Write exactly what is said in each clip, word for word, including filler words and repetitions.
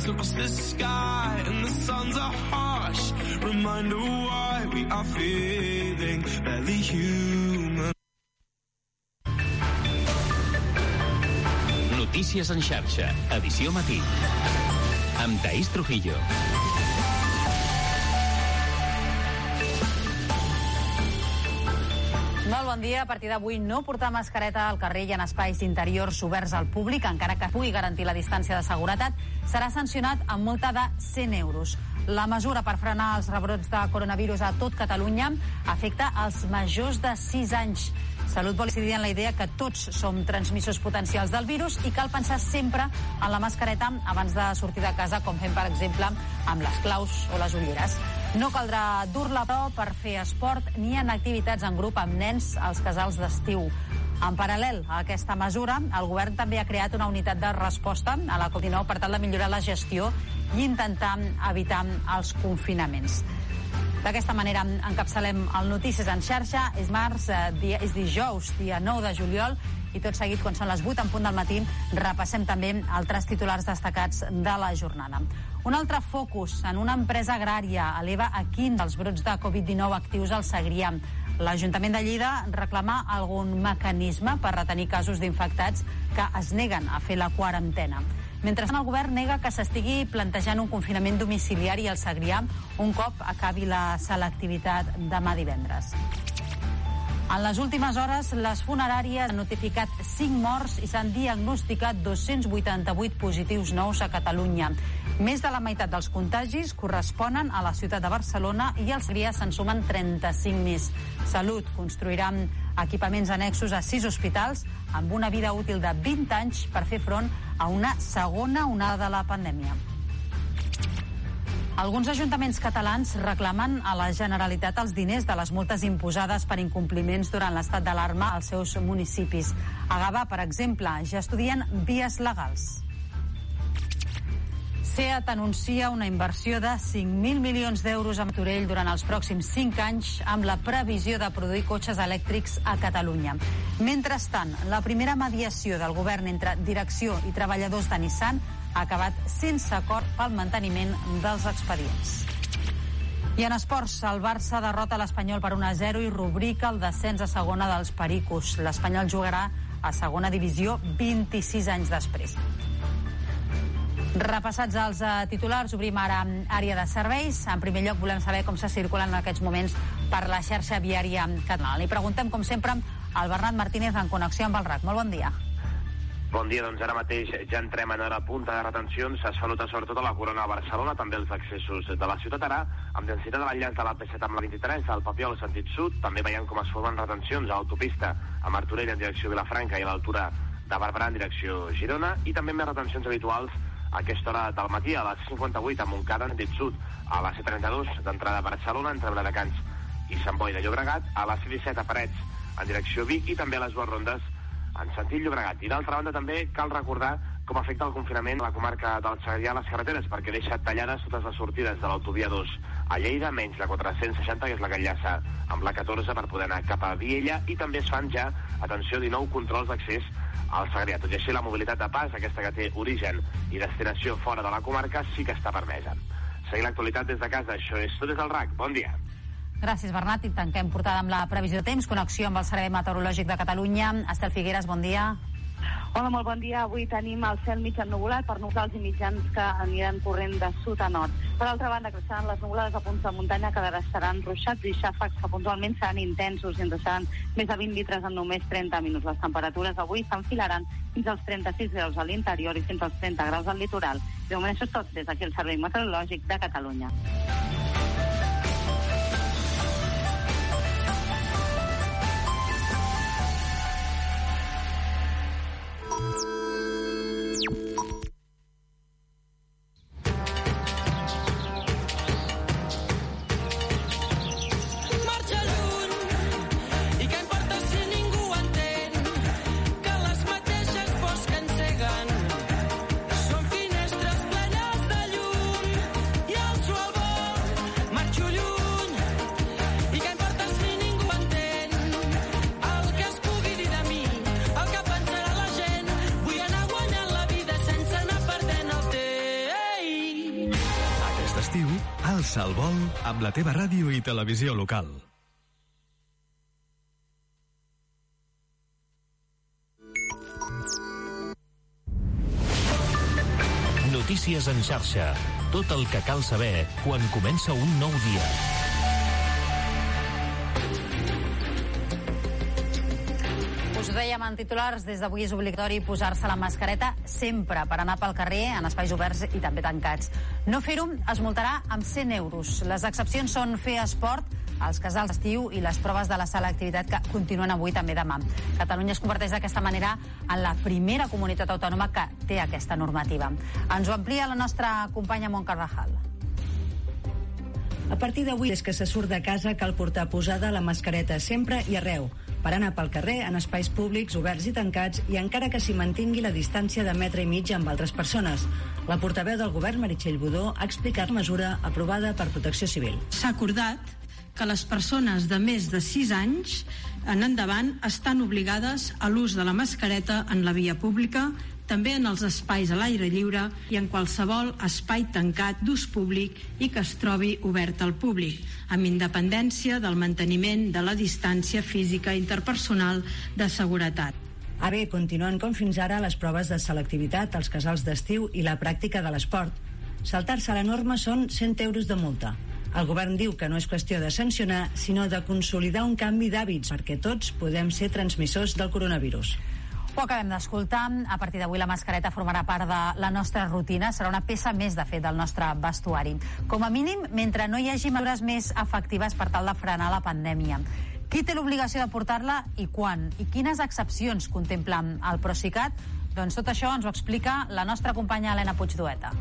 clouds across the sky and the suns are harsh. Reminder why we are feeling barely human. Notícies en xarxa, edició matí. Amb Taís Trujillo. Molt bon dia. A partir d'avui no portar mascareta al carrer i en espais interiors oberts al públic, encara que pugui garantir la distància de seguretat, serà sancionat amb multa de cent euros. La mesura per frenar els rebrots de coronavirus a tot Catalunya afecta els majors de sis anys. Salut vol incidir en la idea que tots som transmissors potencials del virus i cal pensar sempre en la mascareta abans de sortir de casa, com fem, per exemple, amb les claus o les ulleres. No caldrà dur-la, però, per fer esport ni en activitats en grup amb nens als casals d'estiu. En paral·lel a aquesta mesura, el govern també ha creat una unitat de resposta a la covid dinou per tal de millorar la gestió i intentar evitar els confinaments. D'aquesta manera encapçalem el Notícies en xarxa. És març, dia, és dijous, dia nou de juliol, i tot seguit, quan són les vuit en punt del matí, repassem també altres titulars destacats de la jornada. Un altre focus en una empresa agrària eleva a quinze els brots de covid dinou actius al Segrià. L'Ajuntament de Lleida reclama algun mecanisme per retenir casos d'infectats que es neguen a fer la quarantena. Mentrestant, el govern nega que s'estigui plantejant un confinament domiciliari al Segrià un cop acabi la selectivitat demà divendres. En les últimes hores, les funeràries han notificat cinc morts i s'han diagnosticat dos-cents vuitanta-vuit positius nous a Catalunya. Més de la meitat dels contagis corresponen a la ciutat de Barcelona i al Segrià se'n sumen trenta-cinc més. Salut construirà equipaments annexos a sis hospitals amb una vida útil de vint anys per fer front a una segona onada de la pandèmia. Alguns ajuntaments catalans reclamen a la Generalitat els diners de les multes imposades per incompliments durant l'estat d'alarma als seus municipis. A Gavà, per exemple, ja estudien vies legals. SEAT anuncia una inversió de cinc mil milions d'euros a Martorell durant els pròxims cinc anys amb la previsió de produir cotxes elèctrics a Catalunya. Mentrestant, la primera mediació del govern entre direcció i treballadors de Nissan ha acabat sense acord pel manteniment dels expedients. I en esports, el Barça derrota l'Espanyol per un a zero i rubrica el descens a segona dels Pericos. L'Espanyol jugarà a segona divisió vint-i-sis anys després. Repassats els uh, titulars, obrim ara àrea de serveis. En primer lloc, volem saber com se circulen en aquests moments per la xarxa viària catalana. Li preguntem, com sempre, al Bernat Martínez en connexió amb el R A C. Molt bon dia. Bon dia, doncs ara mateix ja entrem en hora punta de retencions. Es fa nota sobretot a la Corona de Barcelona, també els accessos de la ciutat. Ara, amb densitat de l'enllaç de la P set amb la vint-i-tres, del Papiol sentit sud, també veiem com es formen retencions a l'autopista a Martorell en direcció Vilafranca i a l'altura de Barberà en direcció Girona, i també més retencions habituals a aquesta hora del matí, a la C cinquanta-vuit a Montcada en sentit sud, a la C trenta-dos d'entrada a Barcelona entre Viladecans i Sant Boi de Llobregat, a la C disset a Parets en direcció Vic i també a les dues rondes en sentit Llobregat. I d'altra banda també cal recordar com afecta el confinament a la comarca del Segrià a les carreteres, perquè deixa tallades totes les sortides de l'autovia dos a Lleida, menys la quatre-cents seixanta, que és la que enllaça amb la catorze per poder anar cap a Viella, i també es fan ja, atenció, dinou controls d'accés al Segrià. Tot i així, la mobilitat de pas, aquesta que té origen i destinació fora de la comarca, sí que està permesa. Seguir l'actualitat des de casa, això és tot des del R A C. Bon dia. Gràcies, Bernat. I tanquem portada amb la previsió de temps. Connexió amb el Servei Meteorològic de Catalunya. Estel Figueres, bon dia. Hola, molt bon dia. Avui tenim el cel mig ennuvolat per nuvolals i mitjans que aniran corrent de sud a nord. Per altra banda, creixeran les nuvolades a punts de muntanya que estaran ruixats i xàfecs que puntualment seran intensos i ens deixaran més de vint litres en només trenta minuts. Les temperatures avui s'enfilaran fins als trenta-sis graus a l'interior i fins als trenta graus al litoral. De moment això és tot des d'aquí el Servei Meteorològic de Catalunya. Som finestres plenes de llum i el suau estiu, alça el vol amb la teva ràdio i televisió local. Notícies en xarxa. Tot el que cal saber quan comença un nou dia. Us ho dèiem en titulars, des d'avui és obligatori posar-se la mascareta sempre per anar pel carrer, en espais oberts i també tancats. No fer-ho es multarà amb cent euros. Les excepcions són fer esport, els casals d'estiu i les proves de la sala d'activitat que continuen avui també demà. Catalunya es converteix d'aquesta manera en la primera comunitat autònoma que té aquesta normativa. Ens ho amplia la nostra companya Mont Carvajal. A partir d'avui, des que se surt de casa, cal portar posada la mascareta sempre i arreu, per anar pel carrer, en espais públics, oberts i tancats, i encara que s'hi mantingui la distància de metre i mig amb altres persones. La portaveu del govern, Meritxell Budó, ha explicat la mesura aprovada per Protecció Civil. S'ha acordat que les persones de més de sis anys en endavant estan obligades a l'ús de la mascareta en la via pública, també en els espais a l'aire lliure i en qualsevol espai tancat d'ús públic i que es trobi obert al públic, amb independència del manteniment de la distància física interpersonal de seguretat. A bé, continuen com fins ara les proves de selectivitat, els casals d'estiu i la pràctica de l'esport. Saltar-se la norma són cent euros de multa. El govern diu que no és qüestió de sancionar, sinó de consolidar un canvi d'hàbits, perquè tots podem ser transmissors del coronavirus. Ho acabem d'escoltar. A partir d'avui la mascareta formarà part de la nostra rutina. Serà una peça més, de fet, del nostre vestuari. Com a mínim, mentre no hi hagi mesures més efectives per tal de frenar la pandèmia. Qui té l'obligació de portar-la i quan? I quines excepcions contempla el Procicat? Doncs tot això ens ho explica la nostra companya Helena Puigdueta.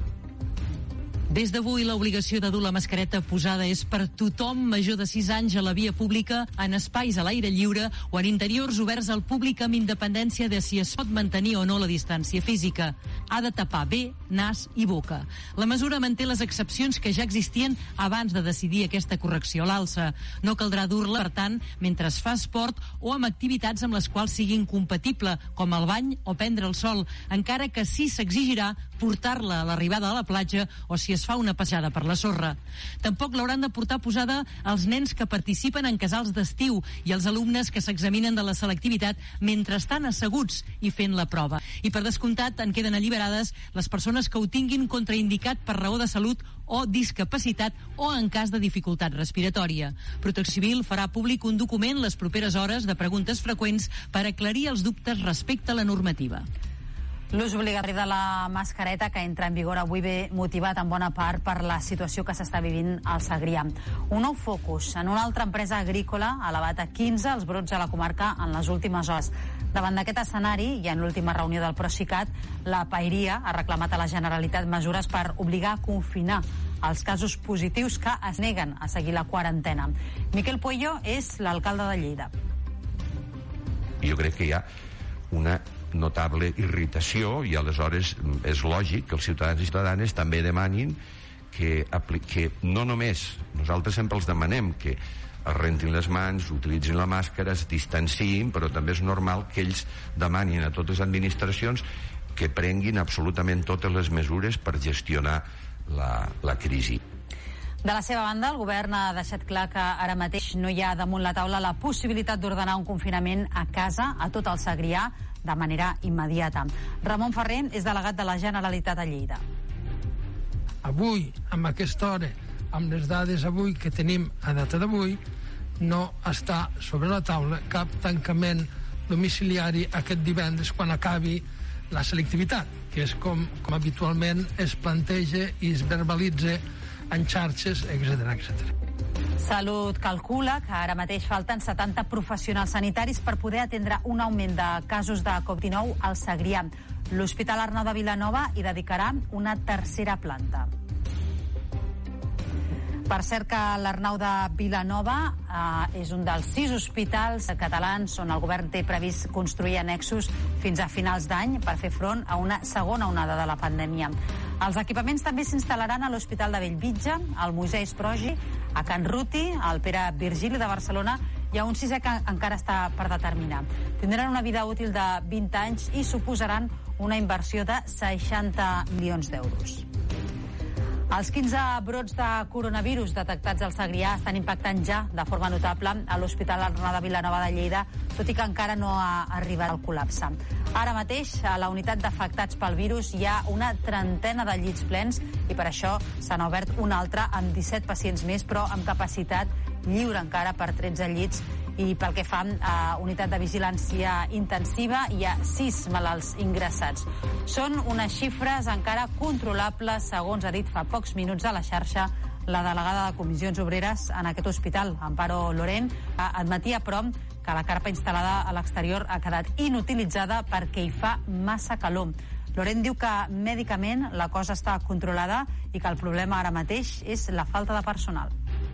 Des d'avui, l'obligació de dur la mascareta posada és per tothom major de sis anys a la via pública, en espais a l'aire lliure o en interiors oberts al públic amb independència de si es pot mantenir o no la distància física. Ha de tapar bé nas i boca. La mesura manté les excepcions que ja existien abans de decidir aquesta correcció a l'alça. No caldrà dur-la, per tant, mentre es fa esport o amb activitats amb les quals sigui incompatible, com el bany o prendre el sol, encara que sí s'exigirà portar-la a l'arribada a la platja o si es fa una passejada per la sorra. Tampoc l'hauran de portar posada els nens que participen en casals d'estiu i els alumnes que s'examinen de la selectivitat mentre estan asseguts i fent la prova. I per descomptat en queden alliberades les persones que ho tinguin contraindicat per raó de salut o discapacitat o en cas de dificultat respiratòria. Protecció Civil farà públic un document les properes hores de preguntes freqüents per aclarir els dubtes respecte a la normativa. L'ús obligatori de la mascareta, que entra en vigor avui, ve motivat en bona part per la situació que s'està vivint al Segrià. Un nou focus en una altra empresa agrícola ha elevat a quinze els brots a la comarca en les últimes hores. Davant d'aquest escenari, i en l'última reunió del Procicat, la Paeria ha reclamat a la Generalitat mesures per obligar a confinar els casos positius que es neguen a seguir la quarantena. Miquel Puello és l'alcalde de Lleida. Jo crec que hi ha una notable irritació i aleshores és lògic que els ciutadans i ciutadanes també demanin que, que no només nosaltres sempre els demanem que es rentin les mans, utilitzin la màscara, es distanciïn, però també és normal que ells demanin a totes les administracions que prenguin absolutament totes les mesures per gestionar la, la crisi. De la seva banda, el govern ha deixat clar que ara mateix no hi ha damunt la taula la possibilitat d'ordenar un confinament a casa a tot el Segrià de manera immediata. Ramon Ferrer és delegat de la Generalitat a Lleida. Avui, amb aquesta hora, amb les dades avui que tenim a data d'avui, no està sobre la taula cap tancament domiciliari aquest divendres quan acabi la selectivitat, que és com, com habitualment es planteja i es verbalitza en xarxes, etcètera, etcètera. Salut calcula que ara mateix falten setanta professionals sanitaris per poder atendre un augment de casos de covid dinou al Segrià. L'Hospital Arnau de Vilanova hi dedicarà una tercera planta. Per cert que l'Arnau de Vilanova eh, és un dels sis hospitals catalans on el govern té previst construir annexos fins a finals d'any per fer front a una segona onada de la pandèmia. Els equipaments també s'instal·laran a l'Hospital de Bellvitge, al Moisès Progi, a Can Ruti, al Pere Virgili de Barcelona i a un sisè que encara està per determinar. Tindran una vida útil de vint anys i suposaran una inversió de seixanta milions d'euros. Els quinze brots de coronavirus detectats al Segrià estan impactant ja de forma notable a l'Hospital Arnau de Vilanova de Lleida, tot i que encara no ha arribat al col·lapse. Ara mateix, a la unitat d'afectats pel virus hi ha una trentena de llits plens i per això se n'ha obert un altre amb disset pacients més, però amb capacitat lliure encara per tretze llits. I pel que fa a unitat de vigilància intensiva, hi ha sis malalts ingressats. Són unes xifres encara controlables, segons ha dit fa pocs minuts a la xarxa la delegada de Comissions Obreres en aquest hospital, Amparo Loren, admetia, però, que la carpa instal·lada a l'exterior ha quedat inutilitzada perquè hi fa massa calor. Loren diu que mèdicament la cosa està controlada i que el problema ara mateix és la falta de personal.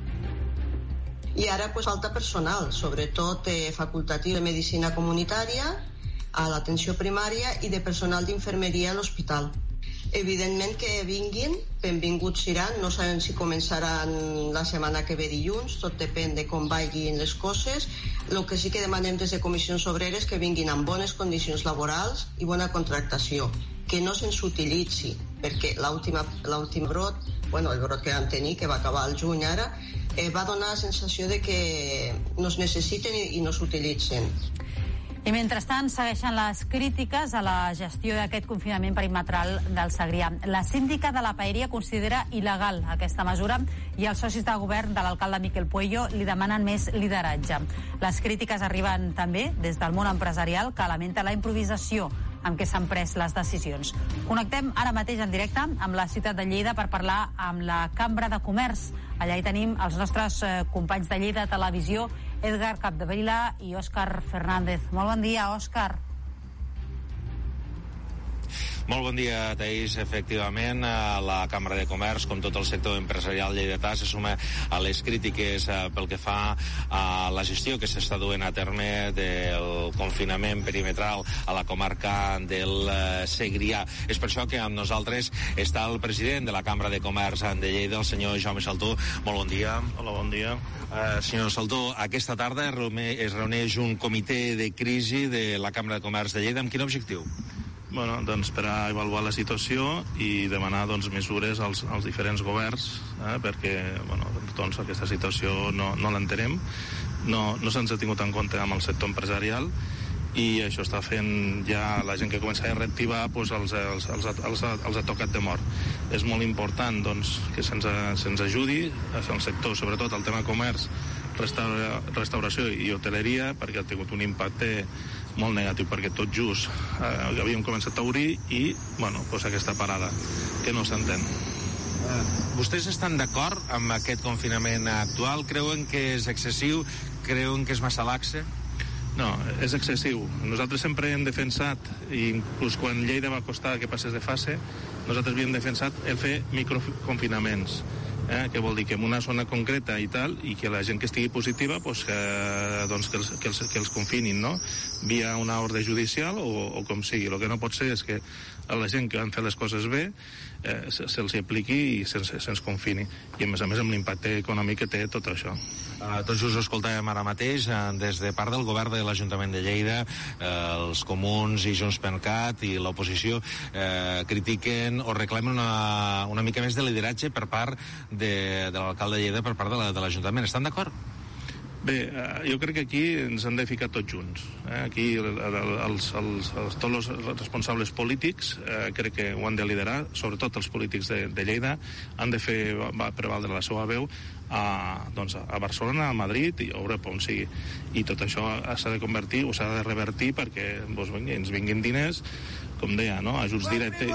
I ara pues, falta personal, sobretot eh, facultatiu de medicina comunitària, a l'atenció primària i de personal d'infermeria a l'hospital. Evidentment que vinguin, benvinguts seran, no sabem si començaran la setmana que ve dilluns, tot depèn de com vagin les coses. El que sí que demanem des de Comissions Obreres que vinguin amb bones condicions laborals i bona contractació, que no se'ns utilitzi, perquè l'última brot, bueno, el brot que vam tenir, que va acabar al juny ara, eh, va donar la sensació de que no es necessiten i, i no s'utilitzen. I mentrestant segueixen les crítiques a la gestió d'aquest confinament perimetral del Segrià. La síndica de la Paeria considera il·legal aquesta mesura i els socis de govern de l'alcalde Miquel Puello li demanen més lideratge. Les crítiques arriben també des del món empresarial, que lamenta la improvisació amb què s'han pres les decisions. Connectem ara mateix en directe amb la ciutat de Lleida per parlar amb la Cambra de Comerç. Allà hi tenim els nostres eh, companys de Lleida Televisió, Edgar Capdevila i Òscar Fernández. Molt bon dia, Òscar. Molt bon dia, Taís. Efectivament, la Cambra de Comerç, com tot el sector empresarial lleidatà, se suma a les crítiques pel que fa a la gestió que s'està duent a terme del confinament perimetral a la comarca del Segrià. És per això que amb nosaltres està el president de la Cambra de Comerç de Lleida, el senyor Jaume Saltó. Molt bon dia. Hola, bon dia. Uh, senyor Saltó, aquesta tarda es reuneix un comitè de crisi de la Cambra de Comerç de Lleida. Amb quin objectiu? Bueno, doncs per a avaluar la situació i demanar doncs, mesures als, als diferents governs, eh, perquè bueno, doncs, aquesta situació no, no l'entenem, no, no se'ns ha tingut en compte amb el sector empresarial i això està fent ja la gent que comença a reactivar doncs, els, els, els, els, els ha tocat de mort. És molt important doncs, que se'ns se ajudi al sector, sobretot el tema comerç, restaura, restauració i hoteleria, perquè ha tingut un impacte molt negatiu, perquè tot just eh, havíem començat a obrir i, bueno, doncs aquesta parada, que no s'entén. Uh, vostès estan d'acord amb aquest confinament actual? Creuen que és excessiu? Creuen que és massa laxe? No, és excessiu. Nosaltres sempre hem defensat, i inclús quan Lleida va costar que passés de fase, nosaltres havíem defensat el fer microconfinaments. Eh, que vol dir que en una zona concreta i tal, i que la gent que estigui positiva pues, que, doncs, que, els, que, els, que els confinin, no? Via una ordre judicial o, o com sigui. El que no pot ser és que a la gent que han fet les coses bé eh, se'ls apliqui i se'ns se confini. I a més a més amb l'impacte econòmic que té tot això. Uh, tots us escoltàvem ara mateix uh, des de part del govern de l'Ajuntament de Lleida, uh, els comuns i Junts per Cat i l'oposició uh, critiquen o reclamen una, una mica més de lideratge per part de, de l'alcalde de Lleida, per part de l'Ajuntament. Estan d'acord? Bé, jo crec que aquí ens han de ficar tots junts. Eh? Aquí els, els, els, tots els responsables polítics eh, crec que ho han de liderar, sobretot els polítics de, de Lleida, han de fer va prevaldre la seva veu a, doncs, a Barcelona, a Madrid i a Europa, on sigui. I tot això s'ha de convertir o s'ha de revertir perquè doncs, ens vinguin diners, com deia, no? ajuts directes,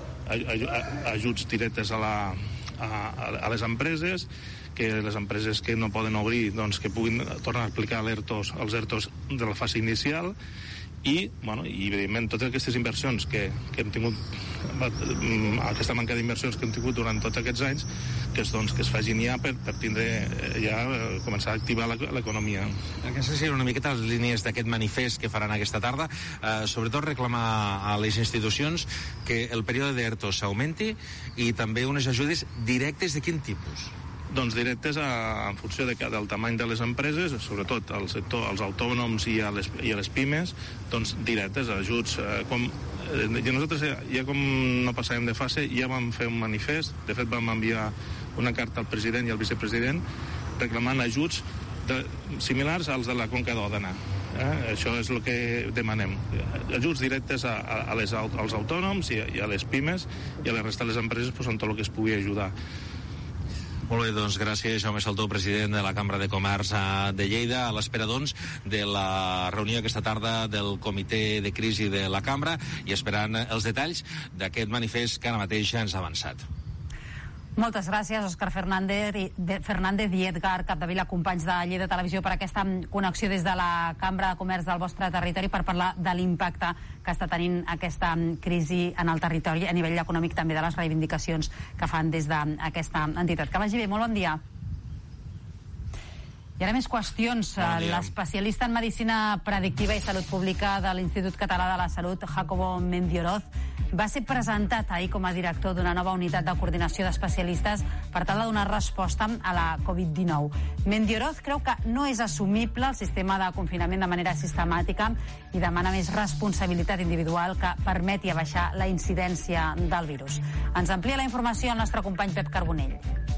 ajuts directes a, la, a, a les empreses, que les empreses que no poden obrir doncs, que puguin tornar a aplicar l'ERTOs, els ERTOs de la fase inicial i, bueno, i evidentment totes aquestes inversions que, que hem tingut, aquesta manca d'inversions que hem tingut durant tots aquests anys, que es, doncs, que es facin ja per, per tindre ja començar a activar l'economia. Aquestes serien una miqueta les línies d'aquest manifest que faran aquesta tarda, eh, sobretot reclamar a les institucions que el període d'ERTOs s'augmenti i també unes ajudes directes de quin tipus? Doncs directes a, en funció de, del tamany de les empreses, sobretot al sector, als autònoms i a les, i a les pimes, doncs directes, ajuts, eh, com I nosaltres, ja com no passàvem de fase, ja vam fer un manifest, de fet vam enviar una carta al president i al vicepresident reclamant ajuts de, similars als de la Conca d'Òdena. Eh? Això és el que demanem. Ajuts directes a, a les, als autònoms i a, i a les pimes i a la resta de les empreses, pues, en tot el que es pugui ajudar. Molt bé, doncs gràcies, Jaume Saltó, president de la Cambra de Comerç de Lleida, a l'espera, doncs, de la reunió aquesta tarda del comitè de crisi de la Cambra i esperant els detalls d'aquest manifest que ara mateix ja ens ha avançat. Moltes gràcies, Òscar Fernández i Edgar Capdevila, companys de Lleida Televisió, per aquesta connexió des de la Cambra de Comerç del vostre territori per parlar de l'impacte que està tenint aquesta crisi en el territori a nivell econòmic, també de les reivindicacions que fan des d'aquesta entitat. Que vagi bé, molt bon dia. I ara més qüestions. Bon L'especialista en Medicina Predictiva i Salut Pública de l'Institut Català de la Salut, Jacobo Mendioroz, va ser presentat ahir com a director d'una nova unitat de coordinació d'especialistes per tal de donar resposta a la covid dinou. Mendioroz creu que no és assumible el sistema de confinament de manera sistemàtica i demana més responsabilitat individual que permeti abaixar la incidència del virus. Ens amplia la informació el nostre company Pep Carbonell.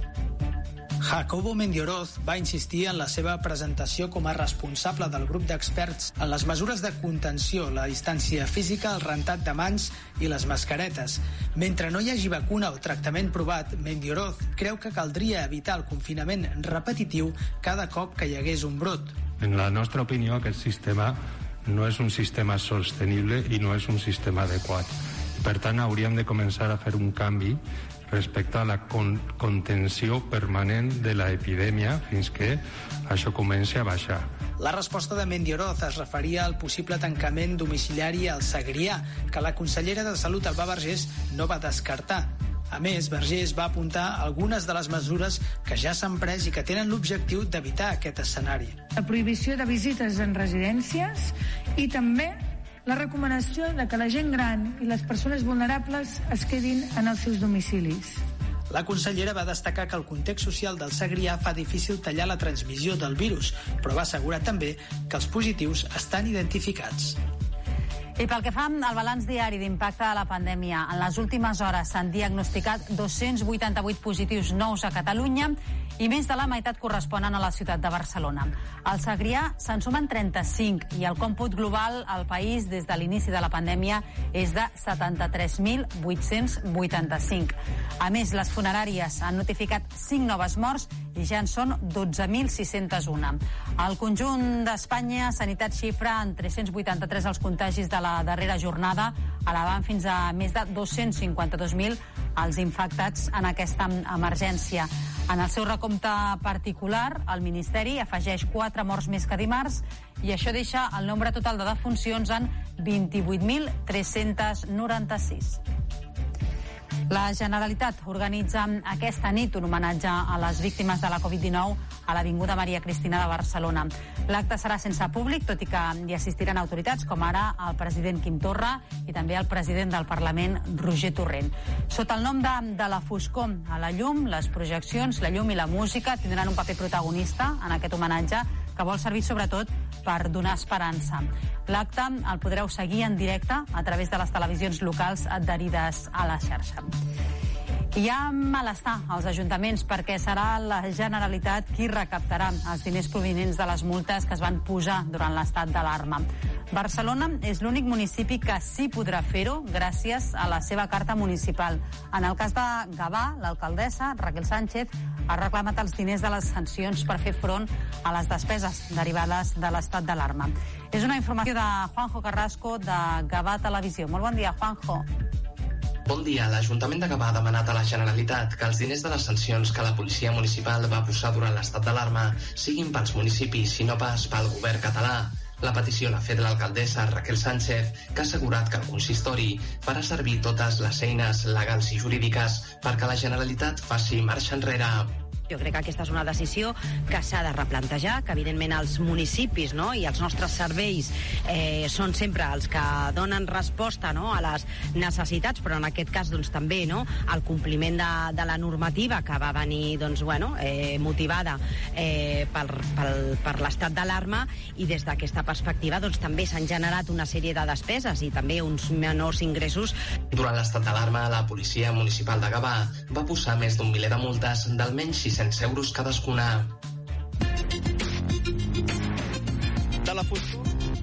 Jacobo Mendioroz va insistir en la seva presentació com a responsable del grup d'experts en les mesures de contenció, la distància física, el rentat de mans i les mascaretes. Mentre no hi hagi vacuna o tractament provat, Mendioroz creu que caldria evitar el confinament repetitiu cada cop que hi hagués un brot. En la nostra opinió, aquest sistema no és un sistema sostenible i no és un sistema adequat. Per tant, hauríem de començar a fer un canvi respecte a la con contenció permanent de l'epidèmia fins que això comenci a baixar. La resposta de Mendioroz es referia al possible tancament domiciliari al Segrià, que la consellera de Salut, Alba Vergés, no va descartar. A més, Vergés va apuntar algunes de les mesures que ja s'han pres i que tenen l'objectiu d'evitar aquest escenari. La prohibició de visites en residències i també la recomanació de que la gent gran i les persones vulnerables es quedin en els seus domicilis. La consellera va destacar que el context social del Segrià fa difícil tallar la transmissió del virus, però va assegurar també que els positius estan identificats. I pel que fa al balanç diari d'impacte de la pandèmia, en les últimes hores s'han diagnosticat dos-cents vuitanta-vuit positius nous a Catalunya i més de la meitat corresponen a la ciutat de Barcelona. Al Segrià se'n sumen trenta-cinc i el còmput global al país des de l'inici de la pandèmia és de setanta-tres mil vuit-cents vuitanta-cinc. A més, les funeràries han notificat cinc noves morts i ja en són dotze mil sis-cents u. Al conjunt d'Espanya, Sanitat xifra en tres-cents vuitanta-tres els contagis de la darrera jornada, elevant fins a més de dos-cents cinquanta-dos mil els infectats en aquesta emergència. En el seu recompte particular, el Ministeri afegeix quatre morts més que dimarts i això deixa el nombre total de defuncions en vint-i-vuit mil tres-cents noranta-sis. La Generalitat organitza aquesta nit un homenatge a les víctimes de la covid dinou a l'Avinguda Maria Cristina de Barcelona. L'acte serà sense públic, tot i que hi assistiran autoritats com ara el president Quim Torra i també el president del Parlament, Roger Torrent. Sota el nom de, de la foscor a la llum, les projeccions, la llum i la música tindran un paper protagonista en aquest homenatge que vol servir sobretot per donar esperança. L'acte el podreu seguir en directe a través de les televisions locals adherides a la xarxa. Hi ha malestar als ajuntaments perquè serà la Generalitat qui recaptarà els diners provinents de les multes que es van posar durant l'estat d'alarma. Barcelona és l'únic municipi que sí podrà fer-ho gràcies a la seva carta municipal. En el cas de Gavà, l'alcaldessa Raquel Sánchez ha reclamat els diners de les sancions per fer front a les despeses derivades de l'estat d'alarma. És una informació de Juanjo Carrasco de Gavà Televisió. Molt bon dia, Juanjo. Bon dia. L'Ajuntament de Gavà ha demanat a la Generalitat que els diners de les sancions que la policia municipal va posar durant l'estat d'alarma siguin pels municipis i no pas pel govern català. La petició l'ha fet l'alcaldessa Raquel Sánchez, que ha assegurat que el consistori farà servir totes les eines legals i jurídiques perquè la Generalitat faci marxa enrere. Jo crec que aquesta és una decisió que s'ha de replantejar, que evidentment els municipis, no, i els nostres serveis eh, són sempre els que donen resposta, no, a les necessitats, però en aquest cas doncs, també no, el compliment de, de la normativa que va venir doncs, bueno, eh, motivada eh, per, per, per l'estat d'alarma, i des d'aquesta perspectiva doncs, també s'han generat una sèrie de despeses i també uns menors ingressos. Durant l'estat d'alarma, la policia municipal de Gavà va posar més d'un miler de multes d'almenys sis-cents euros cadascuna. De la futur.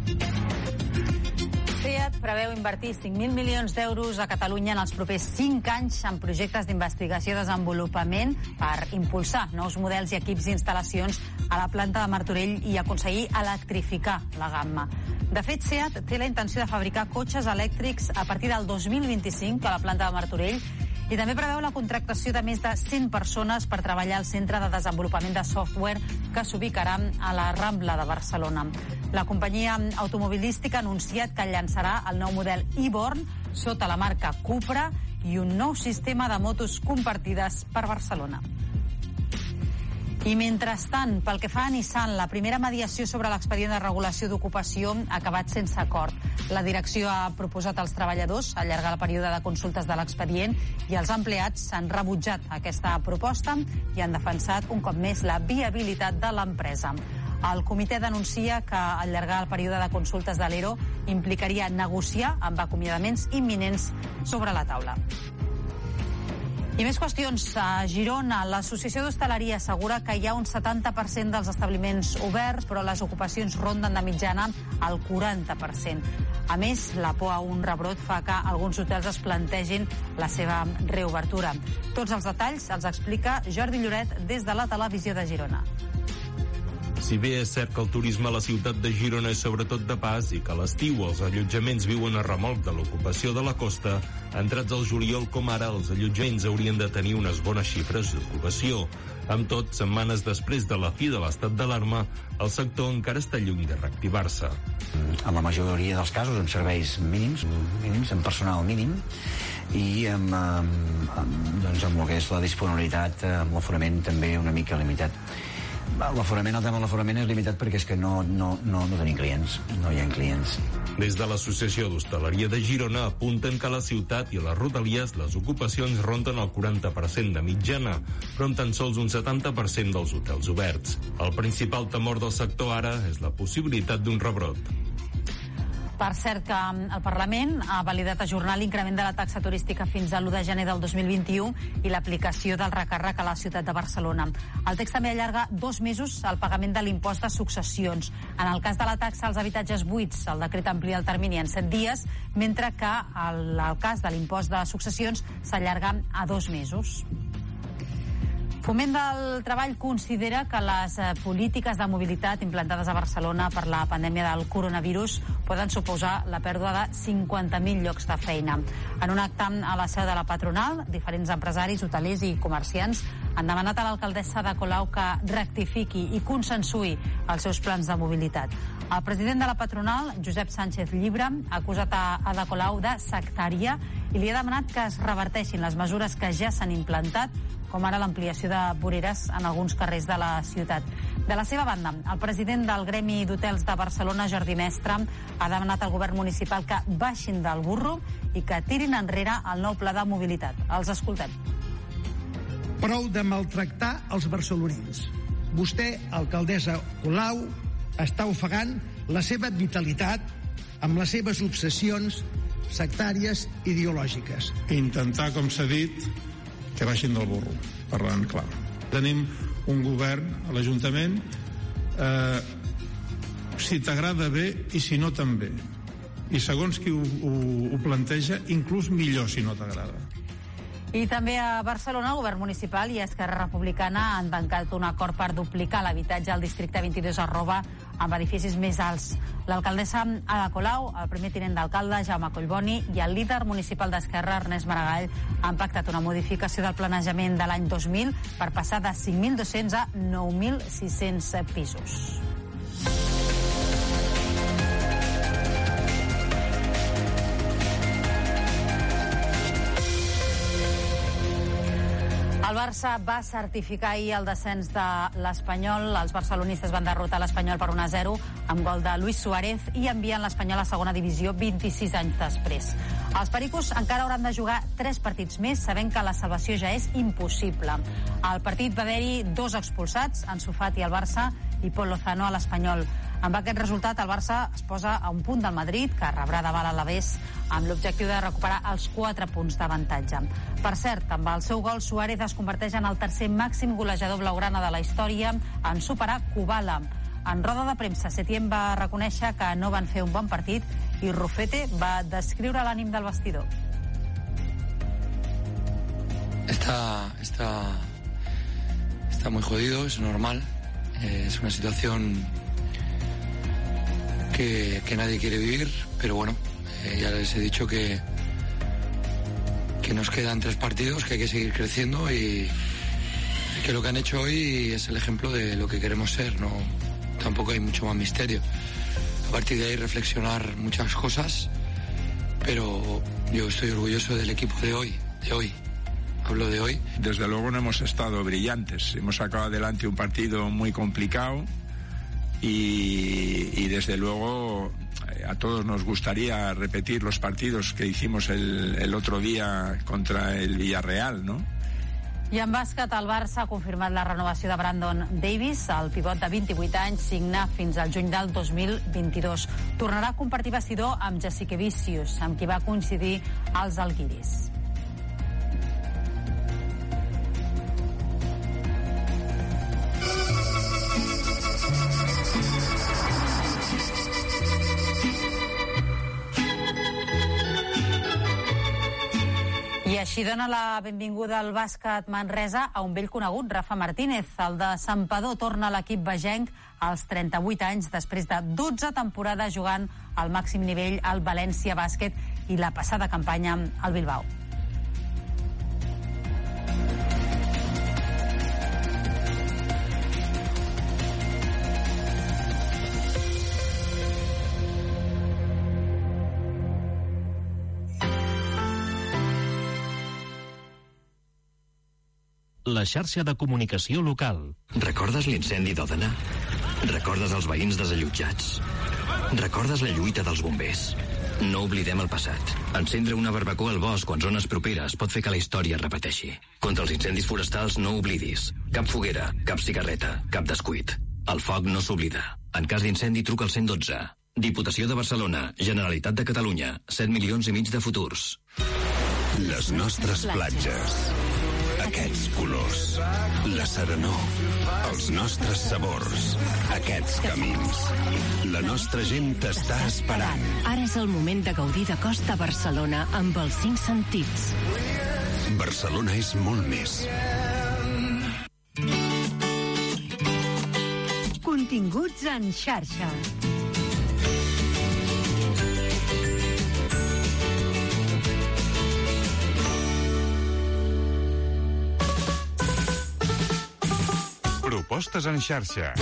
Fiat preveu invertir cinc mil milions d'euros a Catalunya en els propers cinc anys en projectes d'investigació i desenvolupament per impulsar nous models i equips d'instal·lacions a la planta de Martorell i aconseguir electrificar la gamma. De fet, Seat té la intenció de fabricar cotxes elèctrics a partir del dos mil vint-i-cinc a la planta de Martorell i també preveu la contractació de més de cent persones per treballar al Centre de Desenvolupament de Software que s'ubicarà a la Rambla de Barcelona. La companyia automobilística ha anunciat que llançarà el nou model e-Born sota la marca Cupra i un nou sistema de motos compartides per Barcelona. I mentrestant, pel que fa a Nissan, la primera mediació sobre l'expedient de regulació d'ocupació ha acabat sense acord. La direcció ha proposat als treballadors allargar el període de consultes de l'expedient i els empleats han rebutjat aquesta proposta i han defensat un cop més la viabilitat de l'empresa. El comitè denuncia que allargar el període de consultes de l'E R O implicaria negociar amb acomiadaments imminents sobre la taula. I més qüestions. A Girona, l'Associació d'Hostaleria assegura que hi ha un setanta per cent dels establiments oberts, però les ocupacions ronden de mitjana el quaranta per cent. A més, la por a un rebrot fa que alguns hotels es plantegin la seva reobertura. Tots els detalls els explica Jordi Lloret des de la televisió de Girona. Si bé és cert que el turisme a la ciutat de Girona és sobretot de pas i que a l'estiu els allotjaments viuen a remolc de l'ocupació de la costa, entrats al juliol com ara, els allotjaments haurien de tenir unes bones xifres d'ocupació. Amb tot, setmanes després de la fi de l'estat d'alarma, el sector encara està lluny de reactivar-se. En la majoria dels casos, amb serveis mínims, mínims amb personal mínim, i amb, amb, amb, doncs amb el que és la disponibilitat, amb l'aforament també una mica limitat. L'aforament, el tema de l'aforament és limitat perquè és que no, no, no, no tenim clients, no hi ha clients. Des de l'Associació d'Hostaleria de Girona apunten que a la ciutat i a les rodalies les ocupacions ronden el quaranta per cent de mitjana, però amb tan sols un setanta per cent dels hotels oberts. El principal temor del sector ara és la possibilitat d'un rebrot. Per cert que el Parlament ha validat ajornar l'increment de la taxa turística fins a l'u de gener del dos mil vint-i-u i l'aplicació del recàrrec a la ciutat de Barcelona. El text també allarga dos mesos el pagament de l'impost de successions. En el cas de la taxa als habitatges buits, el decret amplia el termini en set dies, mentre que el, el cas de l'impost de successions s'allarga a dos mesos. Foment del Treball considera que les polítiques de mobilitat implantades a Barcelona per la pandèmia del coronavirus poden suposar la pèrdua de cinquanta mil llocs de feina. En un acte a la seu de la patronal, diferents empresaris, hotelers i comerciants han demanat a l'alcaldessa de Colau que rectifiqui i consensuï els seus plans de mobilitat. El president de la patronal, Josep Sánchez Llibre, ha acusat a Ada Colau de sectària i li ha demanat que es reverteixin les mesures que ja s'han implantat, com ara l'ampliació de voreres en alguns carrers de la ciutat. De la seva banda, el president del Gremi d'Hotels de Barcelona, Jordi Mestre, ha demanat al govern municipal que baixin del burro i que tirin enrere el nou pla de mobilitat. Els escoltem. Prou de maltractar els barcelonins. Vostè, alcaldessa Colau, està ofegant la seva vitalitat amb les seves obsessions sectàries ideològiques. Intentar, com s'ha dit, que baixin del burro, parlant clar. Tenim un govern a l'Ajuntament, eh, si t'agrada bé i si no també. I segons qui ho, ho, ho planteja, inclús millor si no t'agrada. I també a Barcelona, el govern municipal i Esquerra Republicana han tancat un acord per duplicar l'habitatge al districte vint-i-dos arroba amb edificis més alts. L'alcaldessa Ada Colau, el primer tinent d'alcalde, Jaume Collboni, i el líder municipal d'Esquerra, Ernest Maragall, han pactat una modificació del planejament de l'any dos mil per passar de cinc mil dos-cents a nou mil sis-cents pisos. El Barça va certificar ahir el descens de l'Espanyol. Els barcelonistes van derrotar l'Espanyol per un a zero amb gol de Luis Suárez i envien l'Espanyol a segona divisió vint-i-sis anys després. Els pericos encara hauran de jugar tres partits més, sabent que la salvació ja és impossible. Al partit va haver-hi dos expulsats, Ansu Fati al Barça i Pol Lozano a l'Espanyol. Amb aquest resultat, el Barça es posa a un punt del Madrid, que rebrà davant l'Alavés, amb l'objectiu de recuperar els quatre punts d'avantatge. Per cert, amb el seu gol, Suárez es converteix en el tercer màxim golejador blaugrana de la història en superar Kubala. En roda de premsa, Setién va reconèixer que no van fer un bon partit i Rufete va descriure l'ànim del vestidor. Está, está, está muy jodido, es normal. Eh, es una situación que, que nadie quiere vivir, pero bueno, eh, ya les he dicho que, que nos quedan tres partidos, que hay que seguir creciendo y que lo que han hecho hoy es el ejemplo de lo que queremos ser, no, tampoco hay mucho más misterio. A partir de ahí reflexionar muchas cosas, pero yo estoy orgulloso del equipo de hoy, de hoy. Hablo de hoy. Desde luego no hemos estado brillantes. Hemos sacado adelante un partido muy complicado y, y desde luego a todos nos gustaría repetir los partidos que hicimos el, el otro día contra el Villarreal, ¿no? I en bàsquet, el Barça ha confirmat la renovació de Brandon Davis. El pivot de vint-i-vuit anys signa fins al juny del dos mil vint-i-dos. Tornarà a compartir vestidor amb Jasikevičius, amb qui va coincidir als Žalgiris. I així dona la benvinguda al bàsquet Manresa a un vell conegut, Rafa Martínez. El de Santpedor torna a l'equip begenc als trenta-vuit anys després de dotze temporades jugant al màxim nivell al València Bàsquet i la passada campanya al Bilbao. La xarxa de comunicació local. Recordes l'incendi d'Òdena? Recordes els veïns desallotjats? Recordes la lluita dels bombers? No oblidem el passat. Encendre una barbacoa al bosc o en zones properes pot fer que la història es repeteixi. Contra els incendis forestals no oblidis. Cap foguera, cap cigarreta, cap descuit. El foc no s'oblida. En cas d'incendi, truca al cent i dotze. Diputació de Barcelona, Generalitat de Catalunya, set milions i mig de futurs. Les nostres platges. Aquests colors, la serenor, els nostres sabors, aquests camins. La nostra gent t'està esperant. Ara és el moment de gaudir de Costa Barcelona amb els cinc sentits. Barcelona és molt més. Continguts en xarxa. Propostes en xarxa.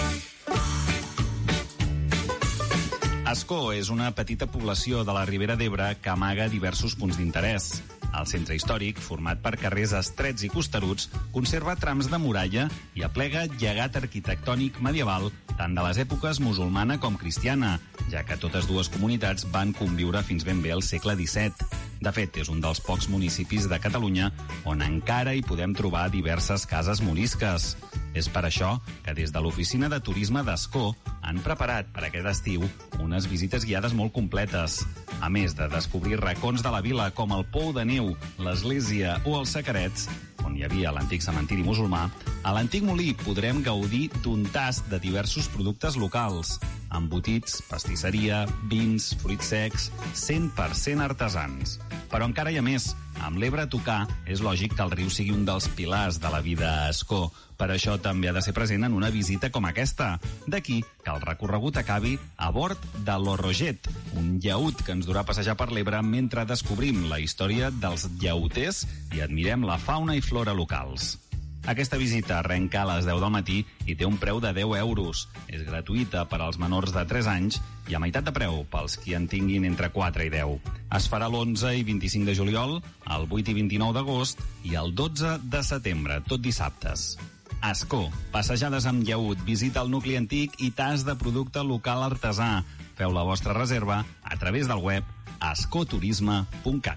Ascó és una petita població de la Ribera d'Ebre que amaga diversos punts d'interès. El centre històric, format per carrers estrets i costeruts, conserva trams de muralla i aplega llegat arquitectònic medieval tant de les èpoques musulmana com cristiana, ja que totes dues comunitats van conviure fins ben bé al segle disset. De fet, és un dels pocs municipis de Catalunya on encara hi podem trobar diverses cases morisques. És per això que des de l'Oficina de Turisme d'Ascó han preparat per aquest estiu unes visites guiades molt completes. A més de descobrir racons de la vila com el Pou de Neu, l'Església o els Sacarets, on hi havia l'antic cementiri musulmà, a l'antic molí podrem gaudir d'un tast de diversos productes locals, embotits, pastisseria, vins, fruits secs, cent per cent artesans. Però encara hi ha més. Amb l'Ebre a tocar, és lògic que el riu sigui un dels pilars de la vida a Ascó. Per això també ha de ser present en una visita com aquesta. D'aquí que el recorregut acabi a bord de l'Orroget, un llaüt que ens durà a passejar per l'Ebre mentre descobrim la història dels llaüters i admirem la fauna i flora locals. Aquesta visita arrenca a les deu del matí i té un preu de deu euros. És gratuïta per als menors de tres anys i a meitat de preu pels qui en tinguin entre quatre i deu. Es farà l'onze i vint-i-cinc de juliol, el vuit i vint-i-nou d'agost i el dotze de setembre, tot dissabtes. Ascó, passejades amb llaüt, visita el nucli antic i tas de producte local artesà. Feu la vostra reserva a través del web ascoturisme punt cat.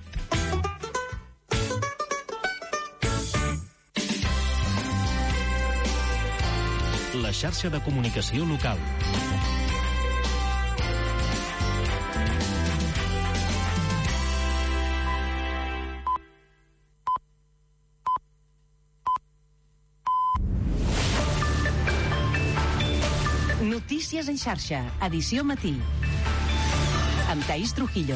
La xarxa de comunicació local. Notícies en xarxa, edició matí. Amb Taís Trujillo.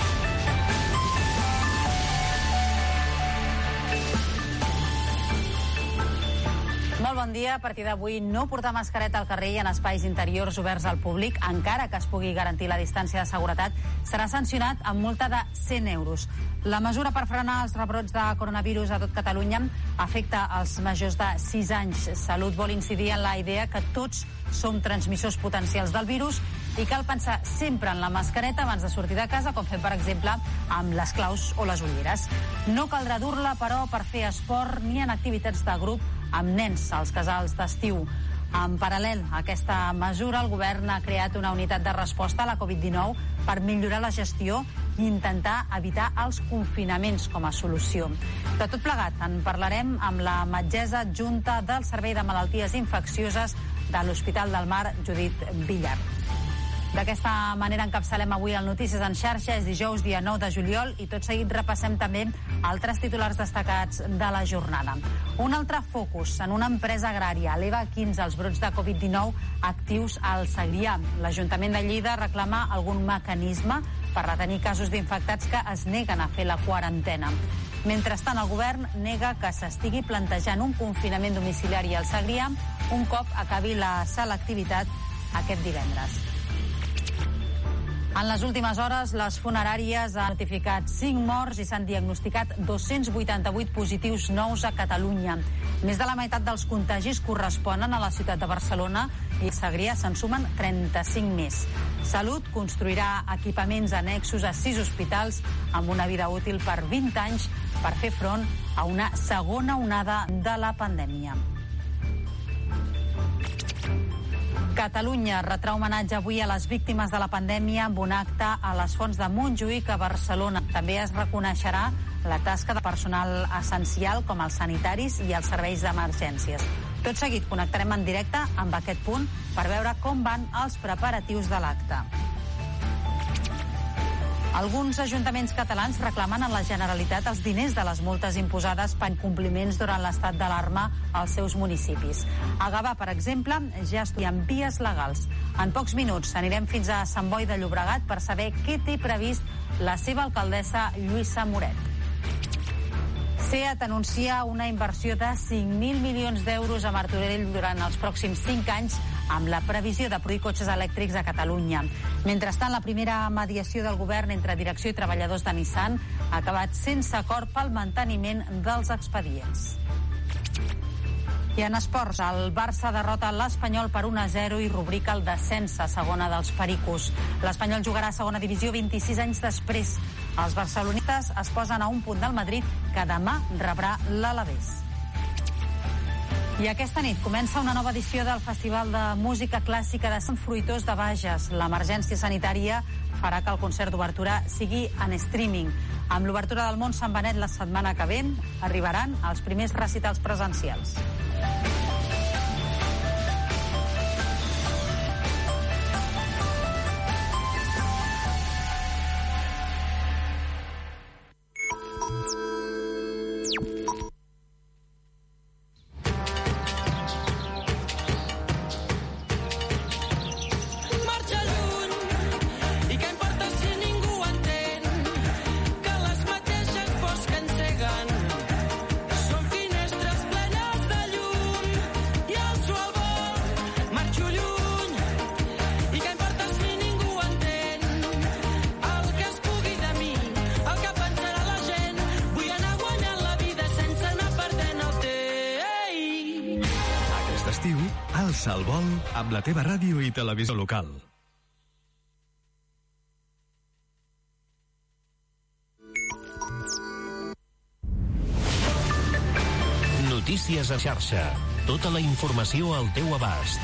Molt bon dia. A partir d'avui no portar mascareta al carrer i en espais interiors oberts al públic, encara que es pugui garantir la distància de seguretat, serà sancionat amb multa de cent euros. La mesura per frenar els rebrots de coronavirus a tot Catalunya afecta els majors de sis anys. Salut vol incidir en la idea que tots som transmissors potencials del virus i cal pensar sempre en la mascareta abans de sortir de casa, com fem, per exemple, amb les claus o les ulleres. No caldrà dur-la, però, per fer esport ni en activitats de grup amb nens als casals d'estiu. En paral·lel a aquesta mesura, el govern ha creat una unitat de resposta a la covid dinou per millorar la gestió i intentar evitar els confinaments com a solució. De tot plegat, en parlarem amb la metgessa adjunta del Servei de Malalties Infeccioses de l'Hospital del Mar, Judit Villar. D'aquesta manera encapçalem avui el Notícies en xarxa. És dijous, dia nou de juliol, i tot seguit repassem també altres titulars destacats de la jornada. Un altre focus en una empresa agrària. Eleva quinze els brots de covid dinou actius al Segrià. L'Ajuntament de Lleida reclama algun mecanisme per retenir casos d'infectats que es neguen a fer la quarantena. Mentrestant, el govern nega que s'estigui plantejant un confinament domiciliari al Segrià un cop acabi la selectivitat aquest divendres. En les últimes hores, les funeràries han notificat cinc morts i s'han diagnosticat dos-cents vuitanta-vuit positius nous a Catalunya. Més de la meitat dels contagis corresponen a la ciutat de Barcelona i a Segrià se'n sumen trenta-cinc més. Salut construirà equipaments annexos a sis hospitals amb una vida útil per vint anys per fer front a una segona onada de la pandèmia. Catalunya retrà homenatge avui a les víctimes de la pandèmia amb un acte a les Fonts de Montjuïc a Barcelona. També es reconeixerà la tasca de personal essencial com els sanitaris i els serveis d'emergències. Tot seguit connectarem en directe amb aquest punt per veure com van els preparatius de l'acte. Alguns ajuntaments catalans reclamen a la Generalitat els diners de les multes imposades per incompliments durant l'estat d'alarma als seus municipis. A Gavà, per exemple, ja estudien vies legals. En pocs minuts anirem fins a Sant Boi de Llobregat per saber què té previst la seva alcaldessa Lluïsa Moret. SEAT anuncia una inversió de cinc mil milions d'euros a Martorell durant els pròxims cinc anys amb la previsió de produir cotxes elèctrics a Catalunya. Mentrestant, la primera mediació del govern entre direcció i treballadors de Nissan ha acabat sense acord pel manteniment dels expedients. I en esports, el Barça derrota l'Espanyol per un a zero i rubrica el descens a segona dels Pericos. L'Espanyol jugarà a segona divisió vint-i-sis anys després. Els barcelonistes es posen a un punt del Madrid, que demà rebrà l'Alavés. I aquesta nit comença una nova edició del Festival de Música Clàssica de Sant Fruitós de Bages. L'emergència sanitària farà que el concert d'obertura sigui en streaming. Amb l'obertura del món Sant Benet la setmana que ve arribaran els primers recitals presencials. Som finestres plenes de llum. estiu, alça el vol amb la teva ràdio i televisió local. Notícies a xarxa. Tota la informació al teu abast.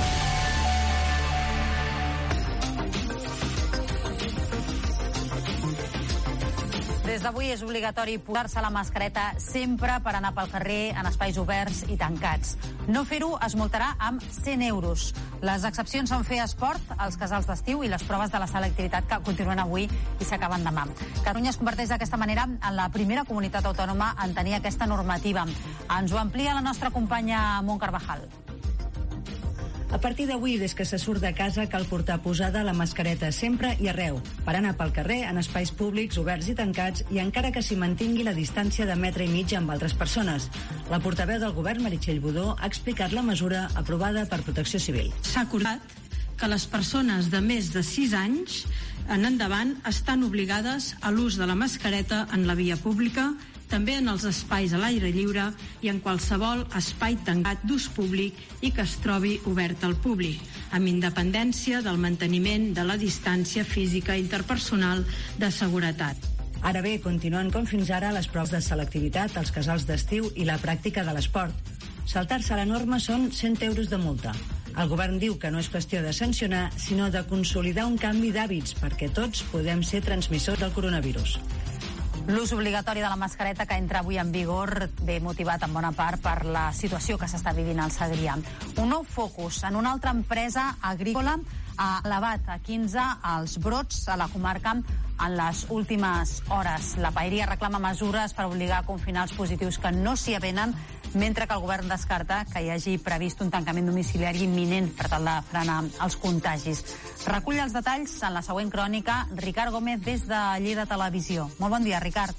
Des d'avui és obligatori posar-se la mascareta sempre per anar pel carrer en espais oberts i tancats. No fer-ho es multarà amb cent euros. Les excepcions són fer esport, els casals d'estiu i les proves de la selectivitat que continuen avui i s'acaben demà. Catalunya es converteix d'aquesta manera en la primera comunitat autònoma en tenir aquesta normativa. Ens ho amplia la nostra companya Mont Carvajal. A partir d'avui, des que se surt de casa, cal portar posada la mascareta sempre i arreu, per anar pel carrer, en espais públics, oberts i tancats, i encara que s'hi mantingui la distància de metre i mig amb altres persones. La portaveu del govern, Meritxell Budó, ha explicat la mesura aprovada per Protecció Civil. S'ha acordat que les persones de més de sis anys en endavant estan obligades a l'ús de la mascareta en la via pública, també en els espais a l'aire lliure i en qualsevol espai tancat d'ús públic i que es trobi obert al públic, amb independència del manteniment de la distància física interpersonal de seguretat. Ara bé, continuen com fins ara les proves de selectivitat, els casals d'estiu i la pràctica de l'esport. Saltar-se la norma són cent euros de multa. El govern diu que no és qüestió de sancionar, sinó de consolidar un canvi d'hàbits perquè tots podem ser transmissors del coronavirus. L'ús obligatori de la mascareta que entra avui en vigor ve motivat en bona part per la situació que s'està vivint al Segrià. Un nou focus en una altra empresa agrícola ha elevat a quinze els brots a la comarca en les últimes hores. La paeria reclama mesures per obligar a confinar els positius que no s'hi avenen, mentre que el govern descarta que hi hagi previst un tancament domiciliari imminent per tal de frenar els contagis. Recull els detalls en la següent crònica Ricard Gómez des de Lleida Televisió. Molt bon dia, Ricard.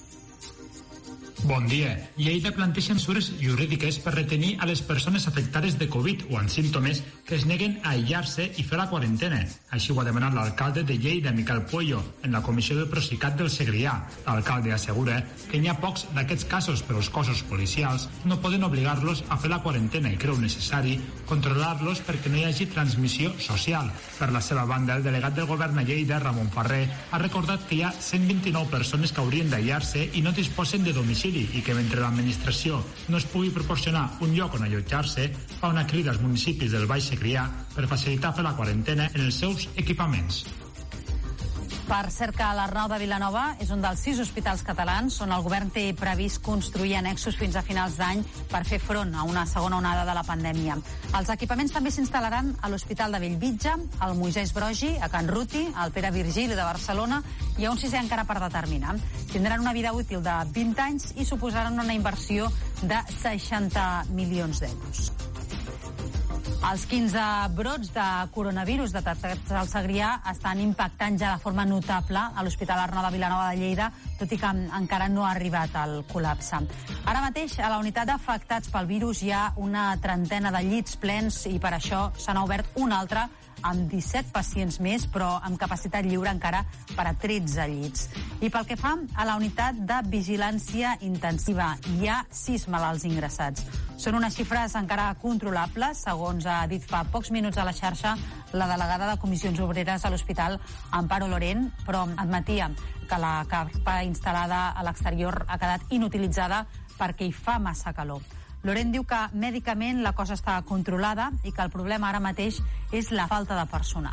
Bon dia. Lleida planteja mesures jurídiques per retenir a les persones afectades de Covid o amb símptomes que es neguen a aïllar-se i fer la quarantena. Així ho ha demanat l'alcalde de Lleida, Miquel Puello, en la comissió del Procicat del Segrià. L'alcalde assegura que n'hi ha pocs d'aquests casos, però els cossos policials no poden obligar-los a fer la quarantena i creu necessari controlar-los perquè no hi hagi transmissió social. Per la seva banda, el delegat del govern a Lleida, Ramon Ferrer, ha recordat que hi ha cent vint-i-nou persones que haurien d'aïllar-se i no disposen de domicili i que mentre l'administració no es pugui proporcionar un lloc on allotjar-se, fa una crida als municipis del Baix Segrià per facilitar fer la quarantena en els seus equipaments. Per cert que l'Arnau de Vilanova és un dels sis hospitals catalans on el govern té previst construir annexos fins a finals d'any per fer front a una segona onada de la pandèmia. Els equipaments també s'instal·laran a l'Hospital de Bellvitge, al Moisès Broggi, a Can Ruti, al Pere Virgili de Barcelona i a un sisè encara per determinar. Tindran una vida útil de vint anys i suposaran una inversió de seixanta milions d'euros. Els quinze brots de coronavirus detectats al Segrià estan impactant ja de forma notable a l'Hospital Arnau de Vilanova de Lleida, tot i que encara no ha arribat al col·lapse. Ara mateix, a la unitat d'afectats pel virus hi ha una trentena de llits plens i per això se n'ha obert un altre amb disset pacients més, però amb capacitat lliure encara per a tretze llits. I pel que fa a la unitat de vigilància intensiva, hi ha sis malalts ingressats. Són unes xifres encara controlables, segons ha dit fa pocs minuts a la xarxa la delegada de Comissions Obreres a l'Hospital, Amparo Lorent, però admetia que la capa instal·lada a l'exterior ha quedat inutilitzada perquè hi fa massa calor. Lorent diu que mèdicament la cosa està controlada i que el problema ara mateix és la falta de personal.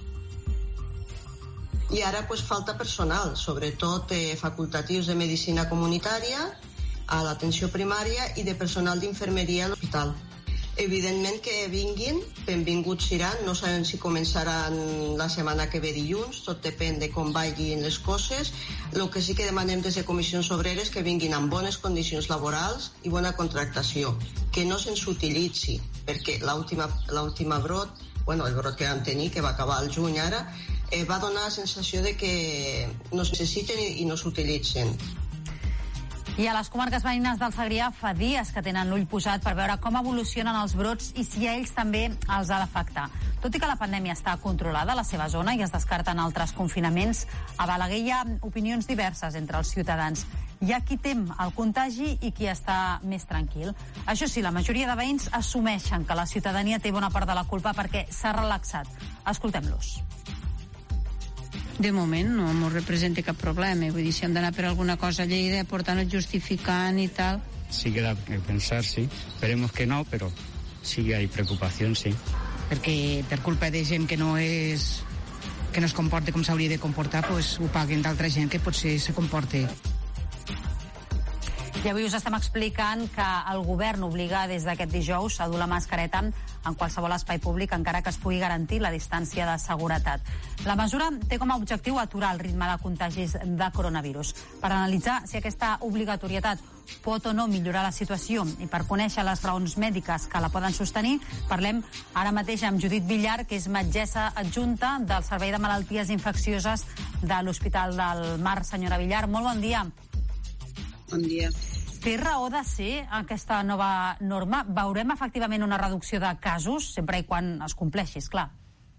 I ara pues, falta personal, sobretot eh, facultatius de medicina comunitària, a l'atenció primària i de personal d'infermeria a l'hospital. Evidentment que vinguin, benvinguts seran, no sabem si començaran la setmana que ve dilluns, tot depèn de com vagin les coses. El que sí que demanem des de Comissions Obreres que vinguin amb bones condicions laborals i bona contractació, que no se'ns utilitzi, perquè l'última brot, bueno, el brot que vam tenir, que va acabar al juny ara, eh, va donar la sensació de que no es necessiten i, i no s'utilitzen. I a les comarques veïnes del Segrià fa dies que tenen l'ull posat per veure com evolucionen els brots i si a ells també els ha d'afectar. Tot i que la pandèmia està controlada a la seva zona i es descarten altres confinaments, a Balaguer hi ha opinions diverses entre els ciutadans. Hi ha qui tem el contagi i qui està més tranquil. Això sí, la majoria de veïns assumeixen que la ciutadania té bona part de la culpa perquè s'ha relaxat. Escoltem-los. De moment no ens representa cap problema. Vull dir, si hem d'anar per alguna cosa a Lleida, portant-nos justificant i tal. Sí que da que pensar, sí. Esperemos que no, pero sí que hay preocupación, sí. Perquè per culpa de gent que no és que no es comporta com s'hauria de comportar, pues, ho paguen d'altra gent que potser se comporta. I avui us estem explicant que el govern obliga des d'aquest dijous a dur la mascareta en qualsevol espai públic, encara que es pugui garantir la distància de seguretat. La mesura té com a objectiu aturar el ritme de contagis de coronavirus. Per analitzar si aquesta obligatorietat pot o no millorar la situació i per conèixer les raons mèdiques que la poden sostenir, parlem ara mateix amb Judit Villar, que és metgessa adjunta del Servei de Malalties Infeccioses de l'Hospital del Mar. Senyora Villar, molt bon dia. Bon dia. Té raó de ser aquesta nova norma? Veurem efectivament una reducció de casos, sempre i quan es compleixi, esclar.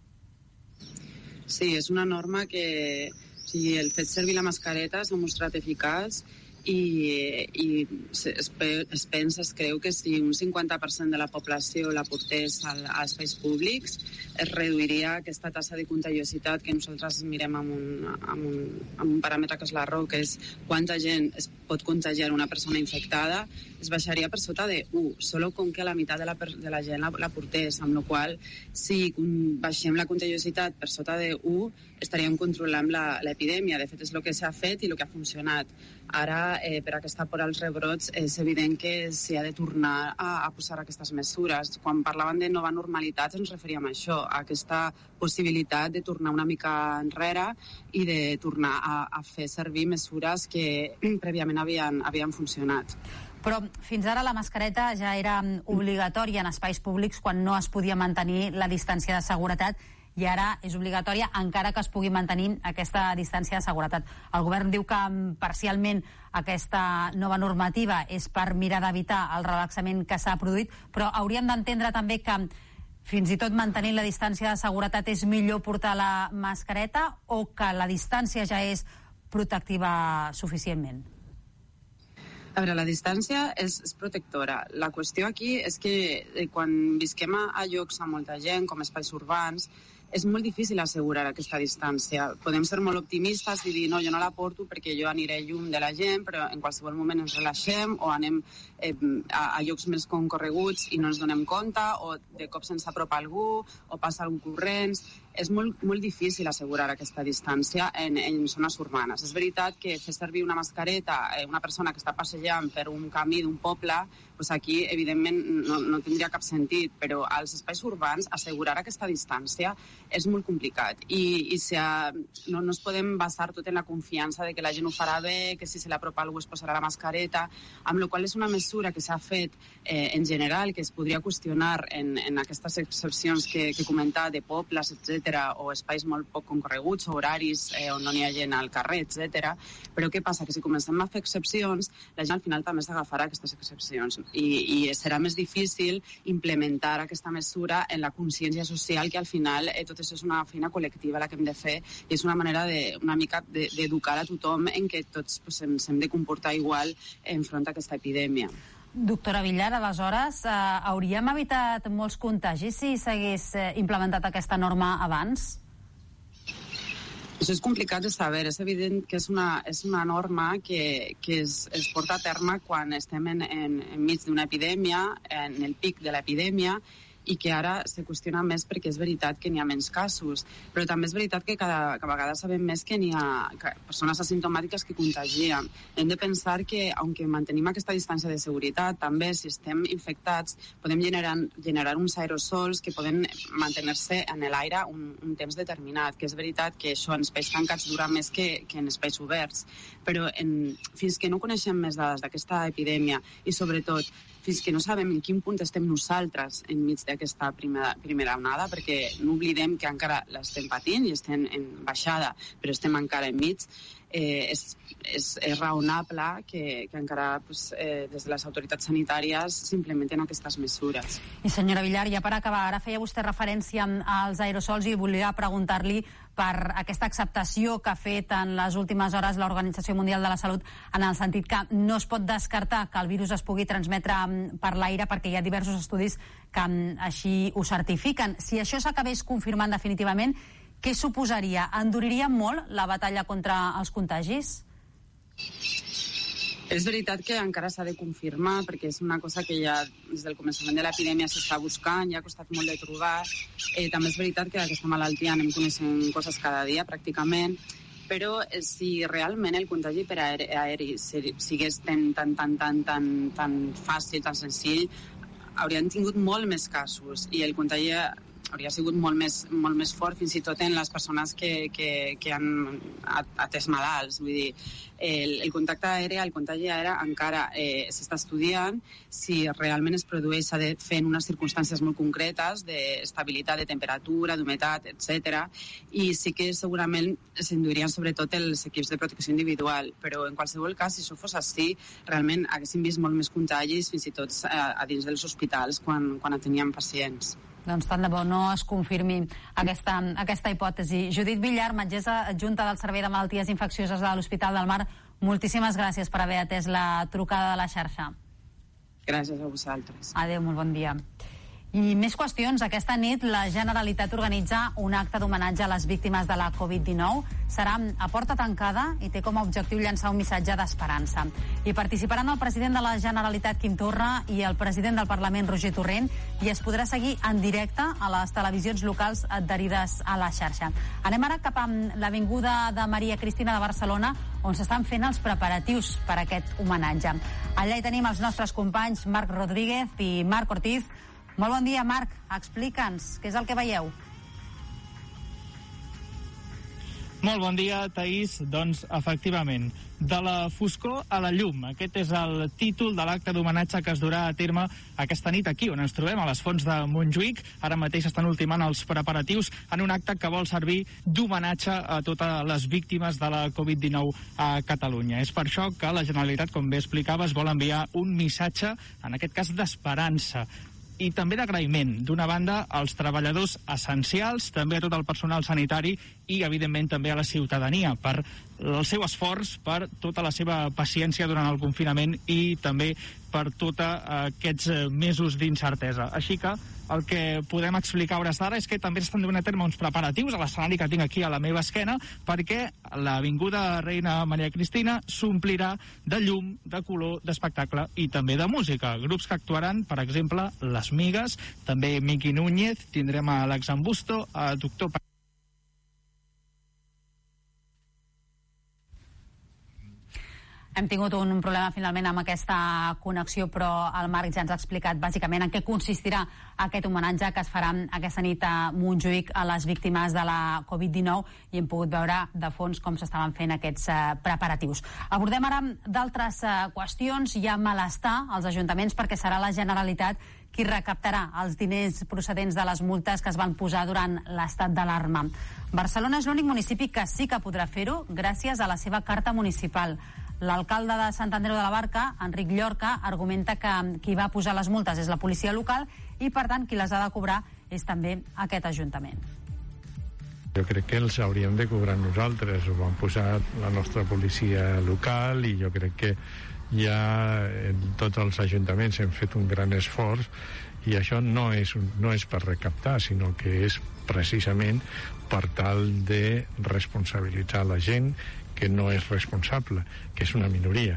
Sí, és una norma que, o sigui, el fet servir la mascareta s'ha mostrat eficaç i, i es, es pensa, es creu que si un cinquanta per cent de la població la portés als espais públics es reduiria aquesta tassa de contagiositat que nosaltres mirem amb un, amb un, amb un paràmetre que és l'R, que és quanta gent es pot contagiar una persona infectada, es baixaria per sota de u, solo com que la meitat de la, de la gent la, la portés, amb la qual si baixem la contagiositat per sota de u estaríem controlant l'epidèmia. De fet, és el que s'ha fet i el que ha funcionat. Ara, eh, per aquesta por als rebrots, és evident que s'hi ha de tornar a, a posar aquestes mesures. Quan parlaven de nova normalitat ens referíem a això, a aquesta possibilitat de tornar una mica enrere i de tornar a, a fer servir mesures que prèviament havien, havien funcionat. Però fins ara la mascareta ja era obligatòria en espais públics quan no es podia mantenir la distància de seguretat, i ara és obligatòria encara que es pugui mantenir aquesta distància de seguretat. El govern diu que parcialment aquesta nova normativa és per mirar d'evitar el relaxament que s'ha produït, però hauríem d'entendre també que fins i tot mantenint la distància de seguretat és millor portar la mascareta o que la distància ja és protectiva suficientment? A veure, la distància és, és protectora. La qüestió aquí és que eh, quan visquem a, a llocs amb molta gent, com espais urbans, és molt difícil assegurar aquesta distància. Podem ser molt optimistes i dir, no, jo no la porto perquè jo aniré lluny de la gent, però en qualsevol moment ens relaxem o anem eh, a, a llocs més concorreguts i no ens donem compte, o de cop se'ns apropa algú, o passa algun corrents. És molt, molt difícil assegurar aquesta distància en, en zones urbanes. És veritat que fer servir una mascareta, eh, una persona que està passejant per un camí d'un poble, doncs aquí, evidentment, no, no tindria cap sentit, però als espais urbans assegurar aquesta distància és molt complicat. I, i si ha, no, no es podem basar tot en la confiança de que la gent ho farà bé, que si se l'apropa algú es posarà la mascareta, amb la qual és una mesura que s'ha fet eh, en general, que es podria qüestionar en, en aquestes excepcions que, que he comentat, de pobles, etcètera, o espais molt poc concorreguts, o horaris eh, on no n'hi ha gent al carrer, etcètera. Però què passa? Que si comencem a fer excepcions, la gent al final també s'agafarà aquestes excepcions. I, i serà més difícil implementar aquesta mesura en la consciència social, que al final eh, tot això és una feina col·lectiva la que hem de fer i és una manera de, una mica d'educar a tothom en què tots pues, ens hem de comportar igual enfront a aquesta epidèmia. Doctora Villar, aleshores, eh, hauríem evitat molts contagis si s'hagués eh, implementat aquesta norma abans? Això és complicat de saber. És evident que és una, és una norma que, que es, es porta a terme quan estem en, en, enmig d'una epidèmia, en el pic de l'epidèmia, i que ara se qüestiona més perquè és veritat que n'hi ha menys casos. Però també és veritat que cada, cada vegada sabem més que n'hi ha persones asimptomàtiques que contagien. Hem de pensar que, aunque mantenim aquesta distància de seguretat, també si estem infectats podem generar, generar uns aerosols que poden mantenir-se en l'aire un, un temps determinat, que és veritat que això en espais tancats dura més que, que en espais oberts. Però en, fins que no coneixem més dades d'aquesta epidèmia i, sobretot, fins que no sabem en quin punt estem nosaltres enmig d'aquesta primera, primera onada, perquè no oblidem que encara l'estem patint i estem en baixada, però estem encara enmig, eh, és, és, és raonable que, que encara pues, eh, des de les autoritats sanitàries s'implementen aquestes mesures. I senyora Villar, ja per acabar, ara feia vostè referència als aerosols i volia preguntar-li per aquesta acceptació que ha fet en les últimes hores l'Organització Mundial de la Salut, en el sentit que no es pot descartar que el virus es pugui transmetre per l'aire, perquè hi ha diversos estudis que així ho certifiquen. Si això s'acabés confirmant definitivament, què suposaria? Enduriria molt la batalla contra els contagis? És veritat que encara s'ha de confirmar, perquè és una cosa que ja des del començament de l'epidèmia s'està buscant, ja ha costat molt de trobar. Eh, també és veritat que d'aquesta malaltia anem coneixent coses cada dia, pràcticament, però eh, si realment el contagi per aeri, aeri sigués tan, tan, tan, tan, tan, tan fàcil, tan senzill, haurien tingut molt més casos i el contagi hauria sigut molt més, molt més fort, fins i tot en les persones que, que, que han atès malalts. Vull dir, el, el contacte aeri, el contagi aeri encara eh, s'està estudiant si realment es produeix, s'ha de fer en unes circumstàncies molt concretes d'estabilitat de temperatura, d'humitat, etcètera. I sí que segurament s'endurien sobretot els equips de protecció individual, però en qualsevol cas, si això fos així, realment haguéssim vist molt més contagis, fins i tot a, a dins dels hospitals quan, quan ateníem pacients. Doncs tant de bo no es confirmi aquesta, aquesta hipòtesi. Judit Villar, metgessa adjunta del Servei de Malalties Infeccioses de l'Hospital del Mar, moltíssimes gràcies per haver atès la trucada de la xarxa. Gràcies a vosaltres. Adéu, molt bon dia. I més qüestions. Aquesta nit la Generalitat organitza un acte d'homenatge a les víctimes de la covid dinou. Serà a porta tancada i té com a objectiu llançar un missatge d'esperança. Hi participaran el president de la Generalitat, Quim Torra, i el president del Parlament, Roger Torrent, i es podrà seguir en directe a les televisions locals adherides a la xarxa. Anem ara cap a l'Avinguda de Maria Cristina de Barcelona, on s'estan fent els preparatius per a aquest homenatge. Allà hi tenim els nostres companys Marc Rodríguez i Marc Ortiz. Molt bon dia, Marc. Explica'ns què és el que veieu. Molt bon dia, Taís. Doncs, efectivament, de la foscor a la llum. Aquest és el títol de l'acte d'homenatge que es durà a terme aquesta nit aquí, on ens trobem, a les Fonts de Montjuïc. Ara mateix estan ultimant els preparatius en un acte que vol servir d'homenatge a totes les víctimes de la covid dinou a Catalunya. És per això que la Generalitat, com bé explicaves, vol enviar un missatge, en aquest cas d'esperança, i també d'agraïment, d'una banda, als treballadors essencials, també a tot el personal sanitari i, evidentment, també a la ciutadania per el seu esforç, per tota la seva paciència durant el confinament i també per tots aquests mesos d'incertesa. Així que el que podem explicar a hores d'ara és que també s'estan duent a terme uns preparatius a l'escenari que tinc aquí a la meva esquena, perquè l'Avinguda Reina Maria Cristina s'omplirà de llum, de color, d'espectacle i també de música. Grups que actuaran, per exemple, Les Migues, també Miqui Núñez, tindrem a Alex Ambusto, a Doctor Hem tingut un problema finalment amb aquesta connexió, però el Marc ja ens ha explicat bàsicament en què consistirà aquest homenatge que es farà aquesta nit a Montjuïc a les víctimes de la covid dinou i hem pogut veure de fons com s'estaven fent aquests uh, preparatius. Abordem ara d'altres uh, qüestions. Hi ha malestar als ajuntaments perquè serà la Generalitat qui recaptarà els diners procedents de les multes que es van posar durant l'estat d'alarma. Barcelona és l'únic municipi que sí que podrà fer-ho gràcies a la seva carta municipal. L'alcalde de Sant Andreu de la Barca, Enric Llorca, argumenta que qui va posar les multes és la policia local i, per tant, qui les ha de cobrar és també aquest ajuntament. Jo crec que els hauríem de cobrar nosaltres. Ho van posar la nostra policia local i jo crec que ja en tots els ajuntaments hem fet un gran esforç i això no és, no és per recaptar, sinó que és precisament per tal de responsabilitzar la gent que no és responsable, que és una minoria.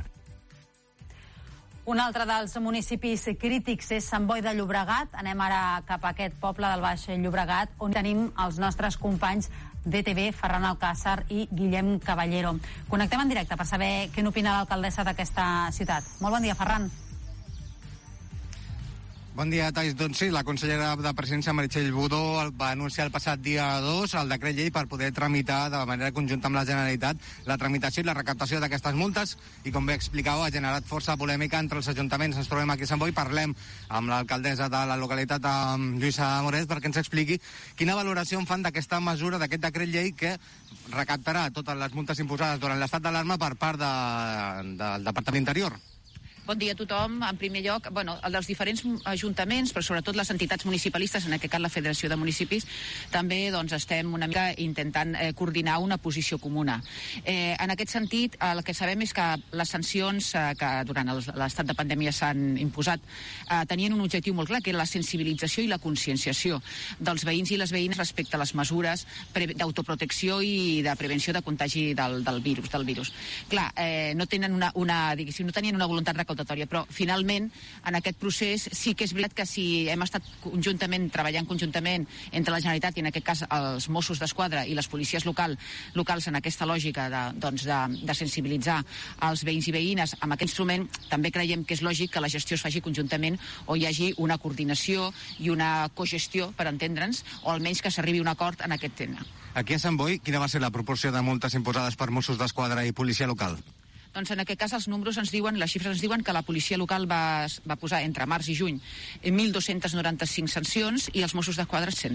Un altre dels municipis crítics és Sant Boi de Llobregat. Anem ara cap a aquest poble del Baix Llobregat, on tenim els nostres companys d'E T V, Ferran Alcázar i Guillem Caballero. Connectem en directe per saber què n'opina l'alcaldessa d'aquesta ciutat. Molt bon dia, Ferran. Bon dia, Tais. Doncs sí, la consellera de Presidència, Meritxell Budó, va anunciar el passat dia dos el decret llei per poder tramitar de manera conjunta amb la Generalitat la tramitació i la recaptació d'aquestes multes i, com bé explicàveu, ha generat força polèmica entre els ajuntaments. Ens trobem aquí a Sant Boi, parlem amb l'alcaldessa de la localitat, amb Lluïsa Moret, perquè ens expliqui quina valoració en fan d'aquesta mesura, d'aquest decret llei que recaptarà totes les multes imposades durant l'estat d'alarma per part de, del Departament d'Interior. Bon dia a tothom. En primer lloc, bueno, el dels diferents ajuntaments, però sobretot les entitats municipalistes, en aquest cas la Federació de Municipis, també doncs, estem una mica intentant eh, coordinar una posició comuna. Eh, en aquest sentit, el que sabem és que les sancions eh, que durant l'estat de pandèmia s'han imposat eh, tenien un objectiu molt clar, que era la sensibilització i la conscienciació dels veïns i les veïnes respecte a les mesures d'autoprotecció i de prevenció de contagi del, del virus. Del virus. Clar, eh, no tenen una, una, diguéssim, no tenien una voluntat recaudatòria, però finalment en aquest procés sí que és veritat que si hem estat conjuntament, treballant conjuntament entre la Generalitat i en aquest cas els Mossos d'Esquadra i les policies local, locals en aquesta lògica de, doncs de, de sensibilitzar els veïns i veïnes amb aquest instrument, també creiem que és lògic que la gestió es faci conjuntament o hi hagi una coordinació i una cogestió, per entendre'ns, o almenys que s'arribi a un acord en aquest tema. Aquí a Sant Boi, quina va ser la proporció de multes imposades per Mossos d'Esquadra i policia local? Doncs en aquest cas els números ens diuen, les xifres ens diuen que la policia local va, va posar entre març i juny mil dos-centes noranta-cinc sancions i els Mossos d'Esquadra cent.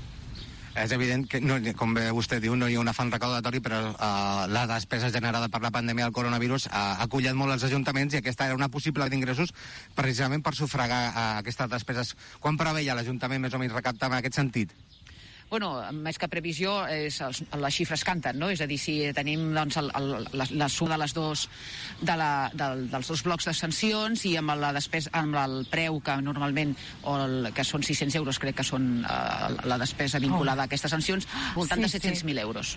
És evident que, no, com bé vostè diu, no hi ha un afany recaudatori, però uh, la despesa generada per la pandèmia del coronavirus ha acollat molt els ajuntaments i aquesta era una possible d'ingressos precisament per sufragar uh, aquestes despeses. Quan preveia l'Ajuntament més o menys recaptar en aquest sentit? Bueno, més que previsió, és, els, les xifres canten, no? És a dir, si tenim doncs, el, el, la, la suma de, les dos, de la, del, dels dos blocs de sancions i amb, la despesa, amb el preu que normalment, o el, que són sis-cents euros, crec que són uh, la despesa vinculada oh. a aquestes sancions, voltant sí, de set-cents mil sí. euros.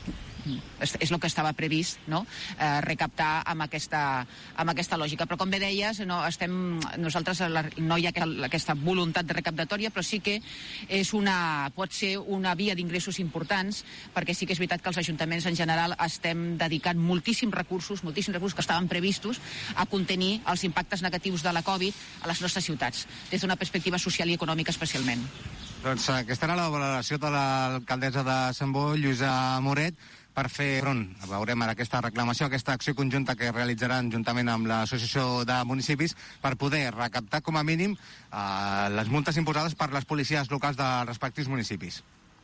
És, és el que estava previst, no? Eh, recaptar amb aquesta, amb aquesta lògica. Però com bé deies, no, estem, nosaltres la, no hi ha aquesta, aquesta voluntat de recaptatòria, però sí que és una, pot ser una via d'ingressos importants, perquè sí que és veritat que els ajuntaments en general estem dedicant moltíssims recursos, moltíssims recursos que estaven previstos a contenir els impactes negatius de la Covid a les nostres ciutats, des d'una perspectiva social i econòmica especialment. Doncs aquesta era la valoració de l'alcaldessa de Sant Boi, Lluïsa Moret, per fer front, veurem ara aquesta reclamació, aquesta acció conjunta que realitzaran juntament amb l'Associació de Municipis per poder recaptar com a mínim eh, les multes imposades per les policies locals dels respectius municipis.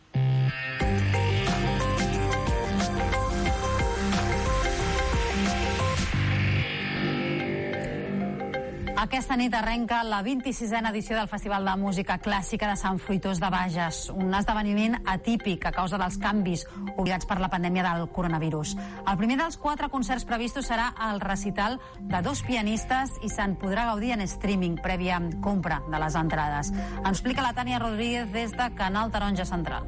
Aquesta nit arrenca la vint-i-sisena edició del Festival de Música Clàssica de Sant Fruitós de Bages, un esdeveniment atípic a causa dels canvis obligats per la pandèmia del coronavirus. El primer dels quatre concerts previstos serà el recital de dos pianistes i se'n podrà gaudir en streaming prèvia compra de les entrades. Ens explica la Tània Rodríguez des de Canal Taronja Central.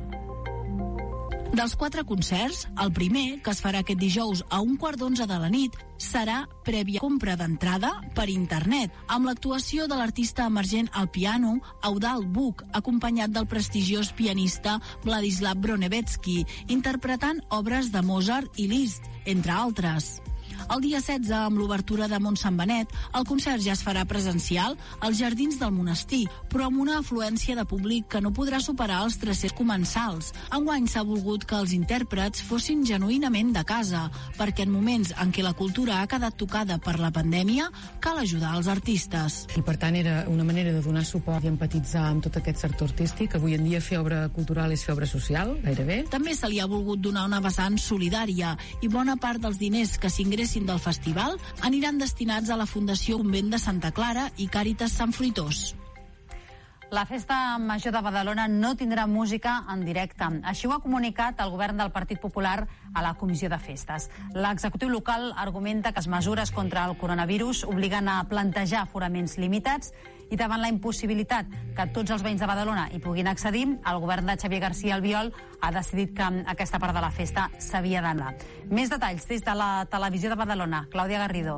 Dels quatre concerts, el primer, que es farà aquest dijous a un quart d'onze de la nit, serà prèvia compra d'entrada per internet, amb l'actuació de l'artista emergent al piano, Eudald Buch, acompanyat del prestigiós pianista Vladislav Bronevetsky, interpretant obres de Mozart i Liszt, entre altres. El dia setze, amb l'obertura de Montsant Benet, el concert ja es farà presencial als jardins del monestir, però amb una afluència de públic que no podrà superar els tres-cents comensals. Enguany s'ha volgut que els intèrprets fossin genuïnament de casa, perquè en moments en què la cultura ha quedat tocada per la pandèmia, cal ajudar els artistes. I per tant era una manera de donar suport i empatitzar amb tot aquest sector artístic. Avui en dia fer obra cultural és fer obra social, gairebé. També se li ha volgut donar una vessant solidària i bona part dels diners que s'ingressin del festival aniran destinats a la Fundació Convent de Santa Clara i Càritas Sant Fruitós. La Festa Major de Badalona no tindrà música en directe. Així ho ha comunicat el govern del Partit Popular a la Comissió de Festes. L'executiu local argumenta que les mesures contra el coronavirus obliguen a plantejar aforaments limitats i davant la impossibilitat que tots els veïns de Badalona hi puguin accedir, el govern de Xavier García Albiol ha decidit que aquesta part de la festa s'havia d'anar. Més detalls des de la Televisió de Badalona. Clàudia Garrido.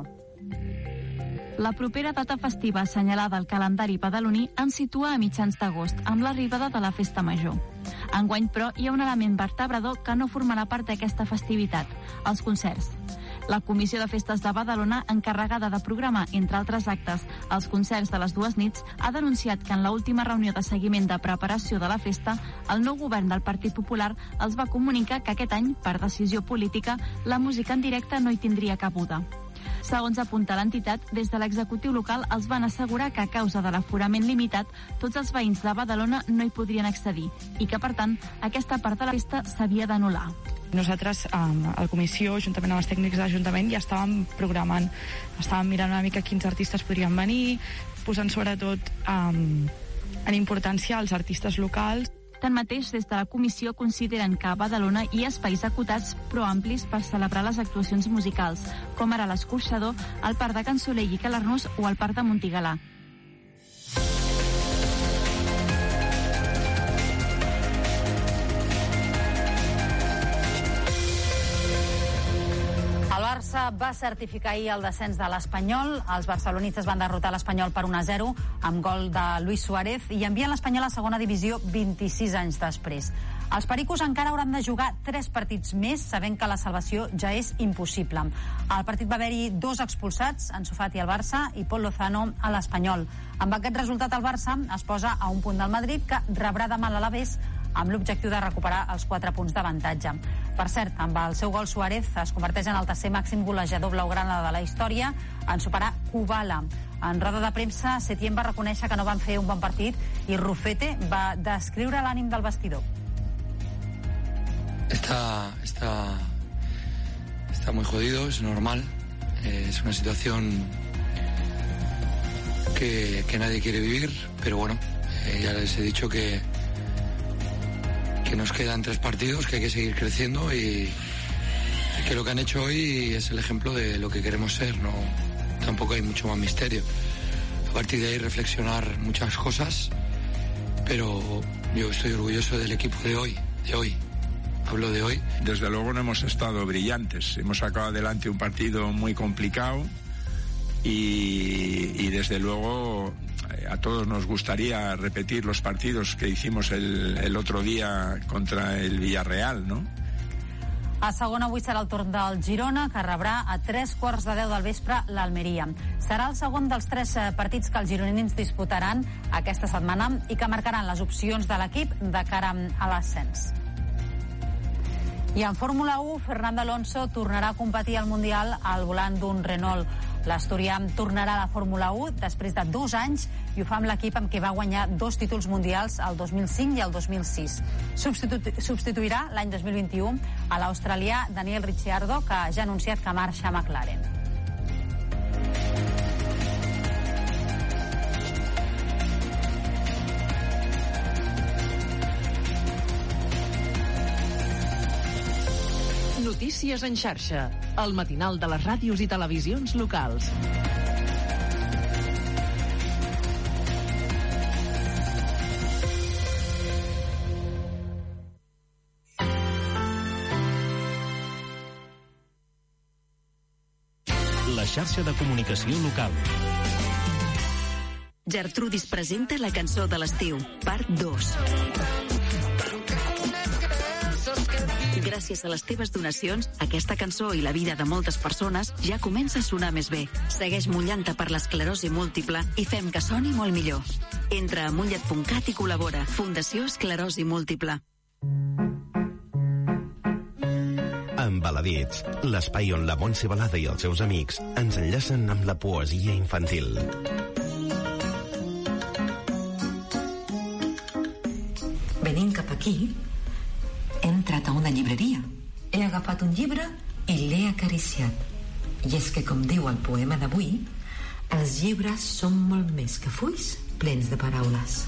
La propera data festiva assenyalada al calendari badaloní ens situa a mitjans d'agost, amb l'arribada de la Festa Major. Enguany, però, hi ha un element vertebrador que no formarà part d'aquesta festivitat, els concerts. La Comissió de Festes de Badalona, encarregada de programar, entre altres actes, els concerts de les dues nits, ha denunciat que en l'última reunió de seguiment de preparació de la festa, el nou govern del Partit Popular els va comunicar que aquest any, per decisió política, la música en directe no hi tindria cabuda. Segons apunta l'entitat, des de l'executiu local els van assegurar que a causa de l'aforament limitat, tots els veïns de Badalona no hi podrien accedir i que, per tant, aquesta part de la festa s'havia d'anul·lar. Nosaltres, a la comissió, juntament amb els tècnics de l'Ajuntament, ja estàvem programant, estàvem mirant una mica quins artistes podrien venir, posant sobretot um, en importància als artistes locals. Tanmateix, des de la comissió consideren que a Badalona hi ha espais acotats però amplis per celebrar les actuacions musicals, com ara l'Escorxador, el Parc de Can Soler i Calarnús o el Parc de Montigalà. El Barça va certificar ahir el descens de l'Espanyol. Els barcelonistes van derrotar l'Espanyol per un a zero amb gol de Luis Suárez i envien l'Espanyol a segona divisió vint-i-sis anys després. Els pericos encara hauran de jugar tres partits més, sabent que la salvació ja és impossible. Al partit va haver-hi dos expulsats, Ansu Fati al Barça i Pol Lozano a l'Espanyol. Amb aquest resultat el Barça es posa a un punt del Madrid, que rebrà demà l'Alavés amb l'objectiu de recuperar els quatre punts d'avantatge. Per cert, amb el seu gol Suárez es converteix en el tercer màxim golejador blaugrana de la història en superar Kubala. En roda de premsa, Setién va reconèixer que no van fer un bon partit i Rufete va descriure l'ànim del vestidor. Está, está, está muy jodido, es normal. Eh, es una situación que, que nadie quiere vivir, pero bueno, eh, ya les he dicho que que nos quedan tres partidos, que hay que seguir creciendo y que lo que han hecho hoy es el ejemplo de lo que queremos ser. No, tampoco hay mucho más misterio. A partir de ahí reflexionar muchas cosas, pero yo estoy orgulloso del equipo de hoy, de hoy. Hablo de hoy. Desde luego no hemos estado brillantes. Hemos sacado adelante un partido muy complicado y, y desde luego a todos nos gustaría repetir los partidos que hicimos el, el otro día contra el Villarreal, ¿no? A segona avui serà el torn del Girona, que rebrà a tres quarts de deu del vespre l'Almeria. Serà el segon dels tres partits que els gironins disputaran aquesta setmana i que marcaran les opcions de l'equip de cara a l'ascens. I en Fórmula u, Fernando Alonso tornarà a competir al Mundial al volant d'un Renault. L'asturià tornarà a la Fórmula u després de dos anys i ho fa amb l'equip amb què va guanyar dos títols mundials el dos mil cinc i el dos mil sis. Substitu substituirà l'any dos mil vint-i-u a l'australià Daniel Ricciardo, que ja ha anunciat que marxa a McLaren. Notícies en xarxa, el matinal de les ràdios i televisions locals. La xarxa de comunicació local. Gertrudis presenta la cançó de l'estiu, part dos. Gràcies a les teves donacions, aquesta cançó i la vida de moltes persones ja comença a sonar més bé. Segueix mullant-te per l'esclerosi múltiple i fem que soni molt millor. Entra a mullat punt cat i col·labora. Fundació Esclerosi Múltiple. Embaladits, l'espai on la Montse Balada i els seus amics ens enllacen amb la poesia infantil. Venint cap aquí, he entrat a una llibreria, he agafat un llibre i l'he acariciat. I és que, com diu el poema d'avui, els llibres són molt més que fulls plens de paraules.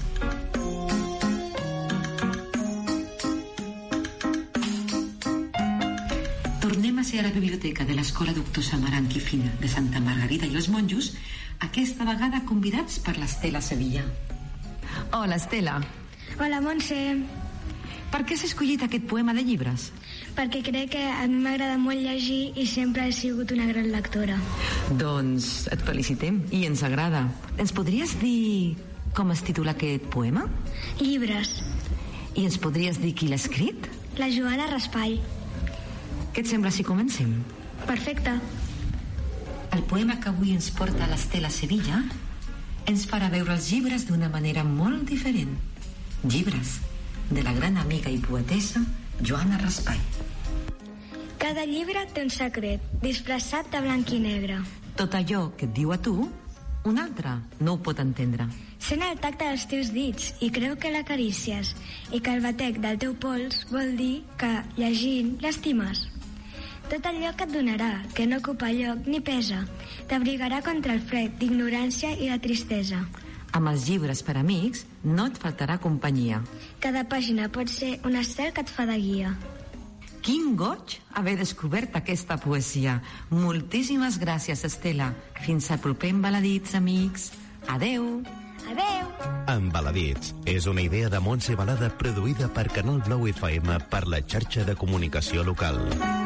Tornem a ser a la biblioteca de l'Escola Doctor Samaranch i Fina de Santa Margarida i els Monjos, aquesta vegada convidats per l'Estela Sevilla. Hola, Estela. Hola, Montse. Per què has escollit aquest poema de llibres? Perquè crec que a mi m'agrada molt llegir i sempre he sigut una gran lectora. Doncs et felicitem i ens agrada. Ens podries dir com es titula aquest poema? Llibres. I ens podries dir qui l'ha escrit? La Joana Raspall. Què et sembla si comencem? Perfecte. El poema que avui ens porta a l'Estela Sevilla ens farà veure els llibres d'una manera molt diferent. Llibres de la gran amiga i poetessa Joana Raspall. Cada llibre té un secret, disfressat de blanc i negre. Tot allò que et diu a tu, un altre no ho pot entendre. Sent el tacte dels teus dits i creu que l'acarícies i que el batec del teu pols vol dir que, llegint, l'estimes. Tot allò que et donarà, que no ocupa lloc ni pesa, t'abrigarà contra el fred d'ignorància i la tristesa. Amb els llibres per amics no et faltarà companyia. Cada pàgina pot ser un estel que et fa de guia. Quin goig haver descobert aquesta poesia. Moltíssimes gràcies, Estela. Fins al proper Embaladits, amics. Adeu. Adeu. Embaladits és una idea de Montse Balada produïda per Canal Blau F M per la xarxa de comunicació local.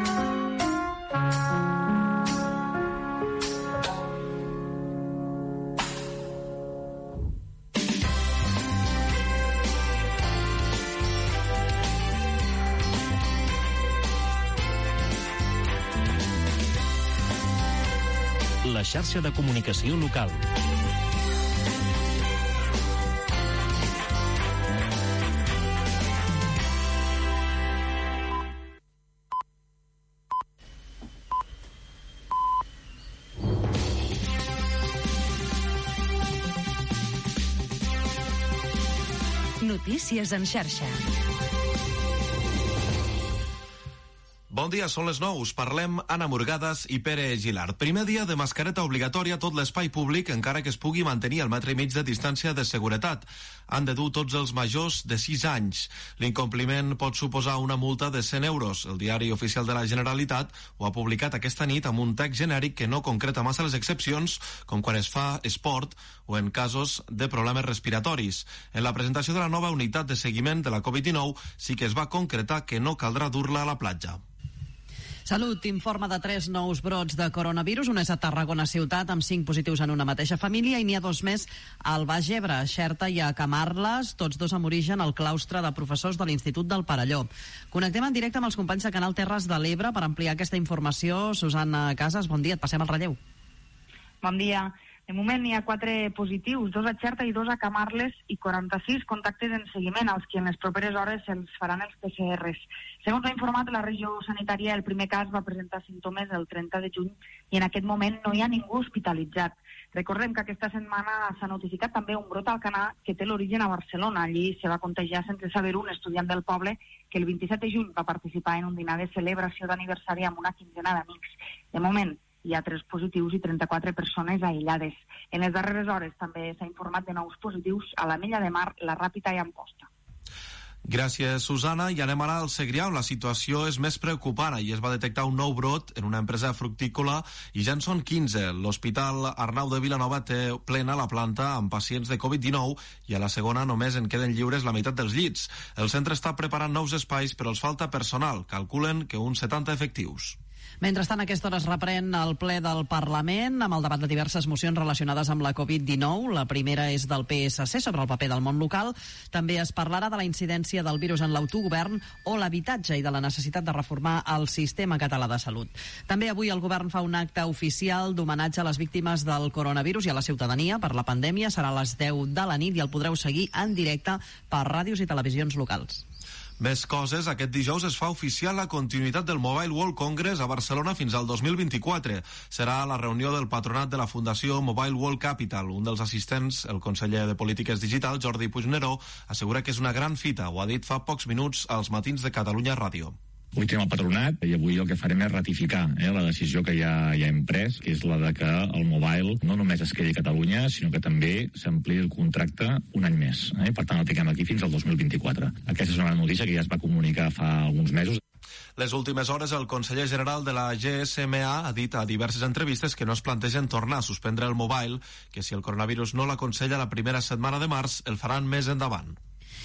La xarxa de comunicació local. Notícies en xarxa. Bon dia, són les nou. Us parlem Anna Murgades i Pere Gilard. Primer dia de mascareta obligatòria a tot l'espai públic, encara que es pugui mantenir el metre i mig de distància de seguretat. Han de dur tots els majors de sis anys. L'incompliment pot suposar una multa de cent euros. El Diari Oficial de la Generalitat ho ha publicat aquesta nit amb un text genèric que no concreta massa les excepcions, com quan es fa esport o en casos de problemes respiratoris. En la presentació de la nova unitat de seguiment de la covid dinou sí que es va concretar que no caldrà dur-la a la platja. Salut informa de tres nous brots de coronavirus. Un és a Tarragona ciutat, amb cinc positius en una mateixa família, i n'hi ha dos més al Baix Ebre, a Xerta i a Camarles, tots dos amb origen al claustre de professors de l'Institut del Perelló. Connectem en directe amb els companys de Canal Terres de l'Ebre per ampliar aquesta informació. Susana Casas, bon dia, et passem el relleu. Bon dia. De moment hi ha quatre positius, dos a Xerta i dos a Camarles, i quaranta-sis contactes en seguiment, als que en les properes hores se'ls faran els P C Rs. Segons ha informat la regió sanitària, el primer cas va presentar símptomes el trenta de juny i en aquest moment no hi ha ningú hospitalitzat. Recordem que aquesta setmana s'ha notificat també un brot al Canà que té l'origen a Barcelona. Allí se va contagiar sense saber un estudiant del poble que el vint-i-set de juny va participar en un dinar de celebració d'aniversari amb una quinzena d'amics. De moment, hi ha tres positius i trenta-quatre persones aïllades. En les darreres hores també s'ha informat de nous positius a l'Ametlla de Mar, la Ràpita i Amposta. Gràcies, Susana. I anem ara al Segrià, on la situació és més preocupant. Ahir es va detectar un nou brot en una empresa fructícola i ja en són quinze. L'Hospital Arnau de Vilanova té plena la planta amb pacients de covid dinou i a la segona només en queden lliures la meitat dels llits. El centre està preparant nous espais, però els falta personal. Calculen que uns setanta efectius. Mentrestant, a aquesta hora es reprèn el ple del Parlament amb el debat de diverses mocions relacionades amb la covid dinou. La primera és del P S C sobre el paper del món local. També es parlarà de la incidència del virus en l'autogovern o l'habitatge i de la necessitat de reformar el sistema català de salut. També avui el govern fa un acte oficial d'homenatge a les víctimes del coronavirus i a la ciutadania per la pandèmia. Serà a les deu de la nit i el podreu seguir en directe per ràdios i televisions locals. Més coses, aquest dijous es fa oficial la continuïtat del Mobile World Congress a Barcelona fins al dos mil vint-i-quatre. Serà la reunió del patronat de la Fundació Mobile World Capital. Un dels assistents, el conseller de Polítiques Digitals, Jordi Puigneró, assegura que és una gran fita. Ho ha dit fa pocs minuts als matins de Catalunya Ràdio. Avui tenim el patronat i avui el que farem és ratificar eh, la decisió que ja, ja hem pres, que és la de que el mobile no només es quedi a Catalunya, sinó que també s'ampliï el contracte un any més. Eh? Per tant, el tinguem aquí fins al dos mil vint-i-quatre. Aquesta és una notícia que ja es va comunicar fa alguns mesos. Les últimes hores, el conseller general de la G S M A ha dit a diverses entrevistes que no es plantegen tornar a suspendre el mobile, que si el coronavirus no l'aconsella la primera setmana de març, el faran més endavant.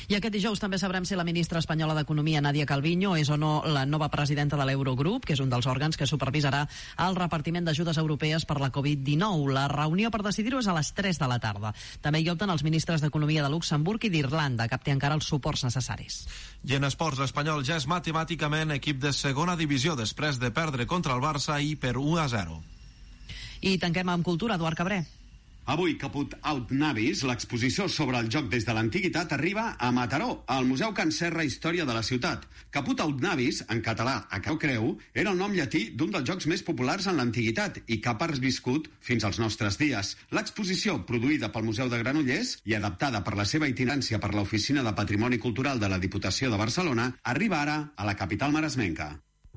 I aquest dijous també sabrem si la ministra espanyola d'Economia, Nadia Calviño, és o no la nova presidenta de l'Eurogrup, que és un dels òrgans que supervisarà el repartiment d'ajudes europees per la covid dinou. La reunió per decidir-ho és a les tres de la tarda. També hi opten els ministres d'Economia de Luxemburg i d'Irlanda, que té encara els suports necessaris. I en esports, l'Espanyol ja és matemàticament equip de segona divisió després de perdre contra el Barça ahir per u a zero. I tanquem amb cultura, Eduard Cabré. Avui, Caput Aut Navis, l'exposició sobre el joc des de l'antiguitat, arriba a Mataró, al Museu Can Serra Història de la ciutat. Caput Aut Navis, en català a Cau Creu, era el nom llatí d'un dels jocs més populars en l'antiguitat i que ha persviscut fins als nostres dies. L'exposició, produïda pel Museu de Granollers i adaptada per la seva itinerància per l'Oficina de Patrimoni Cultural de la Diputació de Barcelona, arriba ara a la capital maresmenca.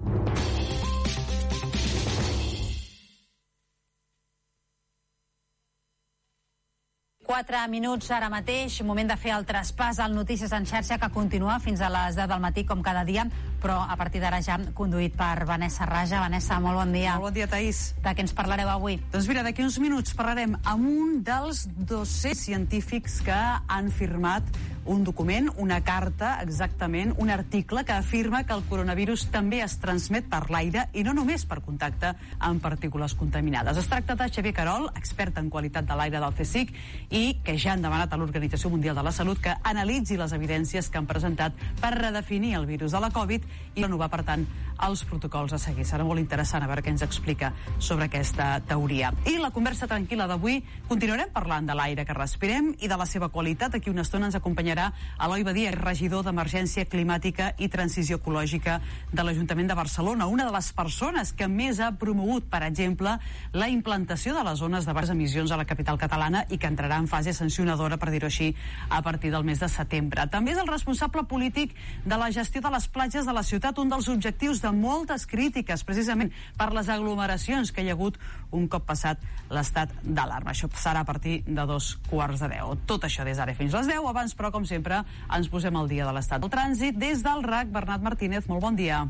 Quatre minuts ara mateix, moment de fer el traspàs al Notícies en xarxa, que continua fins a les deu del matí, com cada dia, però a partir d'ara ja conduït per Vanessa Raja. Vanessa, molt bon dia. Molt bon dia, Taís. De què ens parlareu avui? Doncs mira, d'aquí uns minuts parlarem amb un dels dos-cents científics que han firmat un document, una carta, exactament, un article que afirma que el coronavirus també es transmet per l'aire i no només per contacte amb partícules contaminades. Es tracta de Xavier Querol, expert en qualitat de l'aire del CSIC, i que ja han demanat a l'Organització Mundial de la Salut que analitzi les evidències que han presentat per redefinir el virus de la Covid i renovar, per tant, els protocols a seguir. Serà molt interessant a veure què ens explica sobre aquesta teoria. I la conversa tranquil·la d'avui continuarem parlant de l'aire que respirem i de la seva qualitat. Aquí una estona ens acompanyarà Eloi Badia, regidor d'Emergència Climàtica i Transició Ecològica de l'Ajuntament de Barcelona, una de les persones que més ha promogut, per exemple, la implantació de les zones de baixes emissions a la capital catalana i que entrarà en fase sancionadora, per dir-ho així, a partir del mes de setembre. També és el responsable polític de la gestió de les platges de la ciutat, un dels objectius de moltes crítiques, precisament per les aglomeracions que hi ha hagut un cop passat l'estat d'alarma. Això serà a partir de dos quarts de deu. Tot això des d'ara fins a les deu. Abans, però, com sempre, ens posem al dia de l'estat del trànsit. Des del R A C, Bernat Martínez, molt bon dia.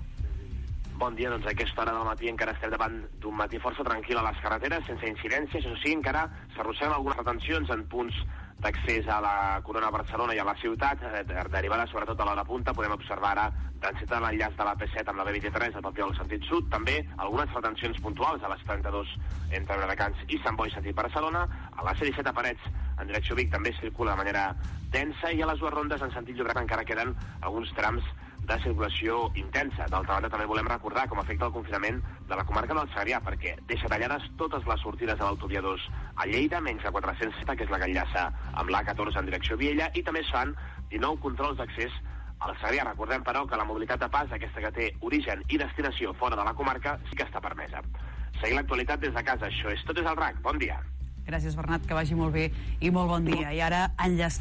Bon dia, doncs a aquesta hora del matí encara estem davant d'un matí força tranquil a les carreteres, sense incidències. Això sí, encara s'arrosseguen algunes retencions en punts d'accés a la Corona Barcelona i a la ciutat, derivada sobretot a l'hora punta. Podem observar ara densitat a l'enllaç de la P set amb la B vint-i-tres, al Papiol al sentit sud. També algunes retencions puntuals a les trenta-dos entre Viladecans i Sant Boi sentit Barcelona. A la C disset a Parets en direcció Vic també circula de manera densa, i a les dues rondes en sentit Llobregat encara queden alguns trams de circulació intensa. D'altra banda, també volem recordar com afecta el confinament de la comarca del Segrià, perquè deixa tallades totes les sortides de l'autovia dos a Lleida, menys la quatre-cents set, que és la que enllaça amb l'A catorze en direcció Viella, i també es fan dinou controls d'accés al Segrià. Recordem, però, que la mobilitat de pas, aquesta que té origen i destinació fora de la comarca, sí que està permesa. Seguim l'actualitat des de casa. Això és Tot és el R A C. Bon dia. Gràcies, Bernat, que vagi molt bé i molt bon dia. I ara enllaç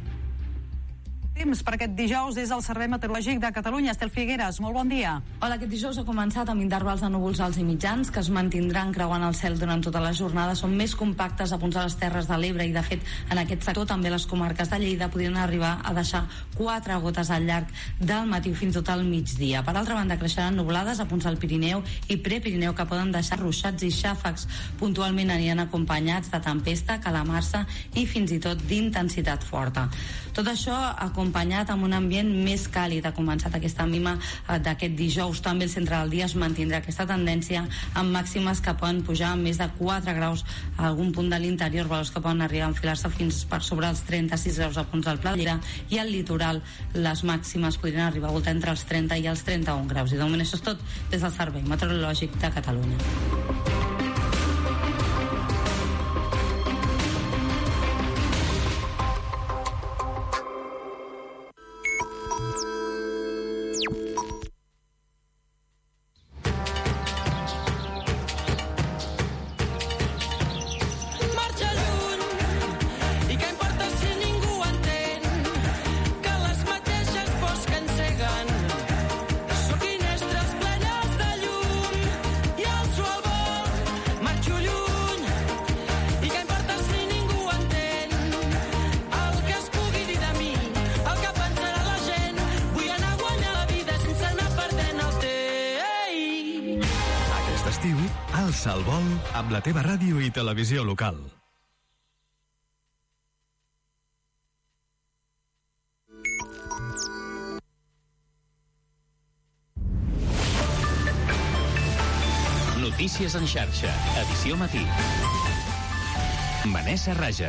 temps per aquest dijous des del Servei Meteorològic de Catalunya. Estel Figueres, molt bon dia. Hola, aquest dijous ha començat amb intervals de núvols alts i mitjans que es mantindran creuant el cel durant tota la jornada. Són més compactes a punts de les Terres de l'Ebre i, de fet, en aquest sector també les comarques de Lleida podrien arribar a deixar quatre gotes al llarg del matí fins tot al migdia. Per altra banda, creixeran nuvolades a punts del Pirineu i Prepirineu que poden deixar ruixats i xàfecs. Puntualment aniran acompanyats de tempesta, calamarsa i fins i tot d'intensitat forta. Tot això acompanyat amb un ambient més càlid. Ha començat aquesta mima d'aquest dijous. També el centre del dia es mantindrà aquesta tendència amb màximes que poden pujar a més de quatre graus a algun punt de l'interior, valors que poden arribar a enfilar-se fins per sobre els trenta-sis graus a punts del Pla de Lleida, i al litoral les màximes podrien arribar a voltar entre els trenta i els trenta-un graus. I de moment això és tot des del Servei Meteorològic de Catalunya. Alça el vol amb la teva ràdio i televisió local. Notícies en xarxa, edició matí. Vanessa Raja.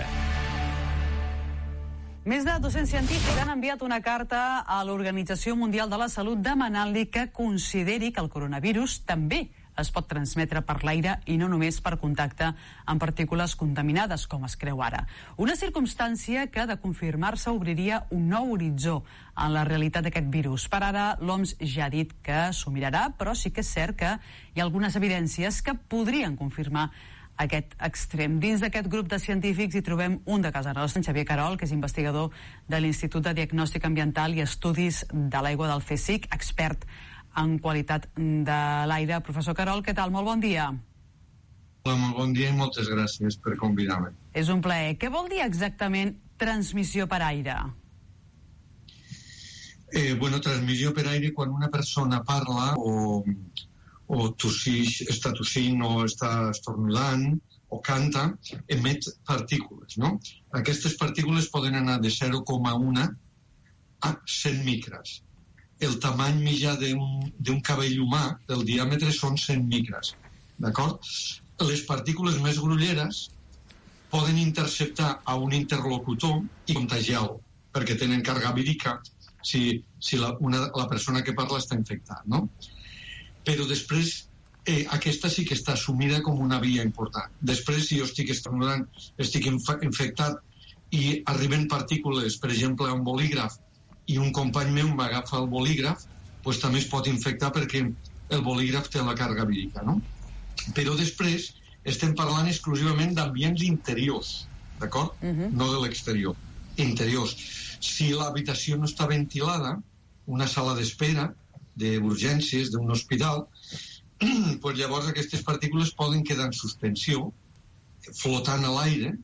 Més de dos-cents científics han enviat una carta a l'Organització Mundial de la Salut demanant-li que consideri que el coronavirus també es pot transmetre per l'aire i no només per contacte amb partícules contaminades, com es creu ara. Una circumstància que, de confirmar-se, obriria un nou horitzó en la realitat d'aquest virus. Per ara, l'O M S ja ha dit que s'ho mirarà, però sí que és cert que hi ha algunes evidències que podrien confirmar aquest extrem. Dins d'aquest grup de científics hi trobem un de casa nostra, en Xavier Querol, que és investigador de l'Institut de Diagnòstic Ambiental i Estudis de l'Aigua del C SIC, expert en qualitat de l'aire. Professor Querol, què tal? Molt bon dia. Hola, molt bon dia i moltes gràcies per convidar-me. És un plaer. Què vol dir exactament transmissió per aire? Eh, bueno, transmissió per aire quan una persona parla o, o tossix, està tossint o està estornudant o canta, emet partícules, no? Aquestes partícules poden anar de zero coma u a cent micres. El tamany mitjà d'un cabell humà, del diàmetre, són cent micres, d'acord? Les partícules més grolleres poden interceptar a un interlocutor i contagiar-lo, perquè tenen càrrega vírica si, si la, una, la persona que parla està infectada, no? Però després, eh, aquesta sí que està assumida com una via important. Després, si jo estic estornudant, estic inf infectat i arriben partícules, per exemple, a un bolígraf, i un company meu m'agafa el bolígraf, doncs també es pot infectar perquè el bolígraf té la càrrega vírica, no? Però després estem parlant exclusivament d'ambients interiors, d'acord? Uh-huh. No de l'exterior, interiors. Si l'habitació no està ventilada, una sala d'espera d'urgències d'un hospital, doncs llavors aquestes partícules poden quedar en suspensió, flotant a l'aire,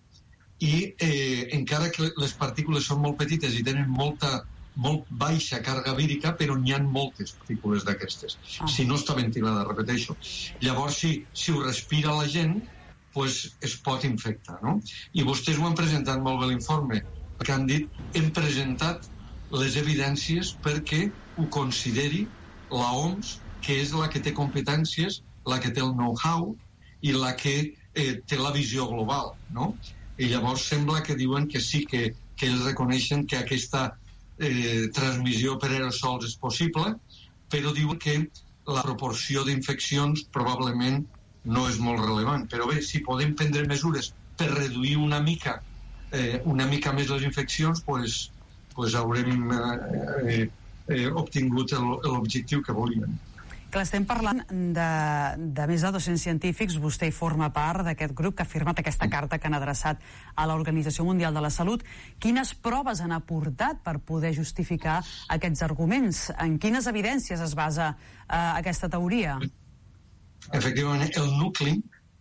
i eh, encara que les partícules són molt petites i tenen molta molt baixa càrrega vírica, però n'hi ha moltes partícules d'aquestes. Ah. Si no està ventilada, repeteixo. Llavors, si, si ho respira la gent, pues es pot infectar, no? I vostès ho han presentat molt bé l'informe, que han dit, hem presentat les evidències perquè ho consideri la O M S, que és la que té competències, la que té el know-how i la que eh, té la visió global, no? I llavors sembla que diuen que sí, que, que ells reconeixen que aquesta Eh, transmissió per aerosols és possible, però diuen que la proporció d'infeccions probablement no és molt rellevant. Però bé, si podem prendre mesures per reduir una mica eh, una mica més les infeccions, pues, pues haurem eh, eh, obtingut l'objectiu que volíem. Clar, estem parlant de, de més de dos-cents científics. Vostè hi forma part d'aquest grup que ha firmat aquesta carta que han adreçat a l'Organització Mundial de la Salut. Quines proves han aportat per poder justificar aquests arguments? En quines evidències es basa eh, aquesta teoria? Efectivament, el nucli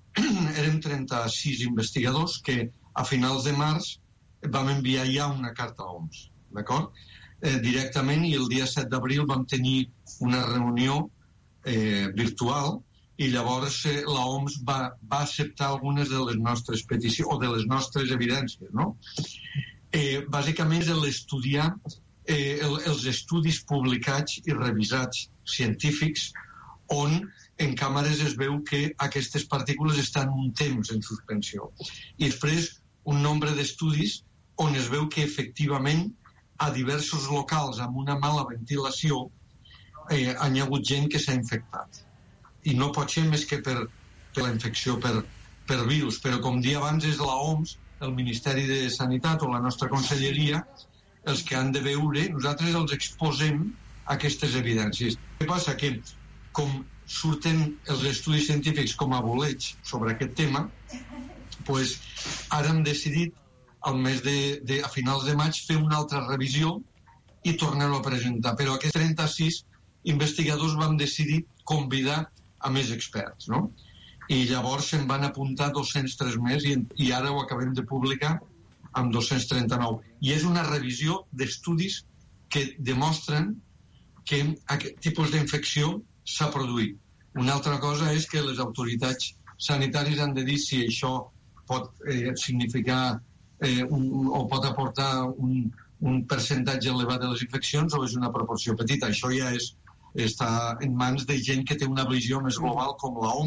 érem trenta-sis investigadors que a finals de març vam enviar ja una carta a l'O M S, d'acord? Eh, directament, i el dia set d'abril vam tenir una reunió Eh, virtual, i llavors eh, la O M S va, va acceptar algunes de les nostres peticions o de les nostres evidències, no? Eh, bàsicament és l'estudiar eh, el, els estudis publicats i revisats científics on en càmeres es veu que aquestes partícules estan un temps en suspensió, i després un nombre d'estudis on es veu que efectivament a diversos locals amb una mala ventilació Eh, hi ha hagut gent que s'ha infectat, i no pot ser més que per, per la infecció per, per virus, però com dia abans és la O M S, el Ministeri de Sanitat o la nostra conselleria els que han de veure, nosaltres els exposem aquestes evidències. Què passa? Que com surten els estudis científics com a boleig sobre aquest tema, pues, ara hem decidit al mes de, de, a finals de maig fer una altra revisió i tornar-ho a presentar, però aquests trenta-sis investigadors vam decidir convidar a més experts, no? I llavors se'n van apuntar dos-cents tres més i, i ara ho acabem de publicar amb dos-cents trenta-nou. I és una revisió d'estudis que demostren que aquest tipus d'infecció s'ha produït. Una altra cosa és que les autoritats sanitàries han de dir si això pot eh, significar eh, un, o pot aportar un, un percentatge elevat de les infeccions o és una proporció petita. Això ja és està en mans de gent que té una visió més global com la O M S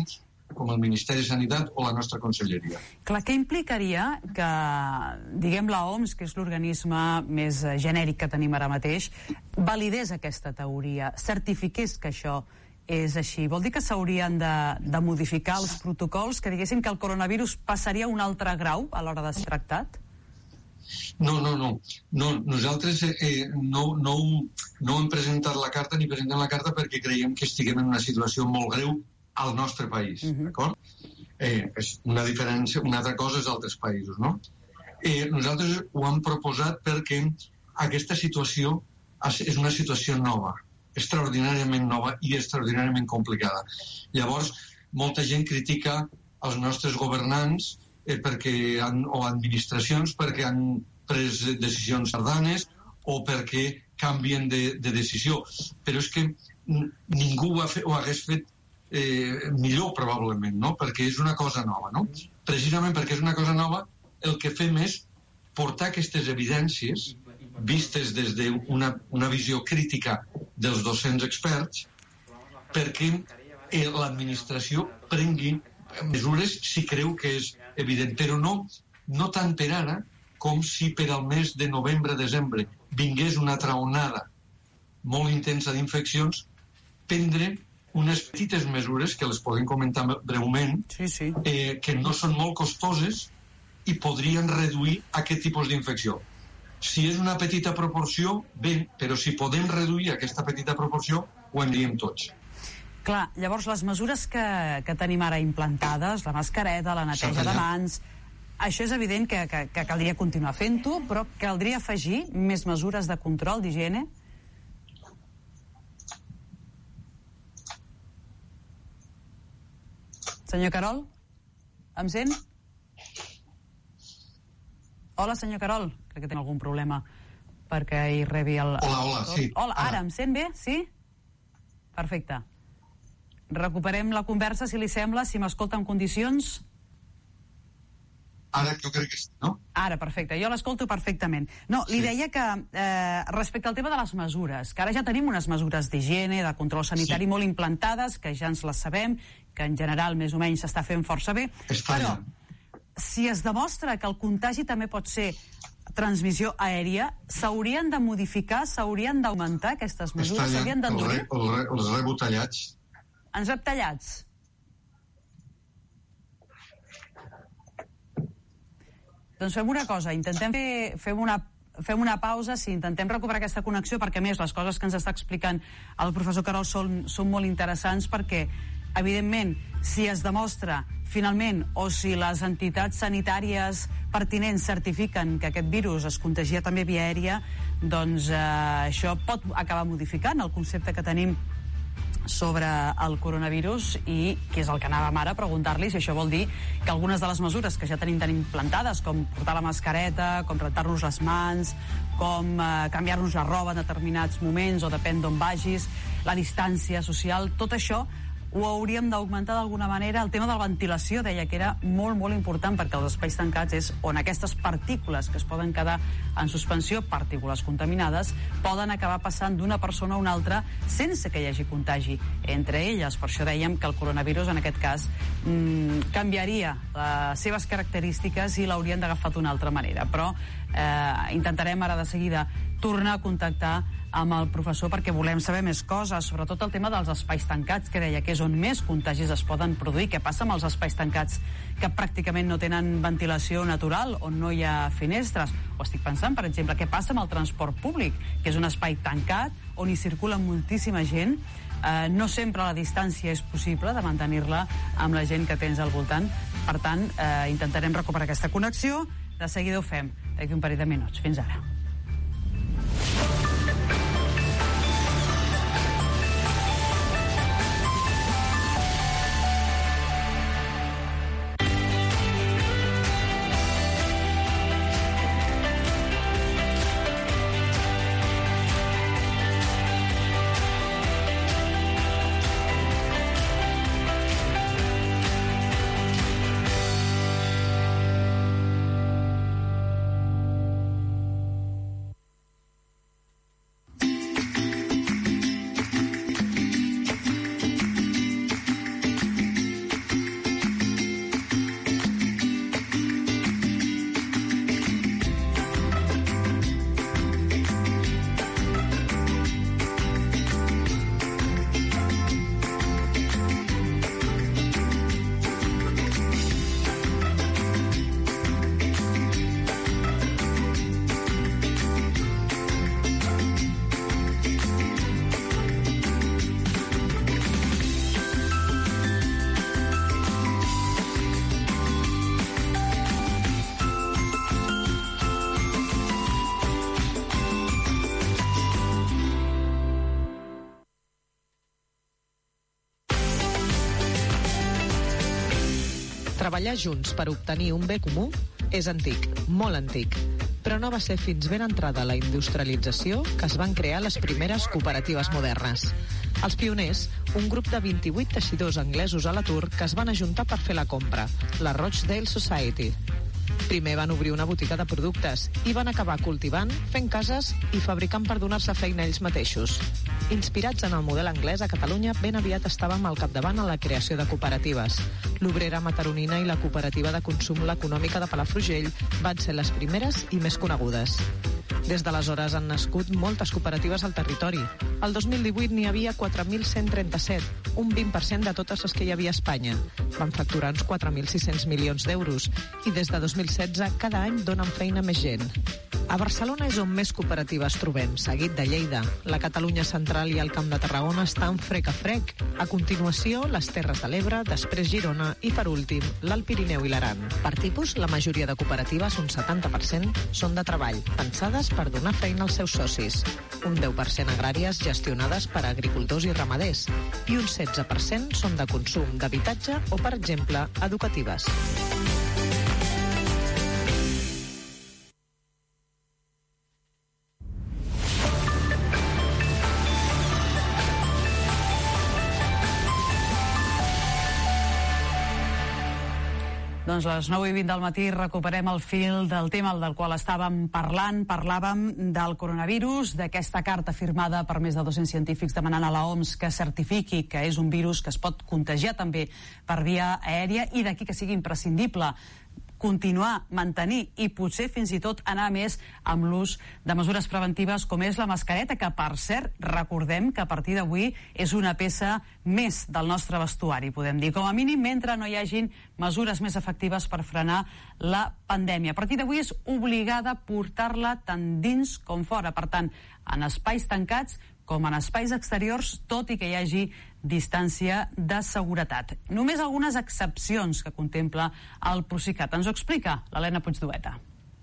com el Ministeri de Sanitat o la nostra conselleria. Clar, què implicaria que, diguem, la O M S, que és l'organisme més genèric que tenim ara mateix, validés aquesta teoria, certifiqués que això és així? Vol dir que s'haurien de, de modificar els protocols, que diguéssim que el coronavirus passaria a un altre grau a l'hora de ser tractat? No, no, no. no nosaltres eh, no, no, no hem presentat la carta ni presentem la carta perquè creiem que estiguem en una situació molt greu al nostre país, uh-huh. d'acord? Eh, és una diferència, una altra cosa és altres països, no? Eh, nosaltres ho hem proposat perquè aquesta situació és una situació nova, extraordinàriament nova i extraordinàriament complicada. Llavors, molta gent critica els nostres governants eh, perquè han, o administracions perquè han pres decisions tardanes o perquè canvien de, de decisió. Però és que ningú ho, ha fet, ho hagués fet Eh, millor probablement, no? Perquè és una cosa nova, no? Precisament perquè és una cosa nova, el que fem és portar aquestes evidències vistes des d'una una visió crítica dels docents experts perquè eh, l'administració prengui mesures si creu que és evident, però no, no tant per ara com si per al mes de novembre-desembre vingués una altra onada molt intensa d'infeccions, prendre unes petites mesures, que les podem comentar breument, sí, sí. Eh, que no són molt costoses i podrien reduir aquest tipus d'infecció. Si és una petita proporció, bé, però si podem reduir aquesta petita proporció, ho en diem tots. Clar, llavors les mesures que, que tenim ara implantades, la mascareta, la neteja de mans, això és evident que, que, que caldria continuar fent-ho, però caldria afegir més mesures de control, d'higiene? Senyor Carol, em sent? Hola, senyor Carol. Crec que té algun problema perquè hi rebi el... Hola, hola, sí. Hola, ara, em sent bé? Sí? Perfecte. Recuperem la conversa, si li sembla, si m'escolta en condicions... Ara jo crec que sí, no? Ara, perfecte, jo l'escolto perfectament. No, li sí. deia que eh, respecte al tema de les mesures, que ara ja tenim unes mesures d'higiene, de control sanitari sí. molt implantades, que ja ens les sabem, que en general més o menys s'està fent força bé, Està però ja. si es demostra que el contagi també pot ser transmissió aèria, s'haurien de modificar, s'haurien d'augmentar aquestes mesures, s'haurien d'endurir? Els re, el rebotellats. Ens rebotellats. Doncs fem una cosa, intentem fer, fem una, fem una pausa, si intentem recuperar aquesta connexió, perquè a més les coses que ens està explicant el professor Carol són, són molt interessants, perquè evidentment si es demostra finalment o si les entitats sanitàries pertinents certifiquen que aquest virus es contagia també via aèria, doncs eh, això pot acabar modificant el concepte que tenim sobre el coronavirus i que és el que anàvem ara a preguntar-li si això vol dir que algunes de les mesures que ja tenim tan implantades, com portar la mascareta, com rentar-nos les mans, com eh, canviar-nos la roba en determinats moments o depèn d'on vagis, la distància social, tot això ho hauríem d'augmentar d'alguna manera. El tema de la ventilació deia que era molt, molt important perquè els espais tancats és on aquestes partícules que es poden quedar en suspensió, partícules contaminades, poden acabar passant d'una persona a una altra sense que hi hagi contagi entre elles. Per això dèiem que el coronavirus en aquest cas mmm, canviaria les seves característiques i l'haurien d'agafar d'una altra manera. Però eh, intentarem ara de seguida tornar a contactar amb el professor perquè volem saber més coses, sobretot el tema dels espais tancats, que deia que és on més contagis es poden produir. Què passa amb els espais tancats que pràcticament no tenen ventilació natural, on no hi ha finestres? O estic pensant, per exemple, què passa amb el transport públic, que és un espai tancat on hi circula moltíssima gent. Eh, no sempre la distància és possible de mantenir-la amb la gent que tens al voltant. Per tant, eh, intentarem recuperar aquesta connexió. De seguida ho fem, d'aquí un parell de minuts. Fins ara. Treballar junts per obtenir un bé comú és antic, molt antic, però no va ser fins ben entrada la industrialització que es van crear les primeres cooperatives modernes. Els pioners, un grup de vint-i-vuit teixidors anglesos a l'atur que es van ajuntar per fer la compra, la Rochdale Society. Primer van obrir una botiga de productes i van acabar cultivant, fent cases i fabricant per donar-se feina ells mateixos. Inspirats en el model anglès, a Catalunya ben aviat estàvem al capdavant en la creació de cooperatives. L'Obrera Mataronina i la Cooperativa de Consum l'Econòmica de Palafrugell van ser les primeres i més conegudes. Des d'aleshores han nascut moltes cooperatives al territori. El dos mil divuit n'hi havia quatre mil cent trenta-set, un vint per cent de totes les que hi havia a Espanya. Van facturar uns quatre mil sis-cents milions d'euros i des de dos mil setze cada any donen feina a més gent. A Barcelona és on més cooperatives trobem, seguit de Lleida. La Catalunya central i el Camp de Tarragona estan frec a frec. A continuació, les Terres de l'Ebre, després Girona i, per últim, l'Alt Pirineu i l'Aran. Per tipus, la majoria de cooperatives, un setanta per cent, són de treball, pensades per donar feina als seus socis. Un deu per cent agràries gestionades per agricultors i ramaders. I un setze per cent són de consum, d'habitatge o, per exemple, educatives. Doncs a les nou i vint del matí recuperem el fil del tema del qual estàvem parlant. Parlàvem del coronavirus, d'aquesta carta firmada per més de dos-cents científics demanant a la O M S que certifiqui que és un virus que es pot contagiar també per via aèria i d'aquí que sigui imprescindible continuar, mantenir i potser fins i tot anar més amb l'ús de mesures preventives com és la mascareta, que per cert recordem que a partir d'avui és una peça més del nostre vestuari, podem dir, com a mínim mentre no hi hagin mesures més efectives per frenar la pandèmia. A partir d'avui és obligada portar-la tant dins com fora, per tant, en espais tancats com en espais exteriors, tot i que hi hagi distància de seguretat. Només algunes excepcions que contempla el Procicat. Ens ho explica l'Helena Puigdueta.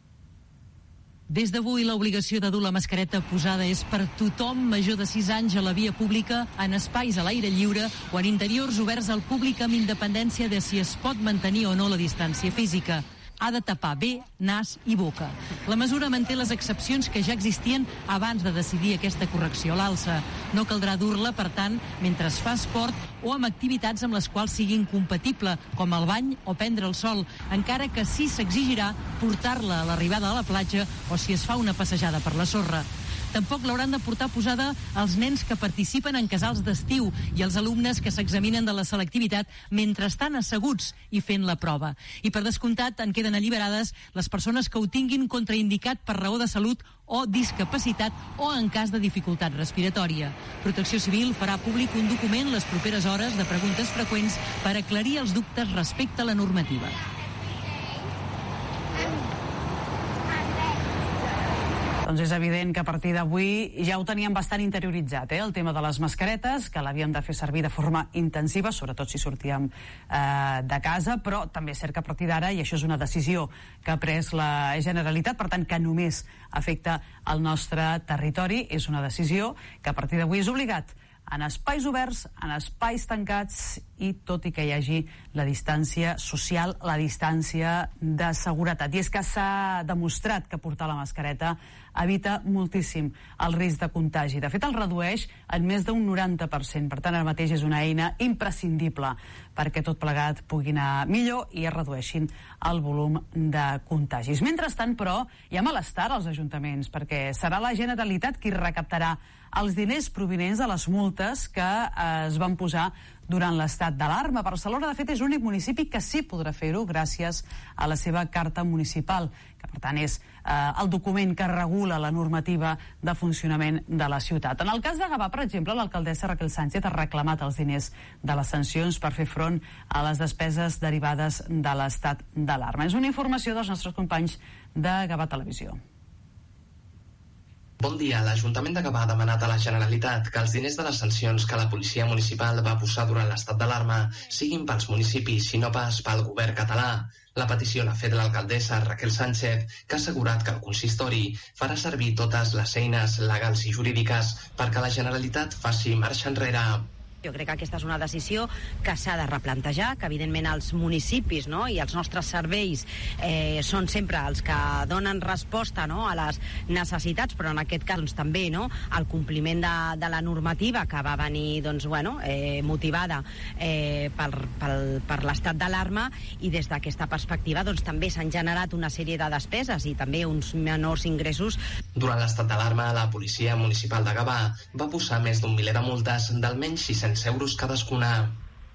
Des d'avui, l'obligació de dur la mascareta posada és per tothom major de sis anys a la via pública, en espais a l'aire lliure o en interiors oberts al públic amb independència de si es pot mantenir o no la distància física. Ha de tapar bé nas i boca. La mesura manté les excepcions que ja existien abans de decidir aquesta correcció a l'alça. No caldrà dur-la, per tant, mentre es fa esport o amb activitats amb les quals sigui incompatible, com el bany o prendre el sol, encara que sí s'exigirà portar-la a l'arribada a la platja o si es fa una passejada per la sorra. Tampoc l'hauran de portar posada els nens que participen en casals d'estiu i els alumnes que s'examinen de la selectivitat mentre estan asseguts i fent la prova. I per descomptat en queden alliberades les persones que ho tinguin contraindicat per raó de salut o discapacitat o en cas de dificultat respiratòria. Protecció Civil farà públic un document les properes hores de preguntes freqüents per aclarir els dubtes respecte a la normativa. Doncs és evident que a partir d'avui ja ho teníem bastant interioritzat, eh, el tema de les mascaretes, que l'havíem de fer servir de forma intensiva, sobretot si sortíem eh, de casa, però també és cert que a partir d'ara, i això és una decisió que ha pres la Generalitat, per tant que només afecta el nostre territori, és una decisió que a partir d'avui és obligat en espais oberts, en espais tancats i tot i que hi hagi la distància social, la distància de seguretat. I és que s'ha demostrat que portar la mascareta evita moltíssim el risc de contagi. De fet, el redueix en més d'un noranta per cent. Per tant, ara mateix és una eina imprescindible perquè tot plegat pugui anar millor i es redueixin el volum de contagis. Mentrestant, però, hi ha malestar als ajuntaments perquè serà la Generalitat qui recaptarà els diners provinents de les multes que eh, es van posar durant l'estat d'alarma. Barcelona, de fet, és l'únic municipi que sí podrà fer-ho gràcies a la seva carta municipal, que per tant és eh, el document que regula la normativa de funcionament de la ciutat. En el cas de Gavà, per exemple, l'alcaldessa Raquel Sánchez ha reclamat els diners de les sancions per fer front a les despeses derivades de l'estat d'alarma. És una informació dels nostres companys de Gavà Televisió. Bon dia. L'Ajuntament de Gavà ha demanat a la Generalitat que els diners de les sancions que la policia municipal va posar durant l'estat d'alarma siguin pels municipis i no pas pel govern català. La petició l'ha fet l'alcaldessa Raquel Sánchez, que ha assegurat que el consistori farà servir totes les eines legals i jurídiques perquè la Generalitat faci marxa enrere. Jo crec que aquesta és una decisió que s'ha de replantejar, que evidentment els municipis, no, i els nostres serveis eh, són sempre els que donen resposta, no, a les necessitats, però en aquest cas doncs, també, no, el compliment de, de la normativa que va venir doncs, bueno, eh, motivada eh, per, per, per l'estat d'alarma, i des d'aquesta perspectiva doncs, també s'han generat una sèrie de despeses i també uns menors ingressos. Durant l'estat d'alarma, la policia municipal de Gavà va posar més d'un miler de multes d'almenys sis-cents euros cadascuna.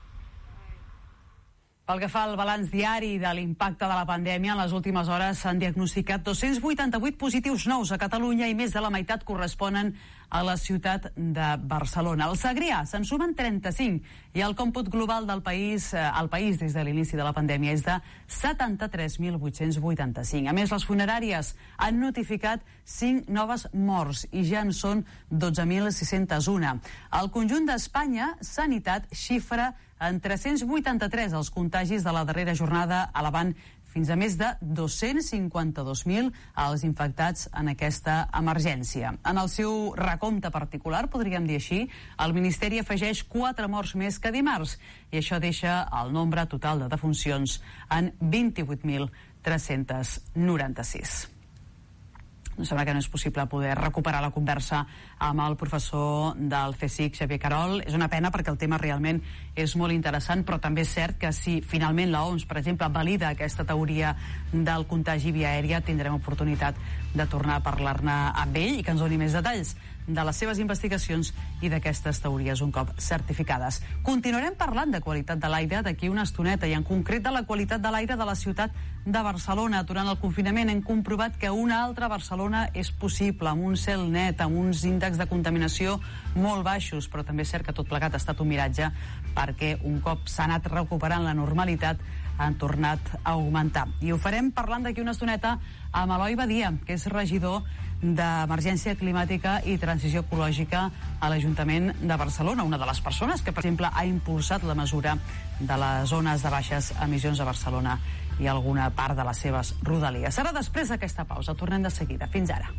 Pel que fa al balanç diari de l'impacte de la pandèmia, en les últimes hores s'han diagnosticat dos-cents vuitanta-vuit positius nous a Catalunya i més de la meitat corresponen a la ciutat de Barcelona. Al Segrià se'n sumen trenta-cinc i el còmput global del país, eh, al país des de l'inici de la pandèmia és de setanta-tres mil vuit-cents vuitanta-cinc. A més, les funeràries han notificat cinc noves morts i ja en són dotze mil sis-cents u. Al conjunt d'Espanya, Sanitat xifra en tres-cents vuitanta-tres els contagis de la darrera jornada, elevant fins a més de dos-cents cinquanta-dos mil els infectats en aquesta emergència. En el seu recompte particular, podríem dir així, el Ministeri afegeix quatre morts més que dimarts i això deixa el nombre total de defuncions en vint-i-vuit mil tres-cents noranta-sis. No sembla que no és possible poder recuperar la conversa amb el professor del CSIC, Xavier Carol. És una pena perquè el tema realment és molt interessant, però també és cert que si finalment l'O M S, per exemple, valida aquesta teoria del contagi via aèria, tindrem oportunitat de tornar a parlar-ne amb ell i que ens doni més detalls de les seves investigacions i d'aquestes teories un cop certificades. Continuarem parlant de qualitat de l'aire d'aquí una estoneta i en concret de la qualitat de l'aire de la ciutat de Barcelona. Durant el confinament hem comprovat que una altra Barcelona és possible, amb un cel net, amb uns índexs de contaminació molt baixos, però també és cert que tot plegat ha estat un miratge perquè un cop s'ha anat recuperant la normalitat han tornat a augmentar. I ho farem parlant d'aquí una estoneta amb Eloi Badia, que és regidor d'Emergència Climàtica i Transició Ecològica a l'Ajuntament de Barcelona, una de les persones que, per exemple, ha impulsat la mesura de les zones de baixes emissions a Barcelona i alguna part de les seves rodalies. Serà després d'aquesta pausa. Tornem de seguida. Fins ara.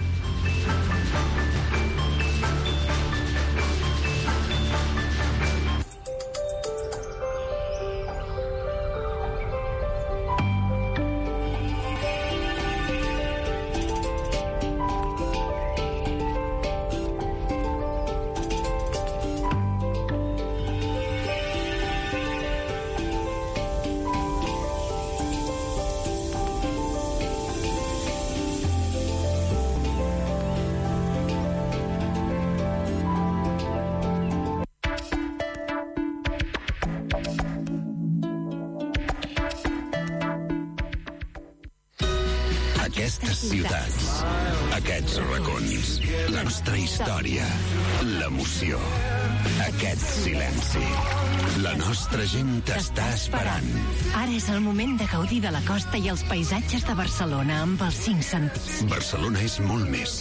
Aquestes ciutats, aquests racons, la nostra història, l'emoció, aquest silenci. La nostra gent t'està esperant. Ara és el moment de gaudir de la costa i els paisatges de Barcelona amb els cinc sentits. Barcelona és molt més.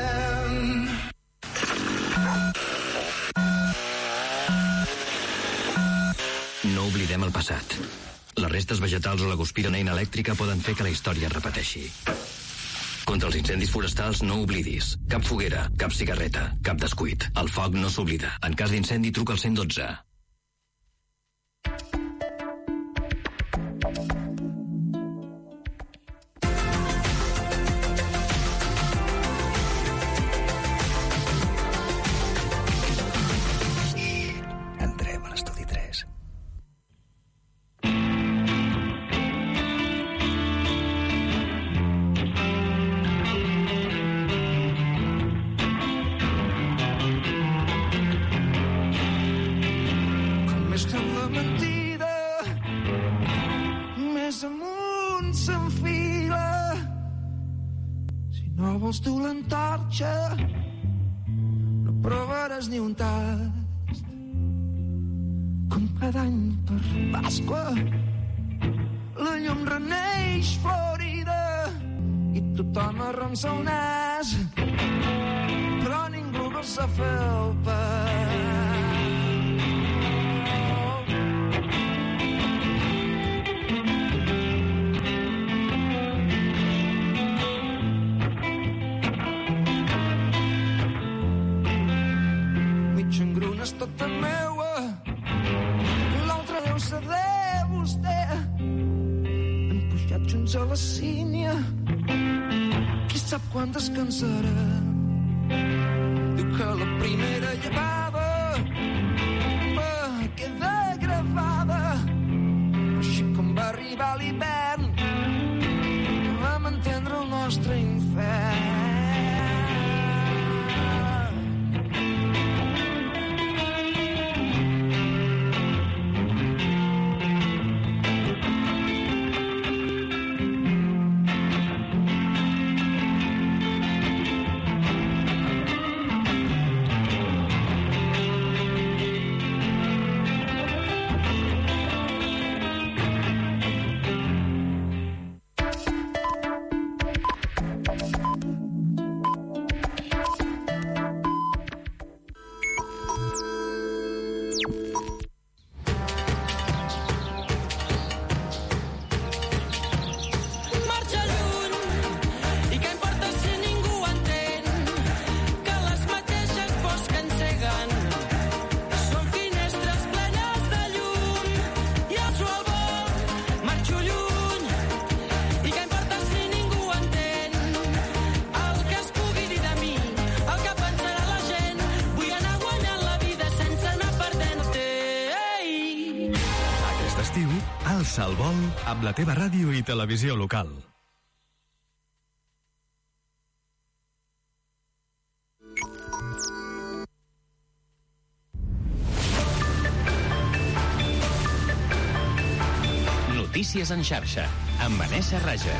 No oblidem el passat. Les restes vegetals o la guspiraneina elèctrica poden fer que la història es repeteixi. Contra els incendis forestals no oblidis. Cap foguera, cap cigarreta, cap descuit. El foc no s'oblida. En cas d'incendi, truca al cent dotze. Entrem a l'estudi tres. Vols tu l'antorxa, no provaràs ni un tast. Com cada any per Pasqua, la llum reneix florida i tothom arronsa el nas, però ningú gosa fer el pas. Tota meua fins a la sínia. Qui sap quan descansarà? Diu que la primera llevada va quedar gravada. Així com va arribar l'hivern, vam entendre el nostre infern. Alça el vol amb la teva ràdio i televisió local. Notícies en xarxa, amb Vanessa Raja.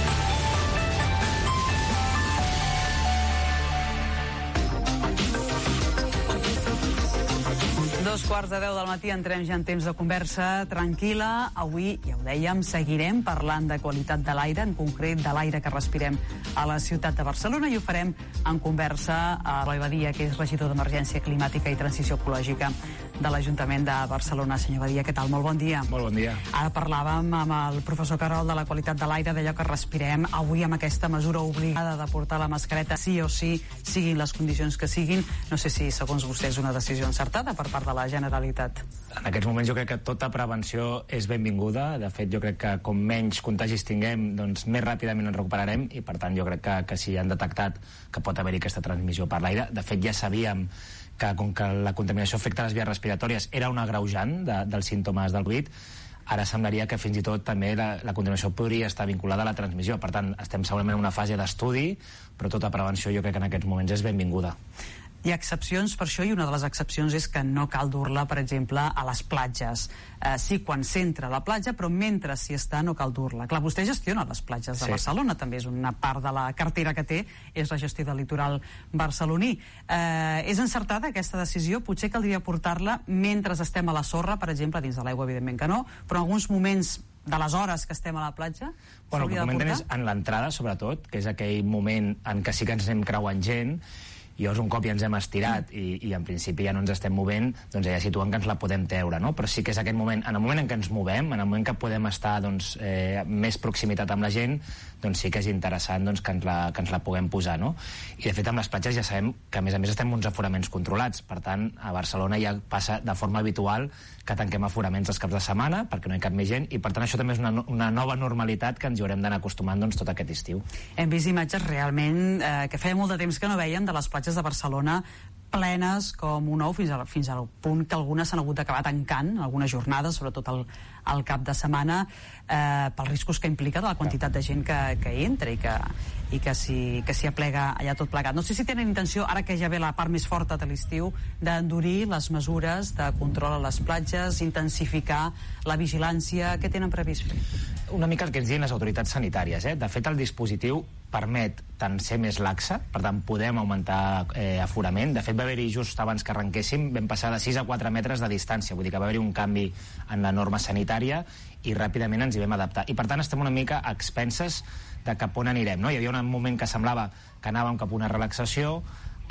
Dos quarts de deu del matí entrem ja en temps de conversa tranquil·la. Avui, ja ho dèiem, seguirem parlant de qualitat de l'aire, en concret de l'aire que respirem a la ciutat de Barcelona, i ho farem en conversa a Eloi Badia, que és regidor d'Emergència Climàtica i Transició Ecològica de l'Ajuntament de Barcelona. Senyor Badia, què tal? Molt bon dia. Molt bon dia. Ara parlàvem amb el professor Carol de la qualitat de l'aire, d'allò que respirem. Avui, amb aquesta mesura obligada de portar la mascareta sí o sí, siguin les condicions que siguin, no sé si, segons vostè, és una decisió encertada per part de la Generalitat. En aquests moments jo crec que tota prevenció és benvinguda. De fet, jo crec que com menys contagis tinguem, doncs més ràpidament ens recuperarem, i per tant jo crec que, que si han detectat que pot haver-hi aquesta transmissió per l'aire, de fet ja sabíem que com que la contaminació afecta les vies respiratòries era un agreujant de, dels símptomes del Covid, ara semblaria que fins i tot també la, la contaminació podria estar vinculada a la transmissió. Per tant, estem segurament en una fase d'estudi, però tota prevenció jo crec que en aquests moments és benvinguda. Hi ha excepcions per això, i una de les excepcions és que no cal dur-la, per exemple, a les platges. Eh, sí, quan s'entra a la platja, però mentre s'hi està no cal dur-la. Clar, vostè gestiona les platges de sí. Barcelona, també és una part de la cartera que té, és la gestió del litoral barceloní. Eh, és encertada aquesta decisió? Potser caldria portar-la mentre estem a la sorra, per exemple, dins de l'aigua, evidentment que no, però en alguns moments de les hores que estem a la platja bueno, el que comentem és en l'entrada, sobretot, que és aquell moment en què sí que ens anem creuant gent, i llavors un cop ja ens hem estirat i, i en principi ja no ens estem movent, doncs ja situen que ens la podem treure, no? Però sí que és aquest moment, en el moment en què ens movem, en el moment que podem estar doncs, eh, més proximitat amb la gent, doncs sí que és interessant doncs, que, ens la, que ens la puguem posar, no? I de fet amb les platges ja sabem que a més a més estem en uns aforaments controlats, per tant a Barcelona ja passa de forma habitual que tanquem aforaments els caps de setmana perquè no hi cap més gent, i per tant això també és una, una nova normalitat que ens hi haurem d'anar acostumant doncs, tot aquest estiu. Hem vist imatges realment eh, que feia molt de temps que no veiem de les platges de Barcelona plenes com un ou, fins, a, fins al punt que algunes s'han hagut d'acabar tancant, algunes jornades, sobretot al, al cap de setmana, eh, pels riscos que implica de la quantitat de gent que, que entra i que, i que s'hi que s'hi aplega allà tot plegat. No sé si tenen intenció, ara que ja ve la part més forta de l'estiu, d'endurir les mesures de control a les platges, intensificar la vigilància. Què tenen previst fer? Una mica el que ens diuen les autoritats sanitàries. Eh? De fet, el dispositiu permet tant ser més laxa, per tant podem augmentar eh, aforament. De fet va haver-hi just abans que arrenquéssim, vam passar de sis a quatre metres de distància, vull dir que va haver-hi un canvi en la norma sanitària i ràpidament ens hi vam adaptar, i per tant estem una mica a expenses de cap on anirem, no? Hi havia un moment que semblava que anàvem cap a una relaxació,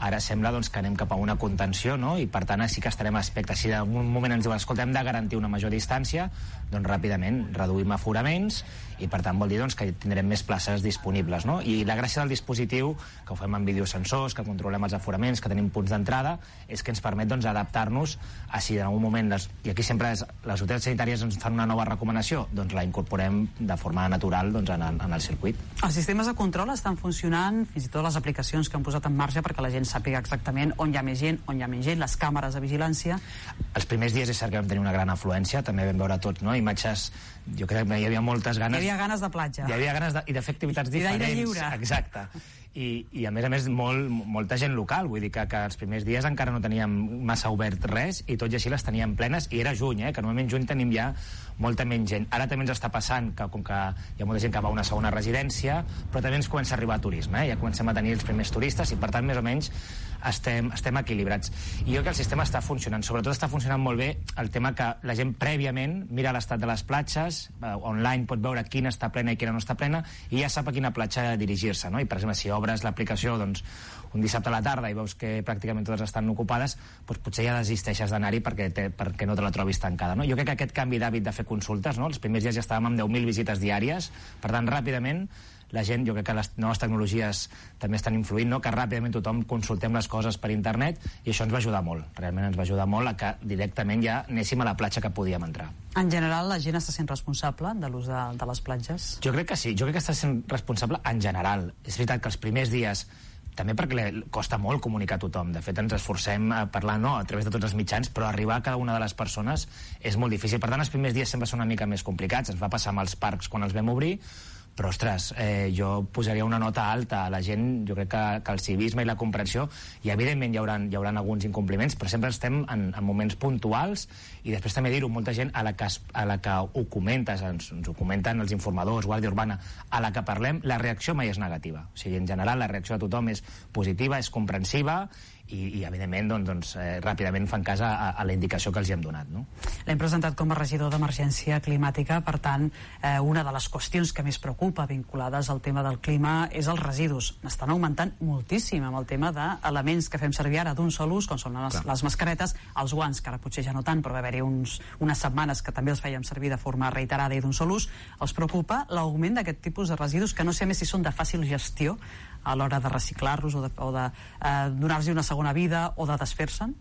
Ara sembla doncs, que anem cap a una contenció, no? I per tant sí que estarem a aspecte. Si en un moment ens diuen, escolta, hem de garantir una major distància, doncs ràpidament reduïm aforaments i per tant vol dir doncs, que tindrem més places disponibles, no? I la gràcia del dispositiu, que ho fem amb videosensors, que controlem els aforaments, que tenim punts d'entrada, és que ens permet doncs, adaptar-nos a si en algun moment, les, i aquí sempre és, les autoritats sanitàries ens fan una nova recomanació, doncs la incorporem de forma natural doncs, en, el, en el circuit. Els sistemes de control estan funcionant, fins i tot les aplicacions que han posat en marxa perquè la gent sàpiga exactament on hi ha més gent, on hi ha menys gent, les càmeres de vigilància. Els primers dies és cert que vam tenir una gran afluència, també vam veure tots, no? Imatges, jo crec que hi havia moltes ganes... Hi havia ganes de platja. Hi havia ganes de, i de fer activitats diferents. I d'aire lliure. Exacte. I, i a més a més molt, molta gent local, vull dir que, que els primers dies encara no teníem massa obert res i tot i així les teníem plenes, i era juny, eh, que normalment juny tenim ja molta menys gent. Ara també ens està passant que com que hi ha molta gent que va a una segona residència, però també ens comença a arribar turisme, eh? Ja comencem a tenir els primers turistes i per tant més o menys estem, estem equilibrats. I jo crec que el sistema està funcionant, sobretot està funcionant molt bé el tema que la gent prèviament mira l'estat de les platges, eh, online pot veure quina està plena i quina no està plena i ja sap a quina platja dirigir-se, no? I per exemple, si obres l'aplicació doncs, un dissabte a la tarda i veus que pràcticament totes estan ocupades, doncs potser ja desisteixes d'anar-hi perquè, te, perquè no te la trobis tancada, no? Jo crec que aquest canvi d'hàbit de fer consultes, no? Els primers dies ja estàvem amb deu mil visites diàries, per tant, ràpidament la gent, jo crec que les noves tecnologies també estan influint, no? Que ràpidament tothom consultem les coses per internet i això ens va ajudar molt, realment ens va ajudar molt a que directament ja anéssim a la platja que podíem entrar. En general, la gent està sent responsable de l'ús de, de les platges? Jo crec que sí, jo crec que està sent responsable en general. És veritat que els primers dies també perquè costa molt comunicar a tothom. De fet, ens esforcem a parlar no, a través de tots els mitjans, però arribar a cada una de les persones és molt difícil. Per tant, els primers dies sempre són una mica més complicats. Ens va passar amb els parcs quan els vam obrir, però, ostres, eh, jo posaria una nota alta a la gent. Jo crec que, que el civisme i la comprensió, i evidentment hi haurà, hi haurà alguns incompliments, però sempre estem en, en moments puntuals, i després també dir-ho, molta gent a la que, a la que ho comentes, ens, ens ho comenten els informadors, Guàrdia Urbana, a la que parlem, la reacció mai és negativa. O sigui, en general, la reacció de tothom és positiva, és comprensiva, i, i evidentment doncs, doncs, eh, ràpidament fan cas a, a la indicació que els hi hem donat, no? L'hem presentat com a regidor d'emergència climàtica, per tant, eh, una de les qüestions que més preocupa vinculades al tema del clima és els residus. N'estan augmentant moltíssim amb el tema d'elements que fem servir ara d'un sol ús, com són les, les mascaretes, els guants, que ara potser ja no tant, però va haver-hi uns, unes setmanes que també els fèiem servir de forma reiterada i d'un sol ús. Els preocupa l'augment d'aquest tipus de residus, que no sé més si són de fàcil gestió a l'hora de reciclar-los o de, o de eh, donar-los una segona vida o de desfer-se'n?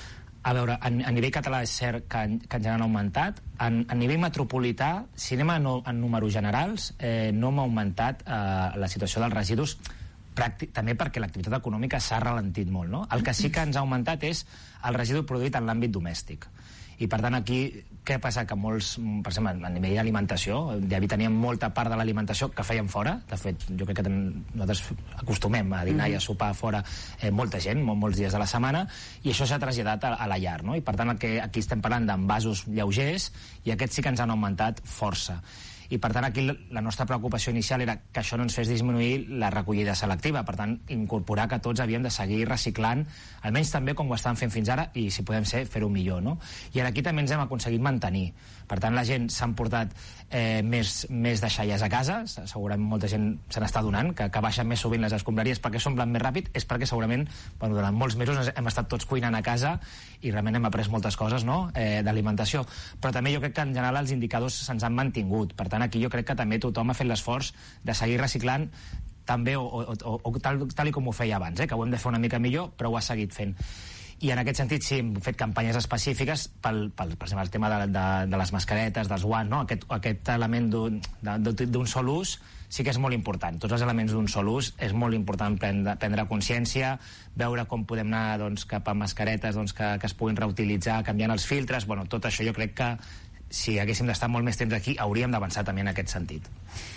A veure, a, a nivell català és cert que, que ens han augmentat. En, a nivell metropolità, si anem a no, en números generals, eh, no m'ha augmentat eh, la situació dels residus, pràctic, també perquè l'activitat econòmica s'ha ralentit molt, no? El que sí que ens ha augmentat és el residu produït en l'àmbit domèstic. I per tant aquí, què passa? Que molts, per exemple, a nivell d'alimentació, ja teníem molta part de l'alimentació que fèiem fora. De fet, jo crec que ten, nosaltres acostumem a dinar i a sopar fora eh, molta gent, molt, molts dies de la setmana, i això s'ha traslladat a, a la llar, no? I per tant el que aquí estem parlant d'envasos lleugers, i aquests sí que ens han augmentat força. I per tant aquí la nostra preocupació inicial era que això no ens fes disminuir la recollida selectiva, per tant incorporar que tots havíem de seguir reciclant, almenys també com ho estan fent fins ara, i si podem ser, fer-ho millor, no? I aquí també ens hem aconseguit mantenir. Per tant, la gent s'ha emportat eh, més, més deixalles a casa, segurament molta gent se n'està donant, que, que baixen més sovint les escombraries perquè s'omplen més ràpid, és perquè segurament bueno, durant molts mesos hem estat tots cuinant a casa i realment hem après moltes coses, no? eh, d'alimentació. Però també jo crec que en general els indicadors se'ns han mantingut. Per tant, aquí jo crec que també tothom ha fet l'esforç de seguir reciclant també o, o, o, o tal, tal i com ho feia abans, eh? Que ho hem de fer una mica millor, però ho ha seguit fent. I en aquest sentit sí, hem fet campanyes específiques pel, pel, per exemple, el tema de, de, de les mascaretes, dels guants, no? Aquest, aquest element d'un sol ús sí que és molt important. Tots els elements d'un sol ús és molt important prendre, prendre consciència, veure com podem anar doncs, cap a mascaretes doncs, que, que es puguin reutilitzar, canviant els filtres. Bueno, tot això jo crec que si haguéssim d'estar molt més temps aquí hauríem d'avançar també en aquest sentit.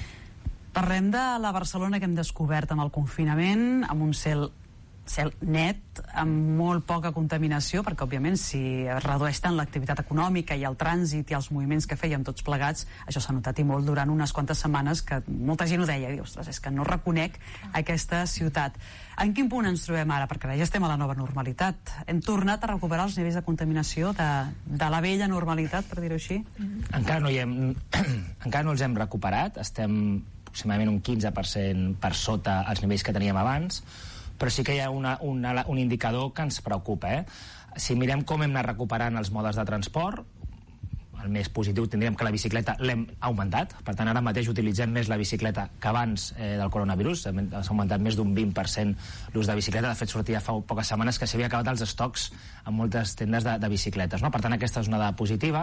Parlem de la Barcelona que hem descobert amb el confinament, amb un cel cel net, amb molt poca contaminació, perquè òbviament si es redueix tant l'activitat econòmica i el trànsit i els moviments que fèiem tots plegats, això s'ha notat i molt durant unes quantes setmanes, que molta gent ho deia, i, ostres, és que no reconec aquesta ciutat. En quin punt ens trobem ara? Perquè ara ja estem a la nova normalitat. Hem tornat a recuperar els nivells de contaminació de, de la vella normalitat, per dir-ho així? Encara no, hi hem, encara no els hem recuperat, estem aproximadament un quinze per cent per sota els nivells que teníem abans, però sí que hi ha una, una, un indicador que ens preocupa. Eh? Si mirem com hem anat recuperant els modes de transport, el més positiu tindríem que la bicicleta l'hem augmentat, per tant ara mateix utilitzem més la bicicleta que abans eh, del coronavirus, s'ha augmentat més d'un vint per cent l'ús de bicicleta. De fet sortia fa poques setmanes que s'havia acabat els estocs en moltes tendes de, de bicicletes, no? Per tant aquesta és una dada positiva.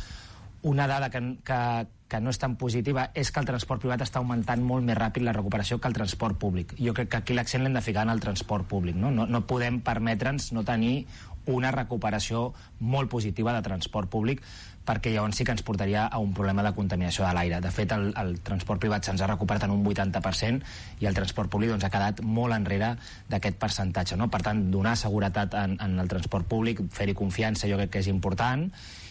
Una dada que, que, que no és tan positiva és que el transport privat està augmentant molt més ràpid la recuperació que el transport públic. Jo crec que aquí l'accent l'hem de ficar en el transport públic, no? No, no podem permetre'ns no tenir una recuperació molt positiva de transport públic, perquè llavors sí que ens portaria a un problema de contaminació de l'aire. De fet, el, el transport privat se'ns ha recuperat en un vuitanta per cent i el transport públic doncs, ha quedat molt enrere d'aquest percentatge. No? Per tant, donar seguretat en, en el transport públic, fer-hi confiança, jo crec que és important,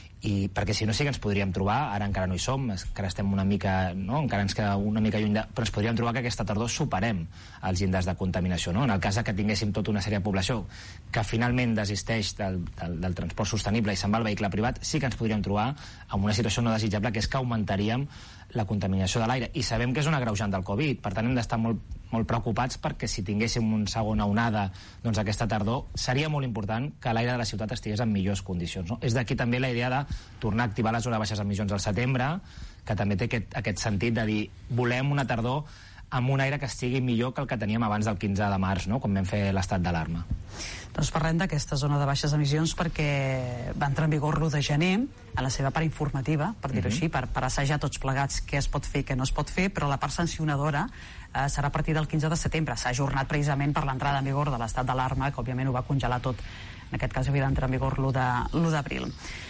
i perquè si no sí que ens podríem trobar, ara encara no hi som, encara estem una mica, no? encara ens queda una mica lluny de, però ens podríem trobar que aquesta tardor superem els índexs de contaminació, no? En el cas que tinguéssim tota una sèrie de població que finalment desisteix del, del, del transport sostenible i se'n va al vehicle privat, sí que ens podríem trobar en una situació no desitjable, que és que augmentaríem la contaminació de l'aire, i sabem que és un agreujant del Covid, per tant hem d'estar molt, molt preocupats, perquè si tinguéssim una segona onada doncs aquesta tardor, seria molt important que l'aire de la ciutat estigués en millors condicions, no? És d'aquí també la idea de tornar a activar les zones de baixes emissions al setembre, que també té aquest, aquest sentit de dir volem una tardor amb un aire que estigui millor que el que teníem abans del quinze de març, no? Quan vam fer l'estat d'alarma. Doncs parlem d'aquesta zona de baixes emissions perquè va entrar en vigor l'u de gener, a la seva part informativa, per dir-ho mm-hmm. així, per, per assajar tots plegats què es pot fer i què no es pot fer, però la part sancionadora eh, serà a partir del quinze de setembre. S'ha ajornat precisament per l'entrada en vigor de l'estat d'alarma, que òbviament ho va congelar tot. En aquest cas havia d'entrar en vigor l'u d'abril.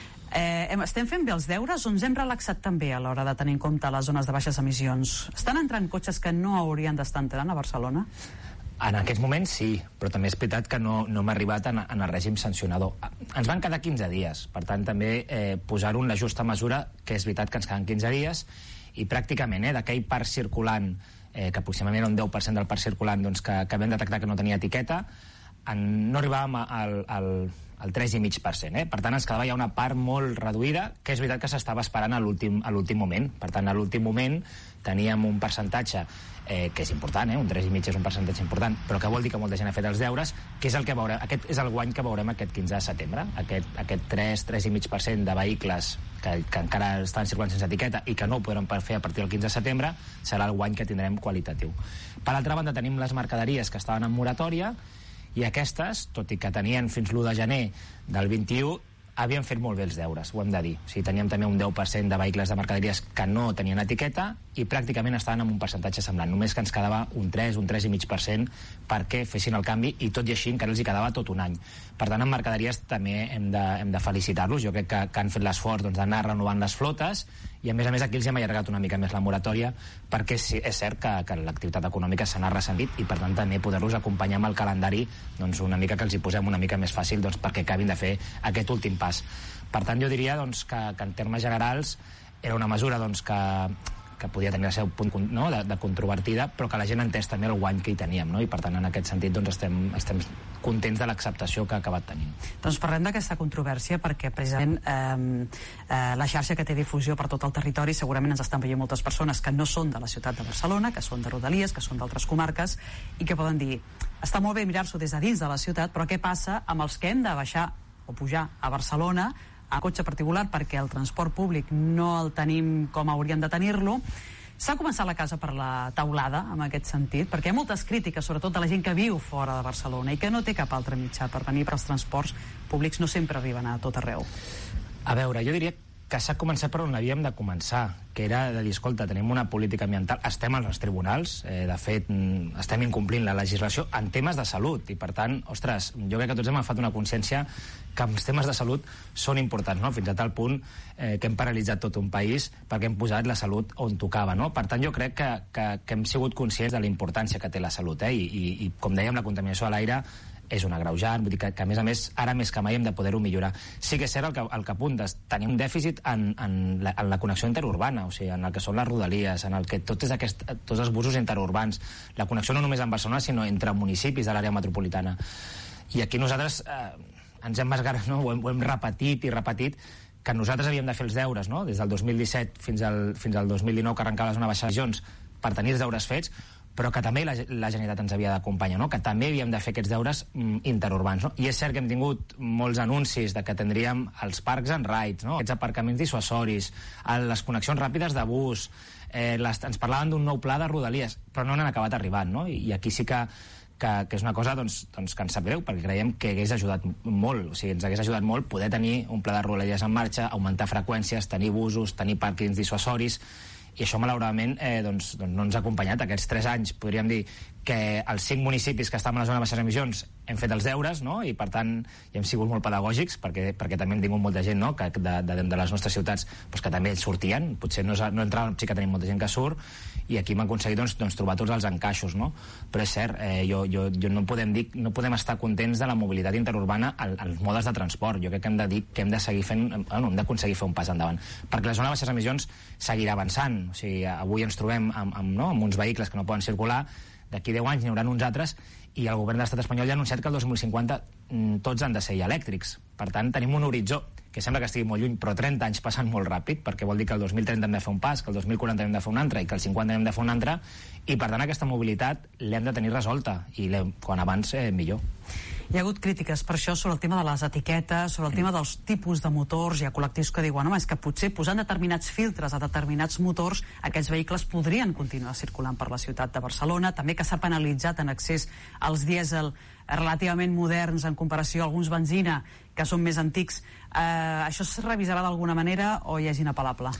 Eh, estem fent bé els deures o ens hem relaxat també a l'hora de tenir en compte les zones de baixes emissions? Estan entrant cotxes que no haurien d'estar entrant a Barcelona? En aquests moments sí, però també és veritat que no, no hem arribat en, en el règim sancionador. Ens van quedar quinze dies, per tant també eh, posar-ho en la justa mesura, que és veritat que ens queden quinze dies, i pràcticament eh, d'aquell parc circulant, eh, que aproximadament era un deu per cent del parc circulant doncs, que, que vam detectar que no tenia etiqueta, en, no arribàvem al, al, al tres coma cinc per cent. Eh? Per tant, ens quedava ja una part molt reduïda, que és veritat que s'estava esperant a l'últim a l'últim moment. Per tant, a l'últim moment teníem un percentatge eh, que és important, eh? un tres coma cinc és un percentatge important, però que vol dir que molta gent ha fet els deures, que és el que veurem, aquest és el guany que veurem aquest quinze de setembre. Aquest, aquest tres, tres coma cinc per cent de vehicles que, que encara estan circulant sense etiqueta i que no ho podrem fer a partir del quinze de setembre serà el guany que tindrem qualitatiu. Per altra banda, tenim les mercaderies que estaven en moratòria, i aquestes, tot i que tenien fins l'u de gener del vint-i-u, havien fet molt bé els deures, ho hem de dir. O sigui, teníem també un deu per cent de vehicles de mercaderies que no tenien etiqueta i pràcticament estaven en un percentatge semblant. Només que ens quedava un tres, un tres coma cinc per cent perquè fessin el canvi, i tot i així encara els hi quedava tot un any. Per tant, en mercaderies també hem de, hem de felicitar-los. Jo crec que, que han fet l'esforç doncs, d'anar renovant les flotes, i a més a més aquí els hem allargat una mica més la moratòria, perquè sí, és cert que, que l'activitat econòmica se n'ha ressentit, i per tant també poder-los acompanyar amb el calendari doncs, una mica que els hi posem una mica més fàcil doncs, perquè acabin de fer aquest últim pas. Per tant, jo diria doncs, que, que en termes generals era una mesura doncs, que, que podia tenir el seu punt, no? de, de controvertida, però que la gent entès també el guany que hi teníem, no? I per tant en aquest sentit doncs, estem, estem contents de l'acceptació que ha acabat tenint. Doncs parlem d'aquesta controvèrsia perquè precisament eh, eh, la xarxa que té difusió per tot el territori, segurament ens estan veient moltes persones que no són de la ciutat de Barcelona, que són de Rodalies, que són d'altres comarques, i que poden dir, està molt bé mirar-s'ho des de dins de la ciutat, però què passa amb els que hem de baixar o pujar a Barcelona a cotxe particular perquè el transport públic no el tenim com hauríem de tenir-lo? S'ha començat la casa per la taulada, en aquest sentit, perquè hi ha moltes crítiques, sobretot de la gent que viu fora de Barcelona i que no té cap altre mitjà per venir, per als transports públics no sempre arriben a tot arreu. A veure, jo diria que s'ha començat per on havíem de començar, que era de dir, escolta, tenim una política ambiental, estem als tribunals, eh, de fet, estem incomplint la legislació en temes de salut, i per tant, ostres, jo crec que tots hem agafat una consciència que els temes de salut són importants, no? Fins a tal punt eh, que hem paralitzat tot un país perquè hem posat la salut on tocava, no? Per tant, jo crec que, que, que hem sigut conscients de la importància que té la salut, eh? I, i, i com dèiem, la contaminació de l'aire és un agreujant, vull dir que, que a més a més ara més que mai hem de poder-ho millorar. Sí que és cert el que, el que apuntes, tenim un dèficit en, en, la, en la connexió interurbana, o sigui, en el que són les rodalies, en el que tot és aquest, tots els busos interurbans, la connexió no només amb Barcelona sinó entre municipis de l'àrea metropolitana. I aquí nosaltres eh, ens hem esgarat, no? ho, hem, ho hem repetit i repetit, que nosaltres havíem de fer els deures, no? Des del dos mil disset fins al, fins al dos mil dinou, que arrencava la zona baixa de Jons, per tenir els deures fets, però que també la, la Generalitat ens havia d'acompanyar, no? Que també havíem de fer aquests deures mm, interurbans, no? I és cert que hem tingut molts anuncis de que tindríem els parcs en rides, no? Aquests aparcaments dissuasoris, les connexions ràpides de bus, eh, les, ens parlaven d'un nou pla de rodalies, però no n'han acabat arribant, no? I, i aquí sí que Que, que és una cosa doncs, doncs, que ens sap greu, perquè creiem que hagués ajudat molt, o sigui, ens hagués ajudat molt poder tenir un pla de rodalies en marxa, augmentar freqüències, tenir busos, tenir pàrquings dissuasoris, i això malauradament eh, doncs, doncs no ens ha acompanyat aquests tres anys. Podríem dir que els cinc municipis que estan a la zona de baixes emissions hem fet els deures, no? I per tant ja hem sigut molt pedagògics, perquè, perquè també hem tingut molta gent, no? Que de, de, de les nostres ciutats doncs, que també sortien, potser no, no entraven, sí que tenim molta gent que surt, i aquí hem aconseguit doncs, doncs, trobar tots els encaixos, no? Però és cert, eh, jo, jo, jo no podem dir, no podem estar contents de la mobilitat interurbana als modes de transport. Jo crec que hem de dir que hem de seguir fent, bueno, hem d'aconseguir fer un pas endavant, perquè la zona de baixes emissions seguirà avançant. O sigui, avui ens trobem amb, amb, no, amb uns vehicles que no poden circular, d'aquí deu anys n'hi haurà uns altres, i el govern de l'estat espanyol ja ha anunciat que el dos mil cinquanta tots han de ser ja elèctrics. Per tant, tenim un horitzó que sembla que estigui molt lluny, però trenta anys passen molt ràpid, perquè vol dir que el dos mil trenta hem de fer un pas, que el dos mil quaranta hem de fer un altre, i que el cinquanta hem de fer un altre, i per tant aquesta mobilitat l'hem de tenir resolta, i quan abans eh, millor. Hi ha hagut crítiques per això sobre el tema de les etiquetes, sobre el tema dels tipus de motors. Hi ha col·lectius que diuen, home, és que potser posant determinats filtres a determinats motors, aquests vehicles podrien continuar circulant per la ciutat de Barcelona. També que s'ha penalitzat en accés als dièsel relativament moderns en comparació a alguns benzina que són més antics. Eh, això es revisarà d'alguna manera o ja és inapel·lable?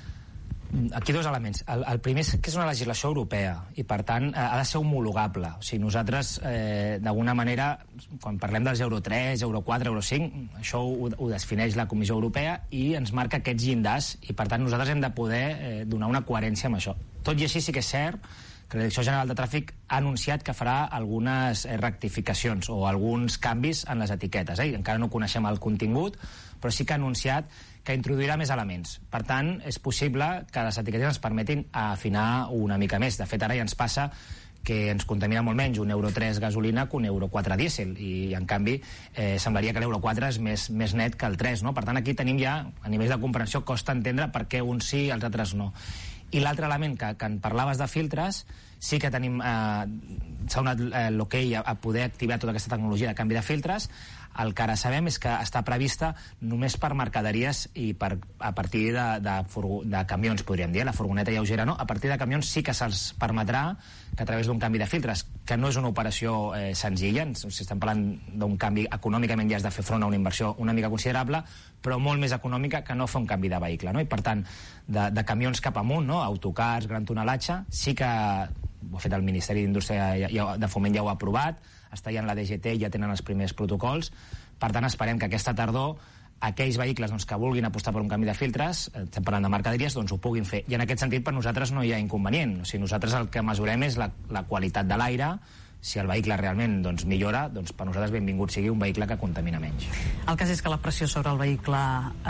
Aquí dos elements. El, el primer és que és una legislació europea i, per tant, eh, ha de ser homologable. O sigui, nosaltres, eh, d'alguna manera, quan parlem dels Euro tres, Euro quatre, Euro cinc, això ho, ho defineix la Comissió Europea i ens marca aquests llindars, i, per tant, nosaltres hem de poder eh, donar una coherència amb això. Tot i així sí que és cert que la Direcció General de Tràfic ha anunciat que farà algunes eh, rectificacions o alguns canvis en les etiquetes. Eh? Encara no coneixem el contingut, però sí que ha anunciat que introduirà més elements. Per tant, és possible que les etiquetes ens permetin afinar una mica més. De fet, ara ja ens passa que ens contamina molt menys un Euro tres gasolina que un Euro quatre dièsel, i en canvi eh, semblaria que l'Euro quatre és més, més net que el tres, no? Per tant, aquí tenim ja, a nivell de comprensió, costa entendre per què uns sí i els altres no. I l'altre element, que, que en parlaves de filtres, sí que tenim eh, s'ha donat eh, l'ok a, a poder activar tota aquesta tecnologia de canvi de filtres. El que ara sabem és que està prevista només per mercaderies i per, a partir de, de, furgo, de camions, podríem dir, la furgoneta lleugera no, a partir de camions sí que se'ls permetrà que a través d'un canvi de filtres, que no és una operació eh, senzilla, si estem parlant d'un canvi econòmicament ja has de fer front a una inversió una mica considerable, però molt més econòmica que no fer un canvi de vehicle, no? I per tant, de, de camions cap amunt, no? Autocars, gran tonelatge, sí que ho ha fet el Ministeri d'Indústria i ja, de Foment ja ho ha aprovat, està ja en la D G T i ja tenen els primers protocols. Per tant, esperem que aquesta tardor aquells vehicles doncs, que vulguin apostar per un canvi de filtres, estem parlant de mercaderies, doncs ho puguin fer. I en aquest sentit per nosaltres no hi ha inconvenient. O sigui, nosaltres el que mesurem és la, la qualitat de l'aire. Si el vehicle realment doncs, millora, doncs per nosaltres benvingut sigui un vehicle que contamina menys. El cas és que la pressió sobre el vehicle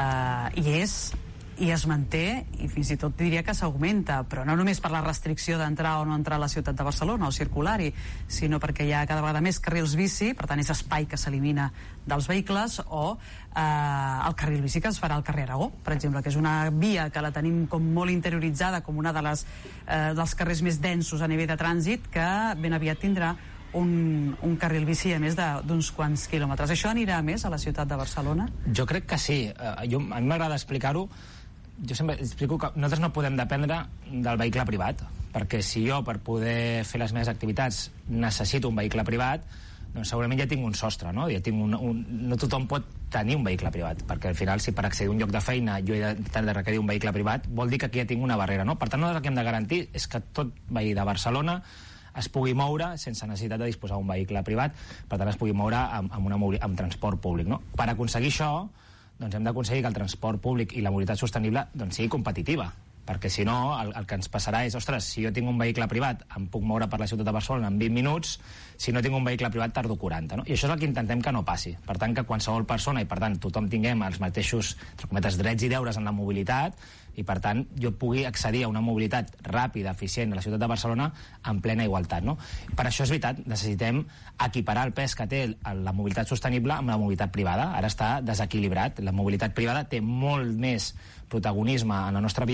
eh, hi és, i es manté, i fins i tot diria que s'augmenta, però no només per la restricció d'entrar o no entrar a la ciutat de Barcelona o circular-hi, sinó perquè hi ha cada vegada més carrils bici, per tant és espai que s'elimina dels vehicles, o eh, el carril bici que es farà al carrer Aragó, per exemple, que és una via que la tenim com molt interioritzada, com una de les, eh, dels carrers més densos a nivell de trànsit, que ben aviat tindrà un, un carril bici a més d'uns quants quilòmetres. Això anirà més a la ciutat de Barcelona? Jo crec que sí. Uh, jo, a mi m'agrada explicar-ho. Jo sempre explico que nosaltres no podem dependre del vehicle privat, perquè si jo per poder fer les meves activitats necessito un vehicle privat, doncs segurament ja tinc un sostre, no? Ja tinc un, un, no tothom pot tenir un vehicle privat, perquè al final si per accedir a un lloc de feina jo he de, de requerir un vehicle privat, vol dir que aquí ja tinc una barrera, no? Per tant, nosaltres el que hem de garantir és que tot veí de Barcelona es pugui moure sense necessitat de disposar d'un vehicle privat, per tant es pugui moure amb, amb, una, amb transport públic, no? Per aconseguir això, doncs hem d'aconseguir que el transport públic i la mobilitat sostenible doncs, sigui competitiva, perquè si no el, el que ens passarà és, ostres, si jo tinc un vehicle privat em puc moure per la ciutat de Barcelona en vint minuts, si no tinc un vehicle privat tardo quaranta, no? I això és el que intentem que no passi. Per tant, que qualsevol persona, i per tant tothom tinguem els mateixos cometes, drets i deures en la mobilitat, i per tant jo pugui accedir a una mobilitat ràpida, eficient a la ciutat de Barcelona en plena igualtat, no? Per això és veritat, necessitem equiparar el pes que té la mobilitat sostenible amb la mobilitat privada. Ara està desequilibrat. La mobilitat privada té molt més protagonisme en la nostra via pública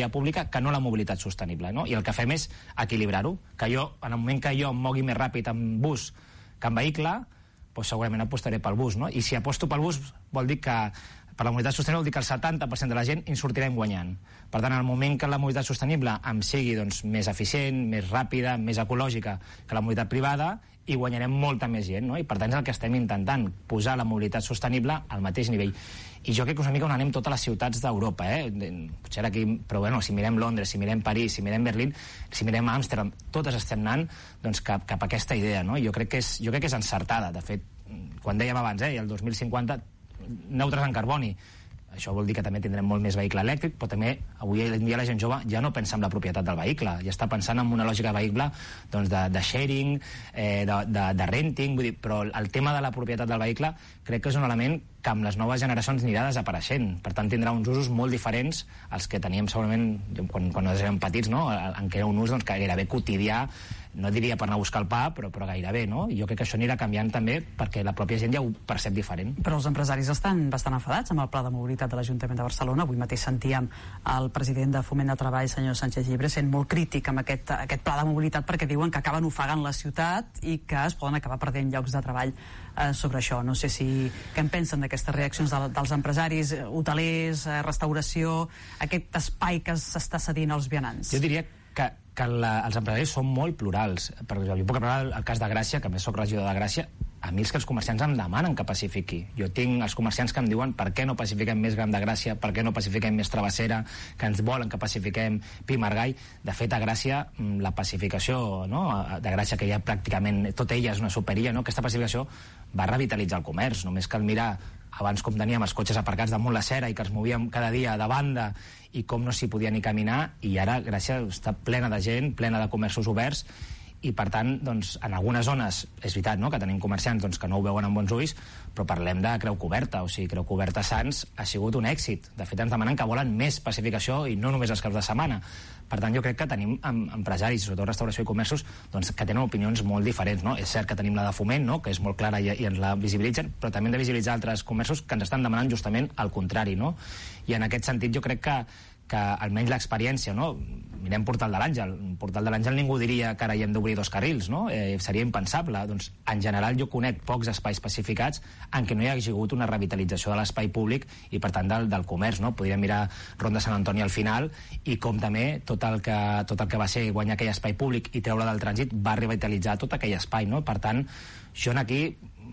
ecològica que no la mobilitat sostenible, no? I el que fem és equilibrar-ho, que jo, en el moment que jo em mogui més ràpid en bus que en vehicle, doncs segurament apostaré pel bus, no? I si aposto pel bus vol dir que per la mobilitat sostenible vol dir que el setanta per cent de la gent hi sortirem guanyant. Per tant, en el moment que la mobilitat sostenible em sigui doncs, més eficient, més ràpida, més ecològica que la mobilitat privada, i guanyarem molta més gent, no? I per tant és el que estem intentant, posar la mobilitat sostenible al mateix nivell. I jo crec que és una mica on anem totes les ciutats d'Europa, eh? Potser aquí, però bueno, si mirem Londres, si mirem París, si mirem Berlín, si mirem Amsterdam, totes estem anant doncs, cap, cap a aquesta idea, no? Jo crec que és, jo crec que és encertada. De fet, quan dèiem abans, eh, el dos mil cinquanta, neutres en carboni, això vol dir que també tindrem molt més vehicle elèctric, però també avui en dia la gent jove ja no pensa en la propietat del vehicle, ja està pensant en una lògica de vehicle doncs de, de sharing, eh, de, de, de renting, vull dir, però el tema de la propietat del vehicle crec que és un element que amb les noves generacions anirà desapareixent. Per tant, tindrà uns usos molt diferents als que teníem segurament quan, quan érem petits, no? En què era un ús doncs, que gairebé quotidià, no diria per anar a buscar el pa, però, però gairebé, no? I jo crec que això anirà canviant també perquè la pròpia gent ja ho percep diferent. Però els empresaris estan bastant enfadats amb el pla de mobilitat de l'Ajuntament de Barcelona. Avui mateix sentíem el president de Foment de Treball, senyor Sánchez Llibre, sent molt crític amb aquest, aquest pla de mobilitat perquè diuen que acaben ofegant la ciutat i que es poden acabar perdent llocs de treball eh, sobre això. No sé si què en pensen d'aquestes reaccions de, dels empresaris, hotelers, eh, restauració, aquest espai que s'està cedint als vianants. Jo diria que, que la, els empresaris són molt plurals. Per exemple, jo puc parlar del el cas de Gràcia, que a més soc regidor de Gràcia. A mi és que els comerciants em demanen que pacifiqui. Jo tinc els comerciants que em diuen per què no pacifiquem més Gram de Gràcia, per què no pacifiquem més Travessera, que ens volen que pacifiquem Pi Margall. De fet, a Gràcia, la pacificació, no?, de Gràcia, que ja pràcticament tot ella és una superilla, no?, aquesta pacificació va revitalitzar el comerç. Només cal mirar abans com teníem els cotxes aparcats damunt la cera i que els movíem cada dia de banda i com no s'hi podia ni caminar, i ara Gràcia està plena de gent, plena de comerços oberts, i per tant, doncs, en algunes zones és veritat, no?, que tenim comerciants doncs, que no ho veuen amb bons ulls, però parlem de Creu Coberta, o sigui, Creu Coberta Sants ha sigut un èxit. De fet, ens demanen que volen més pacificació i no només els caps de setmana. Per tant, jo crec que tenim empresaris, sobretot restauració i comerços, doncs, que tenen opinions molt diferents, no? És cert que tenim la de Foment, no?, que és molt clara i, i ens la visibilitzen, però també hem de visibilitzar altres comerços que ens estan demanant justament el contrari, no? I en aquest sentit jo crec que que almenys l'experiència, no? Mirem Portal de l'Àngel. Portal de l'Àngel ningú diria que ara hi hem d'obrir dos carrils, no? Eh, seria impensable. Doncs, en general, jo conec pocs espais pacificats en què no hi hagi hagut una revitalització de l'espai públic i, per tant, del, del comerç, no? Podríem mirar Ronda Sant Antoni al final i com també tot el que, tot el que va ser guanyar aquell espai públic i treure del trànsit va revitalitzar tot aquell espai, no? Per tant, jo aquí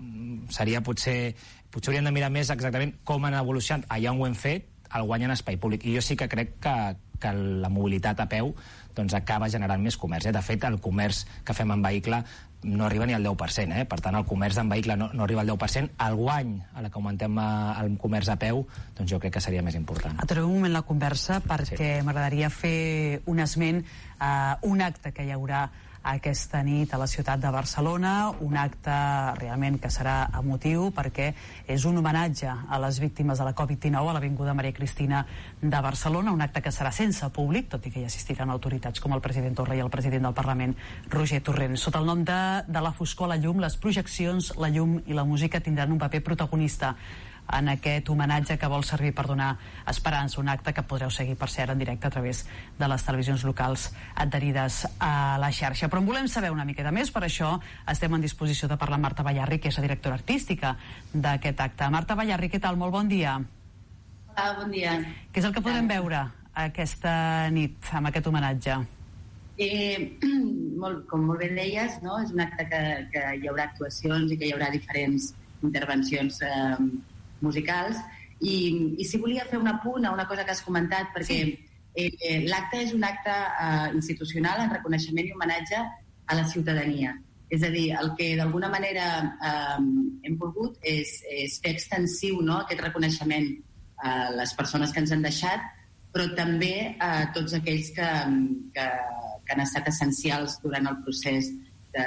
seria potser... Potser hauríem de mirar més exactament com han evolucionat allà on ho hem fet el guany en espai públic. I jo sí que crec que, que la mobilitat a peu doncs, acaba generant més comerç. Eh? De fet, el comerç que fem en vehicle no arriba ni al deu per cent. Eh? Per tant, el comerç en vehicle no, no arriba al deu per cent. El guany, a la que augmentem el comerç a peu, doncs jo crec que seria més important. Aturem un moment la conversa perquè sí. M'agradaria fer un esment a uh, un acte que hi haurà aquesta nit a la ciutat de Barcelona, un acte realment que serà emotiu perquè és un homenatge a les víctimes de la covid dinou a l'Avinguda Maria Cristina de Barcelona, un acte que serà sense públic, tot i que hi assistiran autoritats com el president Torra i el president del Parlament, Roger Torrent. Sota el nom de, de la foscor a la llum, les projeccions, la llum i la música tindran un paper protagonista en aquest homenatge que vol servir per donar esperança, un acte que podreu seguir, per cert, en directe a través de les televisions locals adherides a la xarxa. Però en volem saber una miqueta més, per això estem en disposició de parlar amb Marta Ballarri, que és la directora artística d'aquest acte. Marta Ballarri, què tal? Molt bon dia. Hola, bon dia. Què és el que podem veure aquesta nit amb aquest homenatge? Eh, molt, com molt bé deies, no? És un acte que, que hi haurà actuacions i que hi haurà diferents intervencions eh, musicals i, i si volia fer un apunt a una cosa que has comentat perquè sí. eh, l'acte és un acte eh, institucional en reconeixement i homenatge a la ciutadania, és a dir, el que d'alguna manera eh, hem volgut és, és fer extensiu, no?, aquest reconeixement a les persones que ens han deixat, però també a tots aquells que, que, que han estat essencials durant el procés de,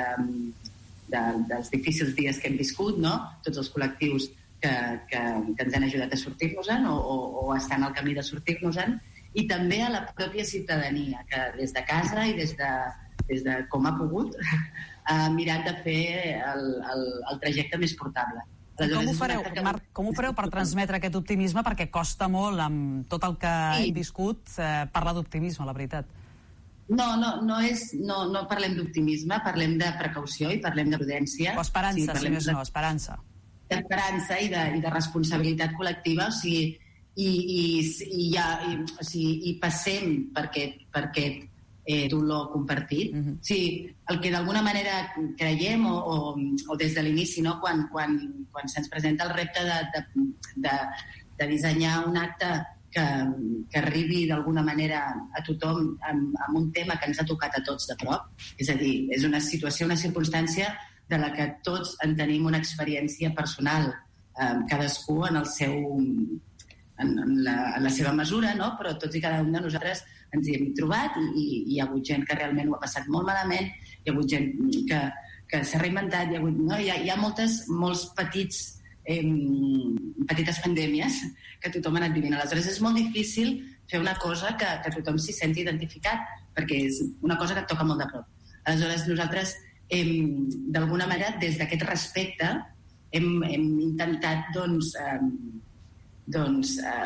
de, dels difícils dies que hem viscut, no?, tots els col·lectius Que, que, que ens han ajudat a sortir-nos-en o, o, o estan al camí de sortir-nos-en, i també a la pròpia ciutadania, que des de casa i des de, des de com ha pogut ha mirat de fer el, el, el trajecte més portable. Com ho fareu, Marc, com ho fareu per transmetre aquest optimisme? Perquè costa molt, amb tot el que sí. hem viscut, eh, parlar d'optimisme, la veritat. No, no, no, és, no, no parlem d'optimisme, parlem de precaució i parlem de prudència. O esperança, sí, si més no, esperança. D'esperança i, de, i de responsabilitat col·lectiva, o sigui, i, i, i, ja, i, o sigui, i passem per aquest, per aquest eh, dolor compartit. Uh-huh. O sigui, el que d'alguna manera creiem, o, o, o des de l'inici, no? quan, quan, quan se'ns presenta el repte de, de, de, de dissenyar un acte que, que arribi d'alguna manera a tothom amb, amb un tema que ens ha tocat a tots de prop, és a dir, és una situació, una circumstància de la que tots en tenim una experiència personal, eh, cadascú en el seu en, en, la, en la seva mesura, no? Però tots i cada un de nosaltres ens hi hem trobat i, i, i hi ha hagut gent que realment ho ha passat molt malament, hi ha hagut gent que, que s'ha reinventat, hi ha, hagut, no? hi ha, hi ha moltes, molts petits eh, petites pandèmies que tothom ha anat vivint. Aleshores és molt difícil fer una cosa que, que tothom s'hi senti identificat, perquè és una cosa que et toca molt de prop. Aleshores nosaltres Hem, d'alguna manera, des d'aquest respecte, hem, hem intentat, doncs, eh, doncs eh,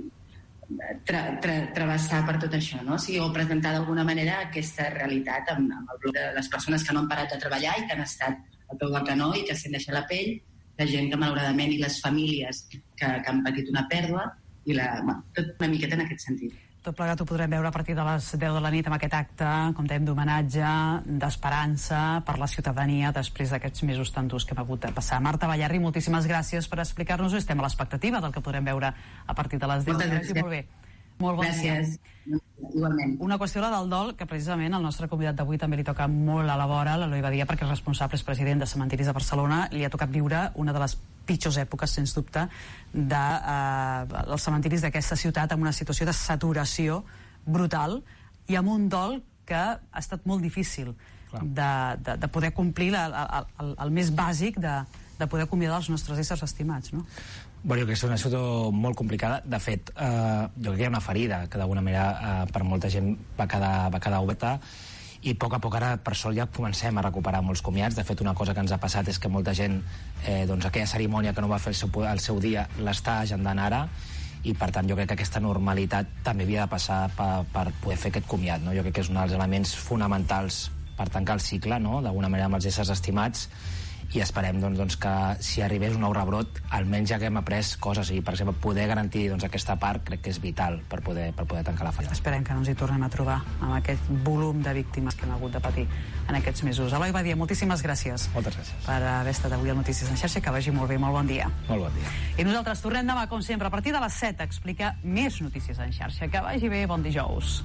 tra, tra, travessar per tot això, no? O sigui, o presentar d'alguna manera aquesta realitat amb, amb el bloc de les persones que no han parat de treballar i que han estat al peu del canó i que s'han deixat la pell, la gent que, malauradament, i les famílies que, que han patit una pèrdua, i la, bueno, tot una miqueta en aquest sentit. Tot plegat ho podrem veure a partir de les deu de la nit amb aquest acte, com dèiem, d'homenatge, d'esperança per la ciutadania després d'aquests mesos tan durs que hem hagut de passar. Marta Ballarri, moltíssimes gràcies per explicar-nos-ho. Estem a l'expectativa del que podrem veure a partir de les deu. Moltes gràcies. Molt bé. Molt bon gràcies. Dia. Igualment. Una qüestió, la del dol, que precisament el nostre convidat d'avui també li toca molt a la vora, l'Eloi Badia, perquè és responsable, és president de Cementiris de Barcelona, li ha tocat viure una de les pitjors èpoques, sens dubte, dels de, eh, cementiris d'aquesta ciutat, amb una situació de saturació brutal i amb un dol que ha estat molt difícil de, de, de poder complir la, el, el, el més bàsic de, de poder acomiadar els nostres éssers estimats, no? Bueno, jo crec que és una situació molt complicada. De fet, eh, jo crec que hi ha una ferida que d'alguna manera eh, per molta gent va quedar, va quedar oberta, i a poc a poc ara, per sort, ja comencem a recuperar molts comiats. De fet, una cosa que ens ha passat és que molta gent, eh, doncs aquella cerimònia que no va fer el seu, el seu dia, l'està agendant ara, i per tant jo crec que aquesta normalitat també havia de passar per, per poder fer aquest comiat, no? Jo crec que és un dels elements fonamentals per tancar el cicle, no? D'alguna manera amb els éssers estimats, i esperem doncs, doncs, que si arribés un nou rebrot almenys ja que hem après coses, i per exemple poder garantir doncs, aquesta part crec que és vital per poder, per poder tancar la ferida. Esperem que no ens hi tornem a trobar amb aquest volum de víctimes que hem hagut de patir en aquests mesos. Eloi Badia, moltíssimes gràcies. Moltes gràcies. Per haver estat avui al Notícies en Xarxa, que vagi molt bé, molt bon dia. Molt bon dia. I nosaltres tornem demà, com sempre, a partir de les set a explicar més Notícies en Xarxa. Que vagi bé, bon dijous.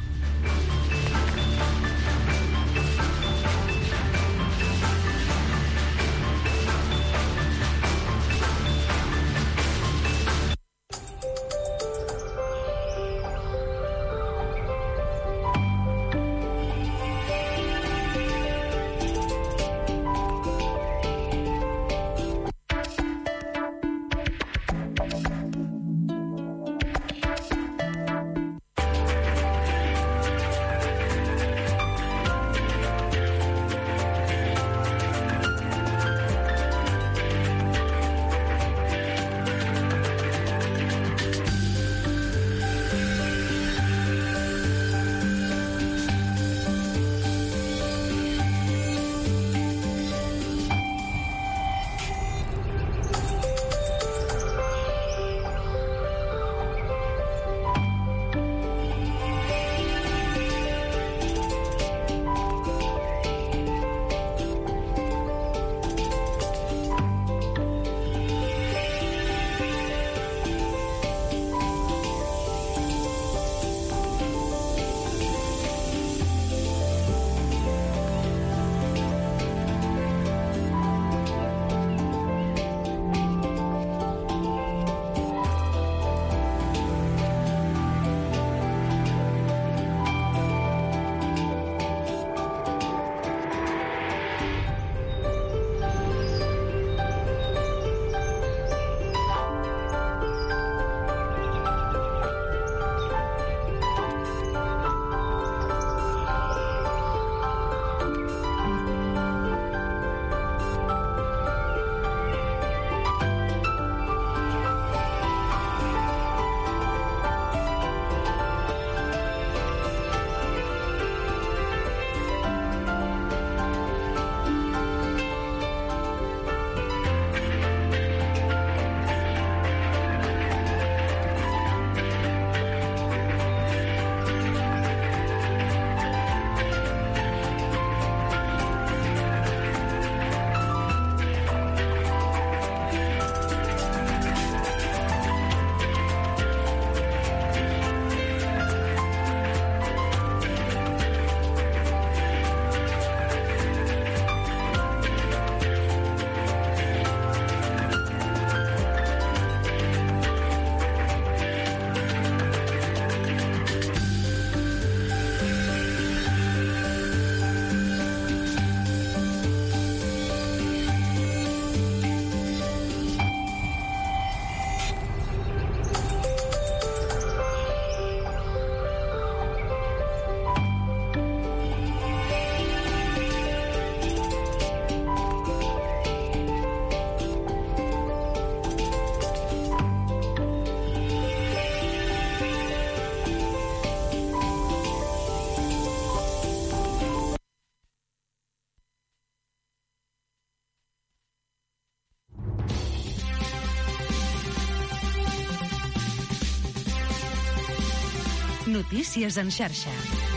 Notícies en xarxa.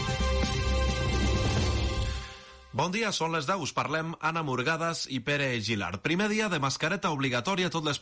Bon dia, són les deu. Us parlem Anna Morgades i Pere Gilart. Primer dia de mascareta obligatòria a tot l'espai